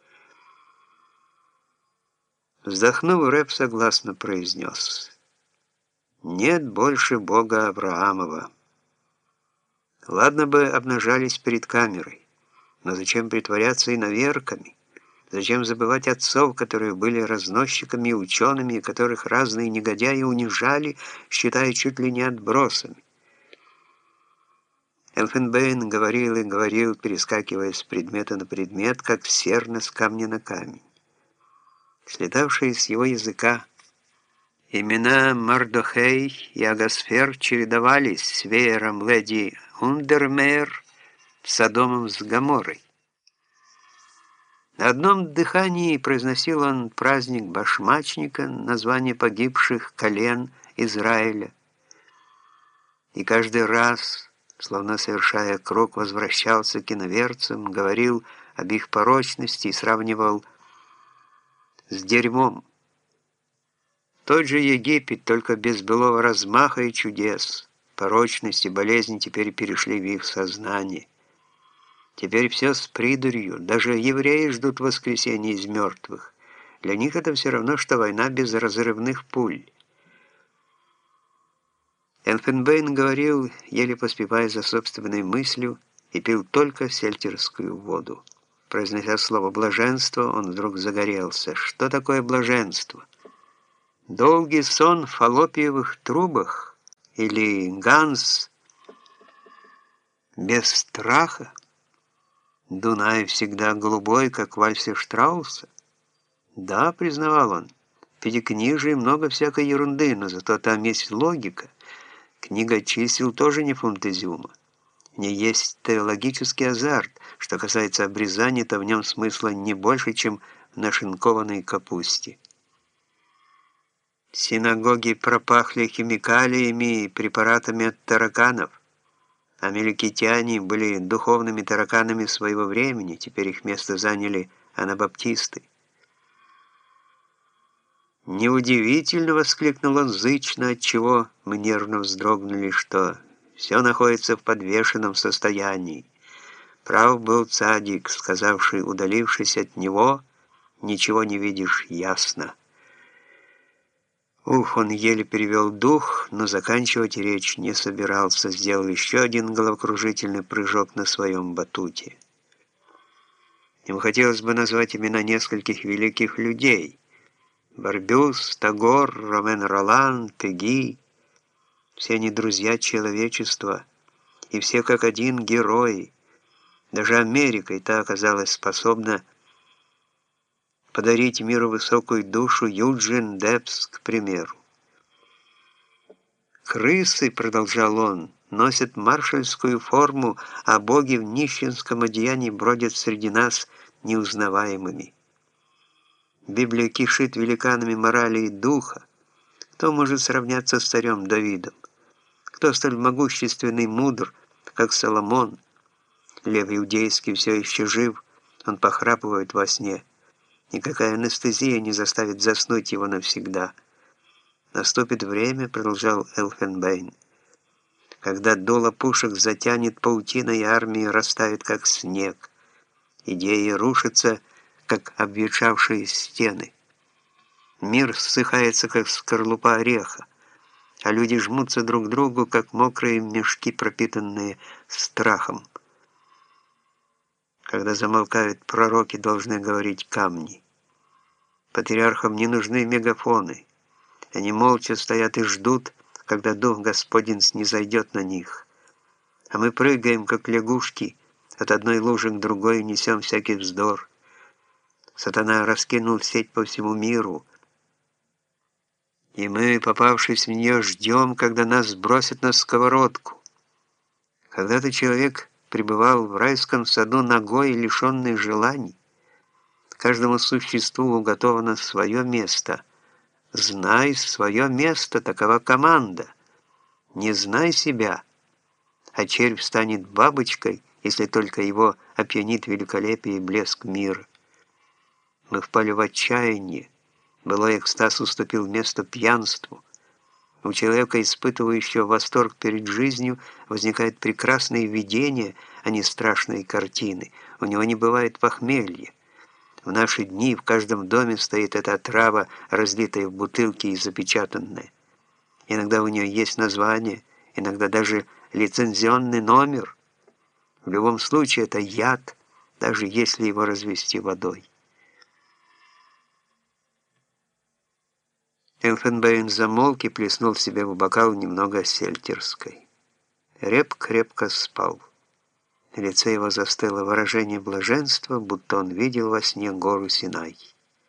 Speaker 1: Вздохнув, рэп согласно произнес: «Нет больше Бога Авраамова». Ладно бы обнажались перед камерой, но зачем притворяться иноверками? Зачем забывать отцов, которые были разносчиками и учеными, которых разные негодяи унижали, считая чуть ли не отбросами? Элфенбейн говорил и говорил, перескакивая с предмета на предмет, как серна с камня на камень. Слетавшие с его языка имена Мардохей и Агасфер чередовались с веером леди Ундермейр, Содомом с Гоморрой. На одном дыхании произносил он праздник башмачника, название погибших колен Израиля. И каждый раз, словно совершая круг, возвращался к иноверцам, говорил об их порочности и сравнивал с дерьмом. Тот же Египет, только без былого размаха и чудес. Порочность и болезни теперь перешли в их сознание. Теперь все с придурью. Даже евреи ждут воскресения из мертвых. Для них это все равно, что война без разрывных пуль. Элфенбейн говорил, еле поспевая за собственной мыслью, и пил только сельтерскую воду. Произнося слово «блаженство», он вдруг загорелся. Что такое блаженство? Долгий сон в фаллопиевых трубах? Или Ганс без страха? Дунай всегда голубой, как в вальсе Штрауса? Да, признавал он, в пятикнижии много всякой ерунды, но зато там есть логика. Книга чисел тоже не фунт изюма. В ней есть теологический азарт. Что касается обрезания, то в нем смысла не больше, чем в нашинкованной капусте. Синагоги пропахли химикалиями и препаратами от тараканов. Амеликитяне были духовными тараканами своего времени, теперь их место заняли анабаптисты. «Неудивительно!» — воскликнул он зычно, отчего мы нервно вздрогнули, что все находится в подвешенном состоянии. Прав был цадик, сказавший, удалившись от него, «Ничего не видишь ясно». Ух, он еле перевел дух, но заканчивать речь не собирался, сделал еще один головокружительный прыжок на своем батуте. Ему хотелось бы назвать имена нескольких великих людей. Барбюс, Тагор, Ромен Ролан, Пеги. Все они друзья человечества, и все как один герои. Даже Америка и та оказалась способна подарить миру высокую душу, Юджин Депс, к примеру. «Крысы», — продолжал он, — «носят маршальскую форму, а боги в нищенском одеянии бродят среди нас неузнаваемыми. Библия кишит великанами морали и духа. Кто может сравняться с царем Давидом? Кто столь могущественный и мудр, как Соломон? Лев Иудейский все еще жив, он похрапывает во сне. Никакая анестезия не заставит заснуть его навсегда. Наступит время, продолжал Элфенбейн, когда дуло пушек затянет паутиной, и армии растают, как снег. Идеи рушатся, как обветшавшие стены. Мир ссыхается, как скорлупа ореха, а люди жмутся друг к другу, как мокрые мешки, пропитанные страхом. Когда замолкают пророки, должны говорить камни. Патриархам не нужны мегафоны. Они молча стоят и ждут, когда Дух Господень снизойдет на них. А мы прыгаем, как лягушки, от одной лужи к другой, несем всякий вздор. Сатана раскинул сеть по всему миру, и мы, попавшись в нее, ждем, когда нас сбросят на сковородку. Когда-то человек пребывал в райском саду нагой и лишенный желаний. Каждому существу уготовано свое место. Знай свое место, такова команда. Не знай себя, а червь станет бабочкой, если только его опьянит великолепие и блеск мира. Мы впали в отчаяние. Былой экстаз уступил место пьянству. У человека, испытывающего восторг перед жизнью, возникают прекрасные видения, а не страшные картины. У него не бывает похмелья. В наши дни в каждом доме стоит эта отрава, разлитая в бутылке и запечатанная. Иногда у нее есть название, иногда даже лицензионный номер. В любом случае это яд, даже если его развести водой. Элфенбейн замолк и плеснул себе в бокал немного сельтерской. Реп крепко спал. На лице его застыло выражение блаженства, будто он видел во сне гору Синай.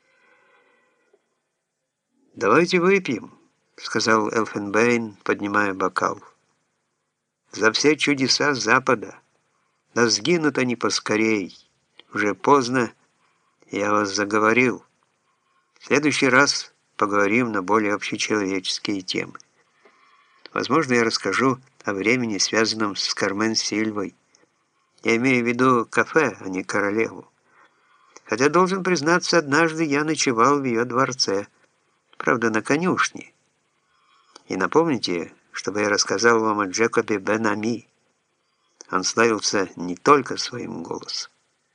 Speaker 1: «Давайте выпьем», — сказал Элфенбейн, поднимая бокал. «За все чудеса Запада. Да сгинут они поскорей. Уже поздно, я вас заговорил. В следующий раз поговорим на более общечеловеческие темы. Возможно, я расскажу о времени, связанном с Кармен Сильвой. Я имею в виду кафе, а не королеву. Хотя, должен признаться, однажды я ночевал в ее дворце, правда, на конюшне. И напомните, чтобы я рассказал вам о Джекобе Бен-Ами. Он славился не только своим голосом.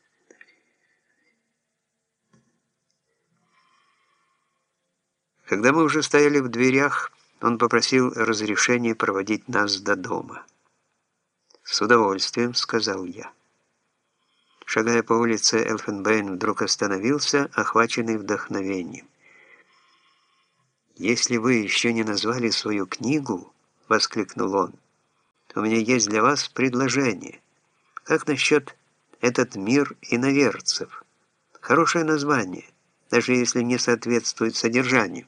Speaker 1: Когда мы уже стояли в дверях, он попросил разрешения проводить нас до дома. «С удовольствием», — сказал я. Шагая по улице, Элфенбейн вдруг остановился, охваченный вдохновением. «Если вы еще не назвали свою книгу, — воскликнул он, — у меня есть для вас предложение. Как насчет «Этот мир иноверцев»? Хорошее название, даже если не соответствует содержанию.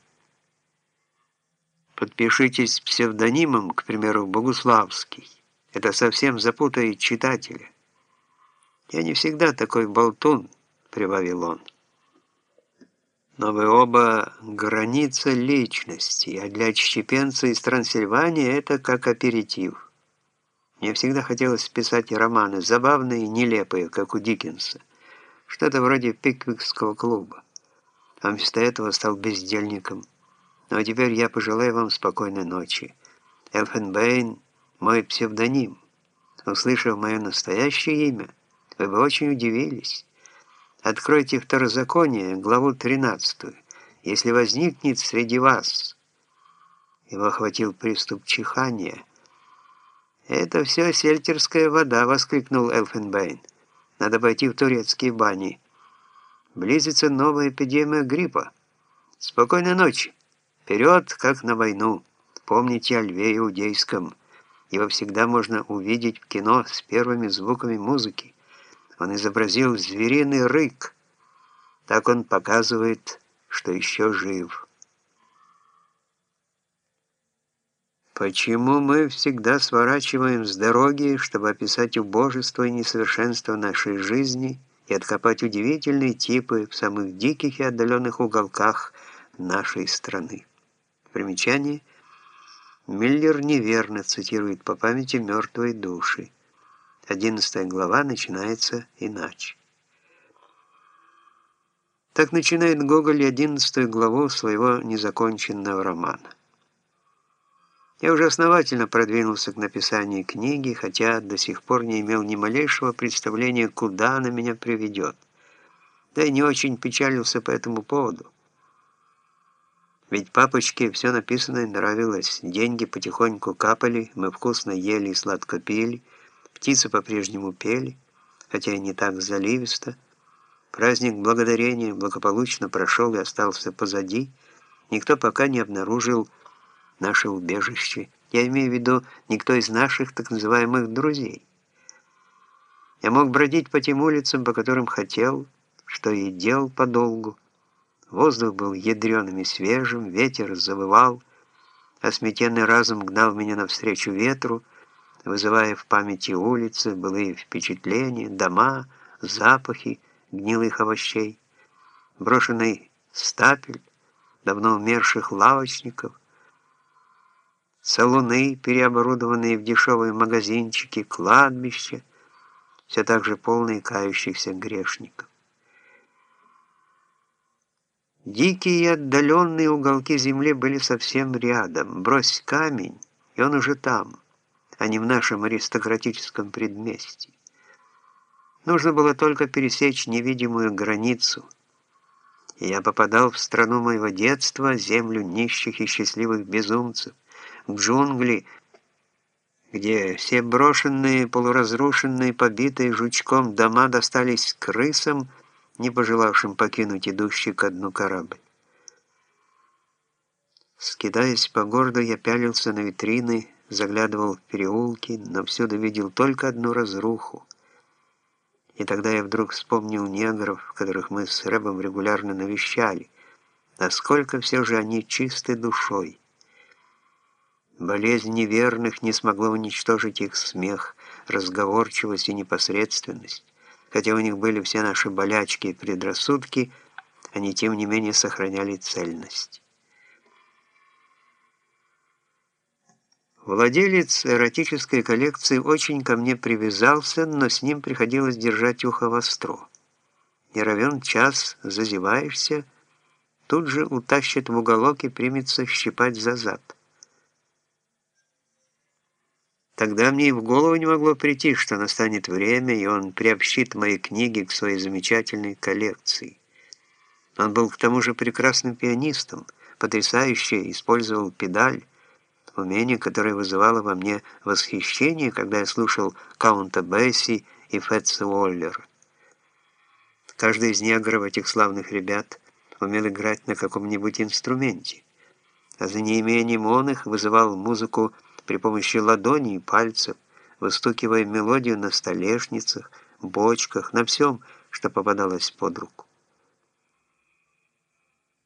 Speaker 1: Подпишитесь псевдонимом, к примеру, Богуславский. Это совсем запутает читателя. Я не всегда такой болтун», — прибавил он. «Но вы оба граница личности, а для отщепенца из Трансильвании это как аперитив. Мне всегда хотелось писать романы, забавные и нелепые, как у Диккенса, что-то вроде Пиквикского клуба. А вместо этого стал бездельником. Ну а теперь я пожелаю вам спокойной ночи. Элфенбейн — мой псевдоним. Услышав мое настоящее имя, вы бы очень удивились. Откройте Второзаконие, главу тринадцатую. Если возникнет среди вас...» Его охватил приступ чихания. «Это все сельтерская вода», — воскликнул Элфенбейн. «Надо пойти в турецкие бани. Близится новая эпидемия гриппа. Спокойной ночи. Вперед, как на войну. Помните о льве иудейском. Его всегда можно увидеть в кино с первыми звуками музыки. Он изобразил звериный рык. Так он показывает, что еще жив». Почему мы всегда сворачиваем с дороги, чтобы описать убожество и несовершенство нашей жизни и откопать удивительные типы в самых диких и отдаленных уголках нашей страны? Примечание. Миллер неверно цитирует по памяти «Мертвые души». Одиннадцатая глава начинается иначе. Так начинает Гоголь одиннадцатую главу своего незаконченного романа. Я уже основательно продвинулся к написанию книги, хотя до сих пор не имел ни малейшего представления, куда она меня приведет. Да и не очень печалился по этому поводу. Ведь папочке все написанное нравилось. Деньги потихоньку капали, мы вкусно ели и сладко пили, птицы по-прежнему пели, хотя и не так заливисто. Праздник Благодарения благополучно прошел и остался позади. Никто пока не обнаружил наше убежище. Я имею в виду, никто из наших так называемых друзей. Я мог бродить по тем улицам, по которым хотел, что и делал подолгу. Воздух был ядреным и свежим, ветер завывал, а сметенный разум гнал меня навстречу ветру, вызывая в памяти улицы, былые впечатления, дома, запахи гнилых овощей, брошенный стапель давно умерших лавочников, салуны, переоборудованные в дешевые магазинчики, кладбища, все так же полные кающихся грешников. Дикие и отдаленные уголки земли были совсем рядом. Брось камень, и он уже там, а не в нашем аристократическом предместье. Нужно было только пересечь невидимую границу, и я попадал в страну моего детства, землю нищих и счастливых безумцев, в джунгли, где все брошенные, полуразрушенные, побитые жучком дома достались крысам, не пожелавшим покинуть идущий ко дну корабль. Скидаясь по городу, я пялился на витрины, заглядывал в переулки, но всюду видел только одну разруху. И тогда я вдруг вспомнил негров, которых мы с Рэбом регулярно навещали, насколько все же они чисты душой. Болезнь неверных не смогла уничтожить их смех, разговорчивость и непосредственность. Хотя у них были все наши болячки и предрассудки, они тем не менее сохраняли цельность. Владелец эротической коллекции очень ко мне привязался, но с ним приходилось держать ухо востро. Не равен час зазеваешься, тут же утащит в уголок и примется щипать за зад. Тогда мне и в голову не могло прийти, что настанет время, и он приобщит мои книги к своей замечательной коллекции. Он был к тому же прекрасным пианистом, потрясающе использовал педаль, умение, которое вызывало во мне восхищение, когда я слушал Каунта Бэсси и Фетца Уоллера. Каждый из негров, этих славных ребят, умел играть на каком-нибудь инструменте, а за неимением он их вызывал музыку при помощи ладоней и пальцев, выстукивая мелодию на столешницах, бочках, на всем, что попадалось под руку.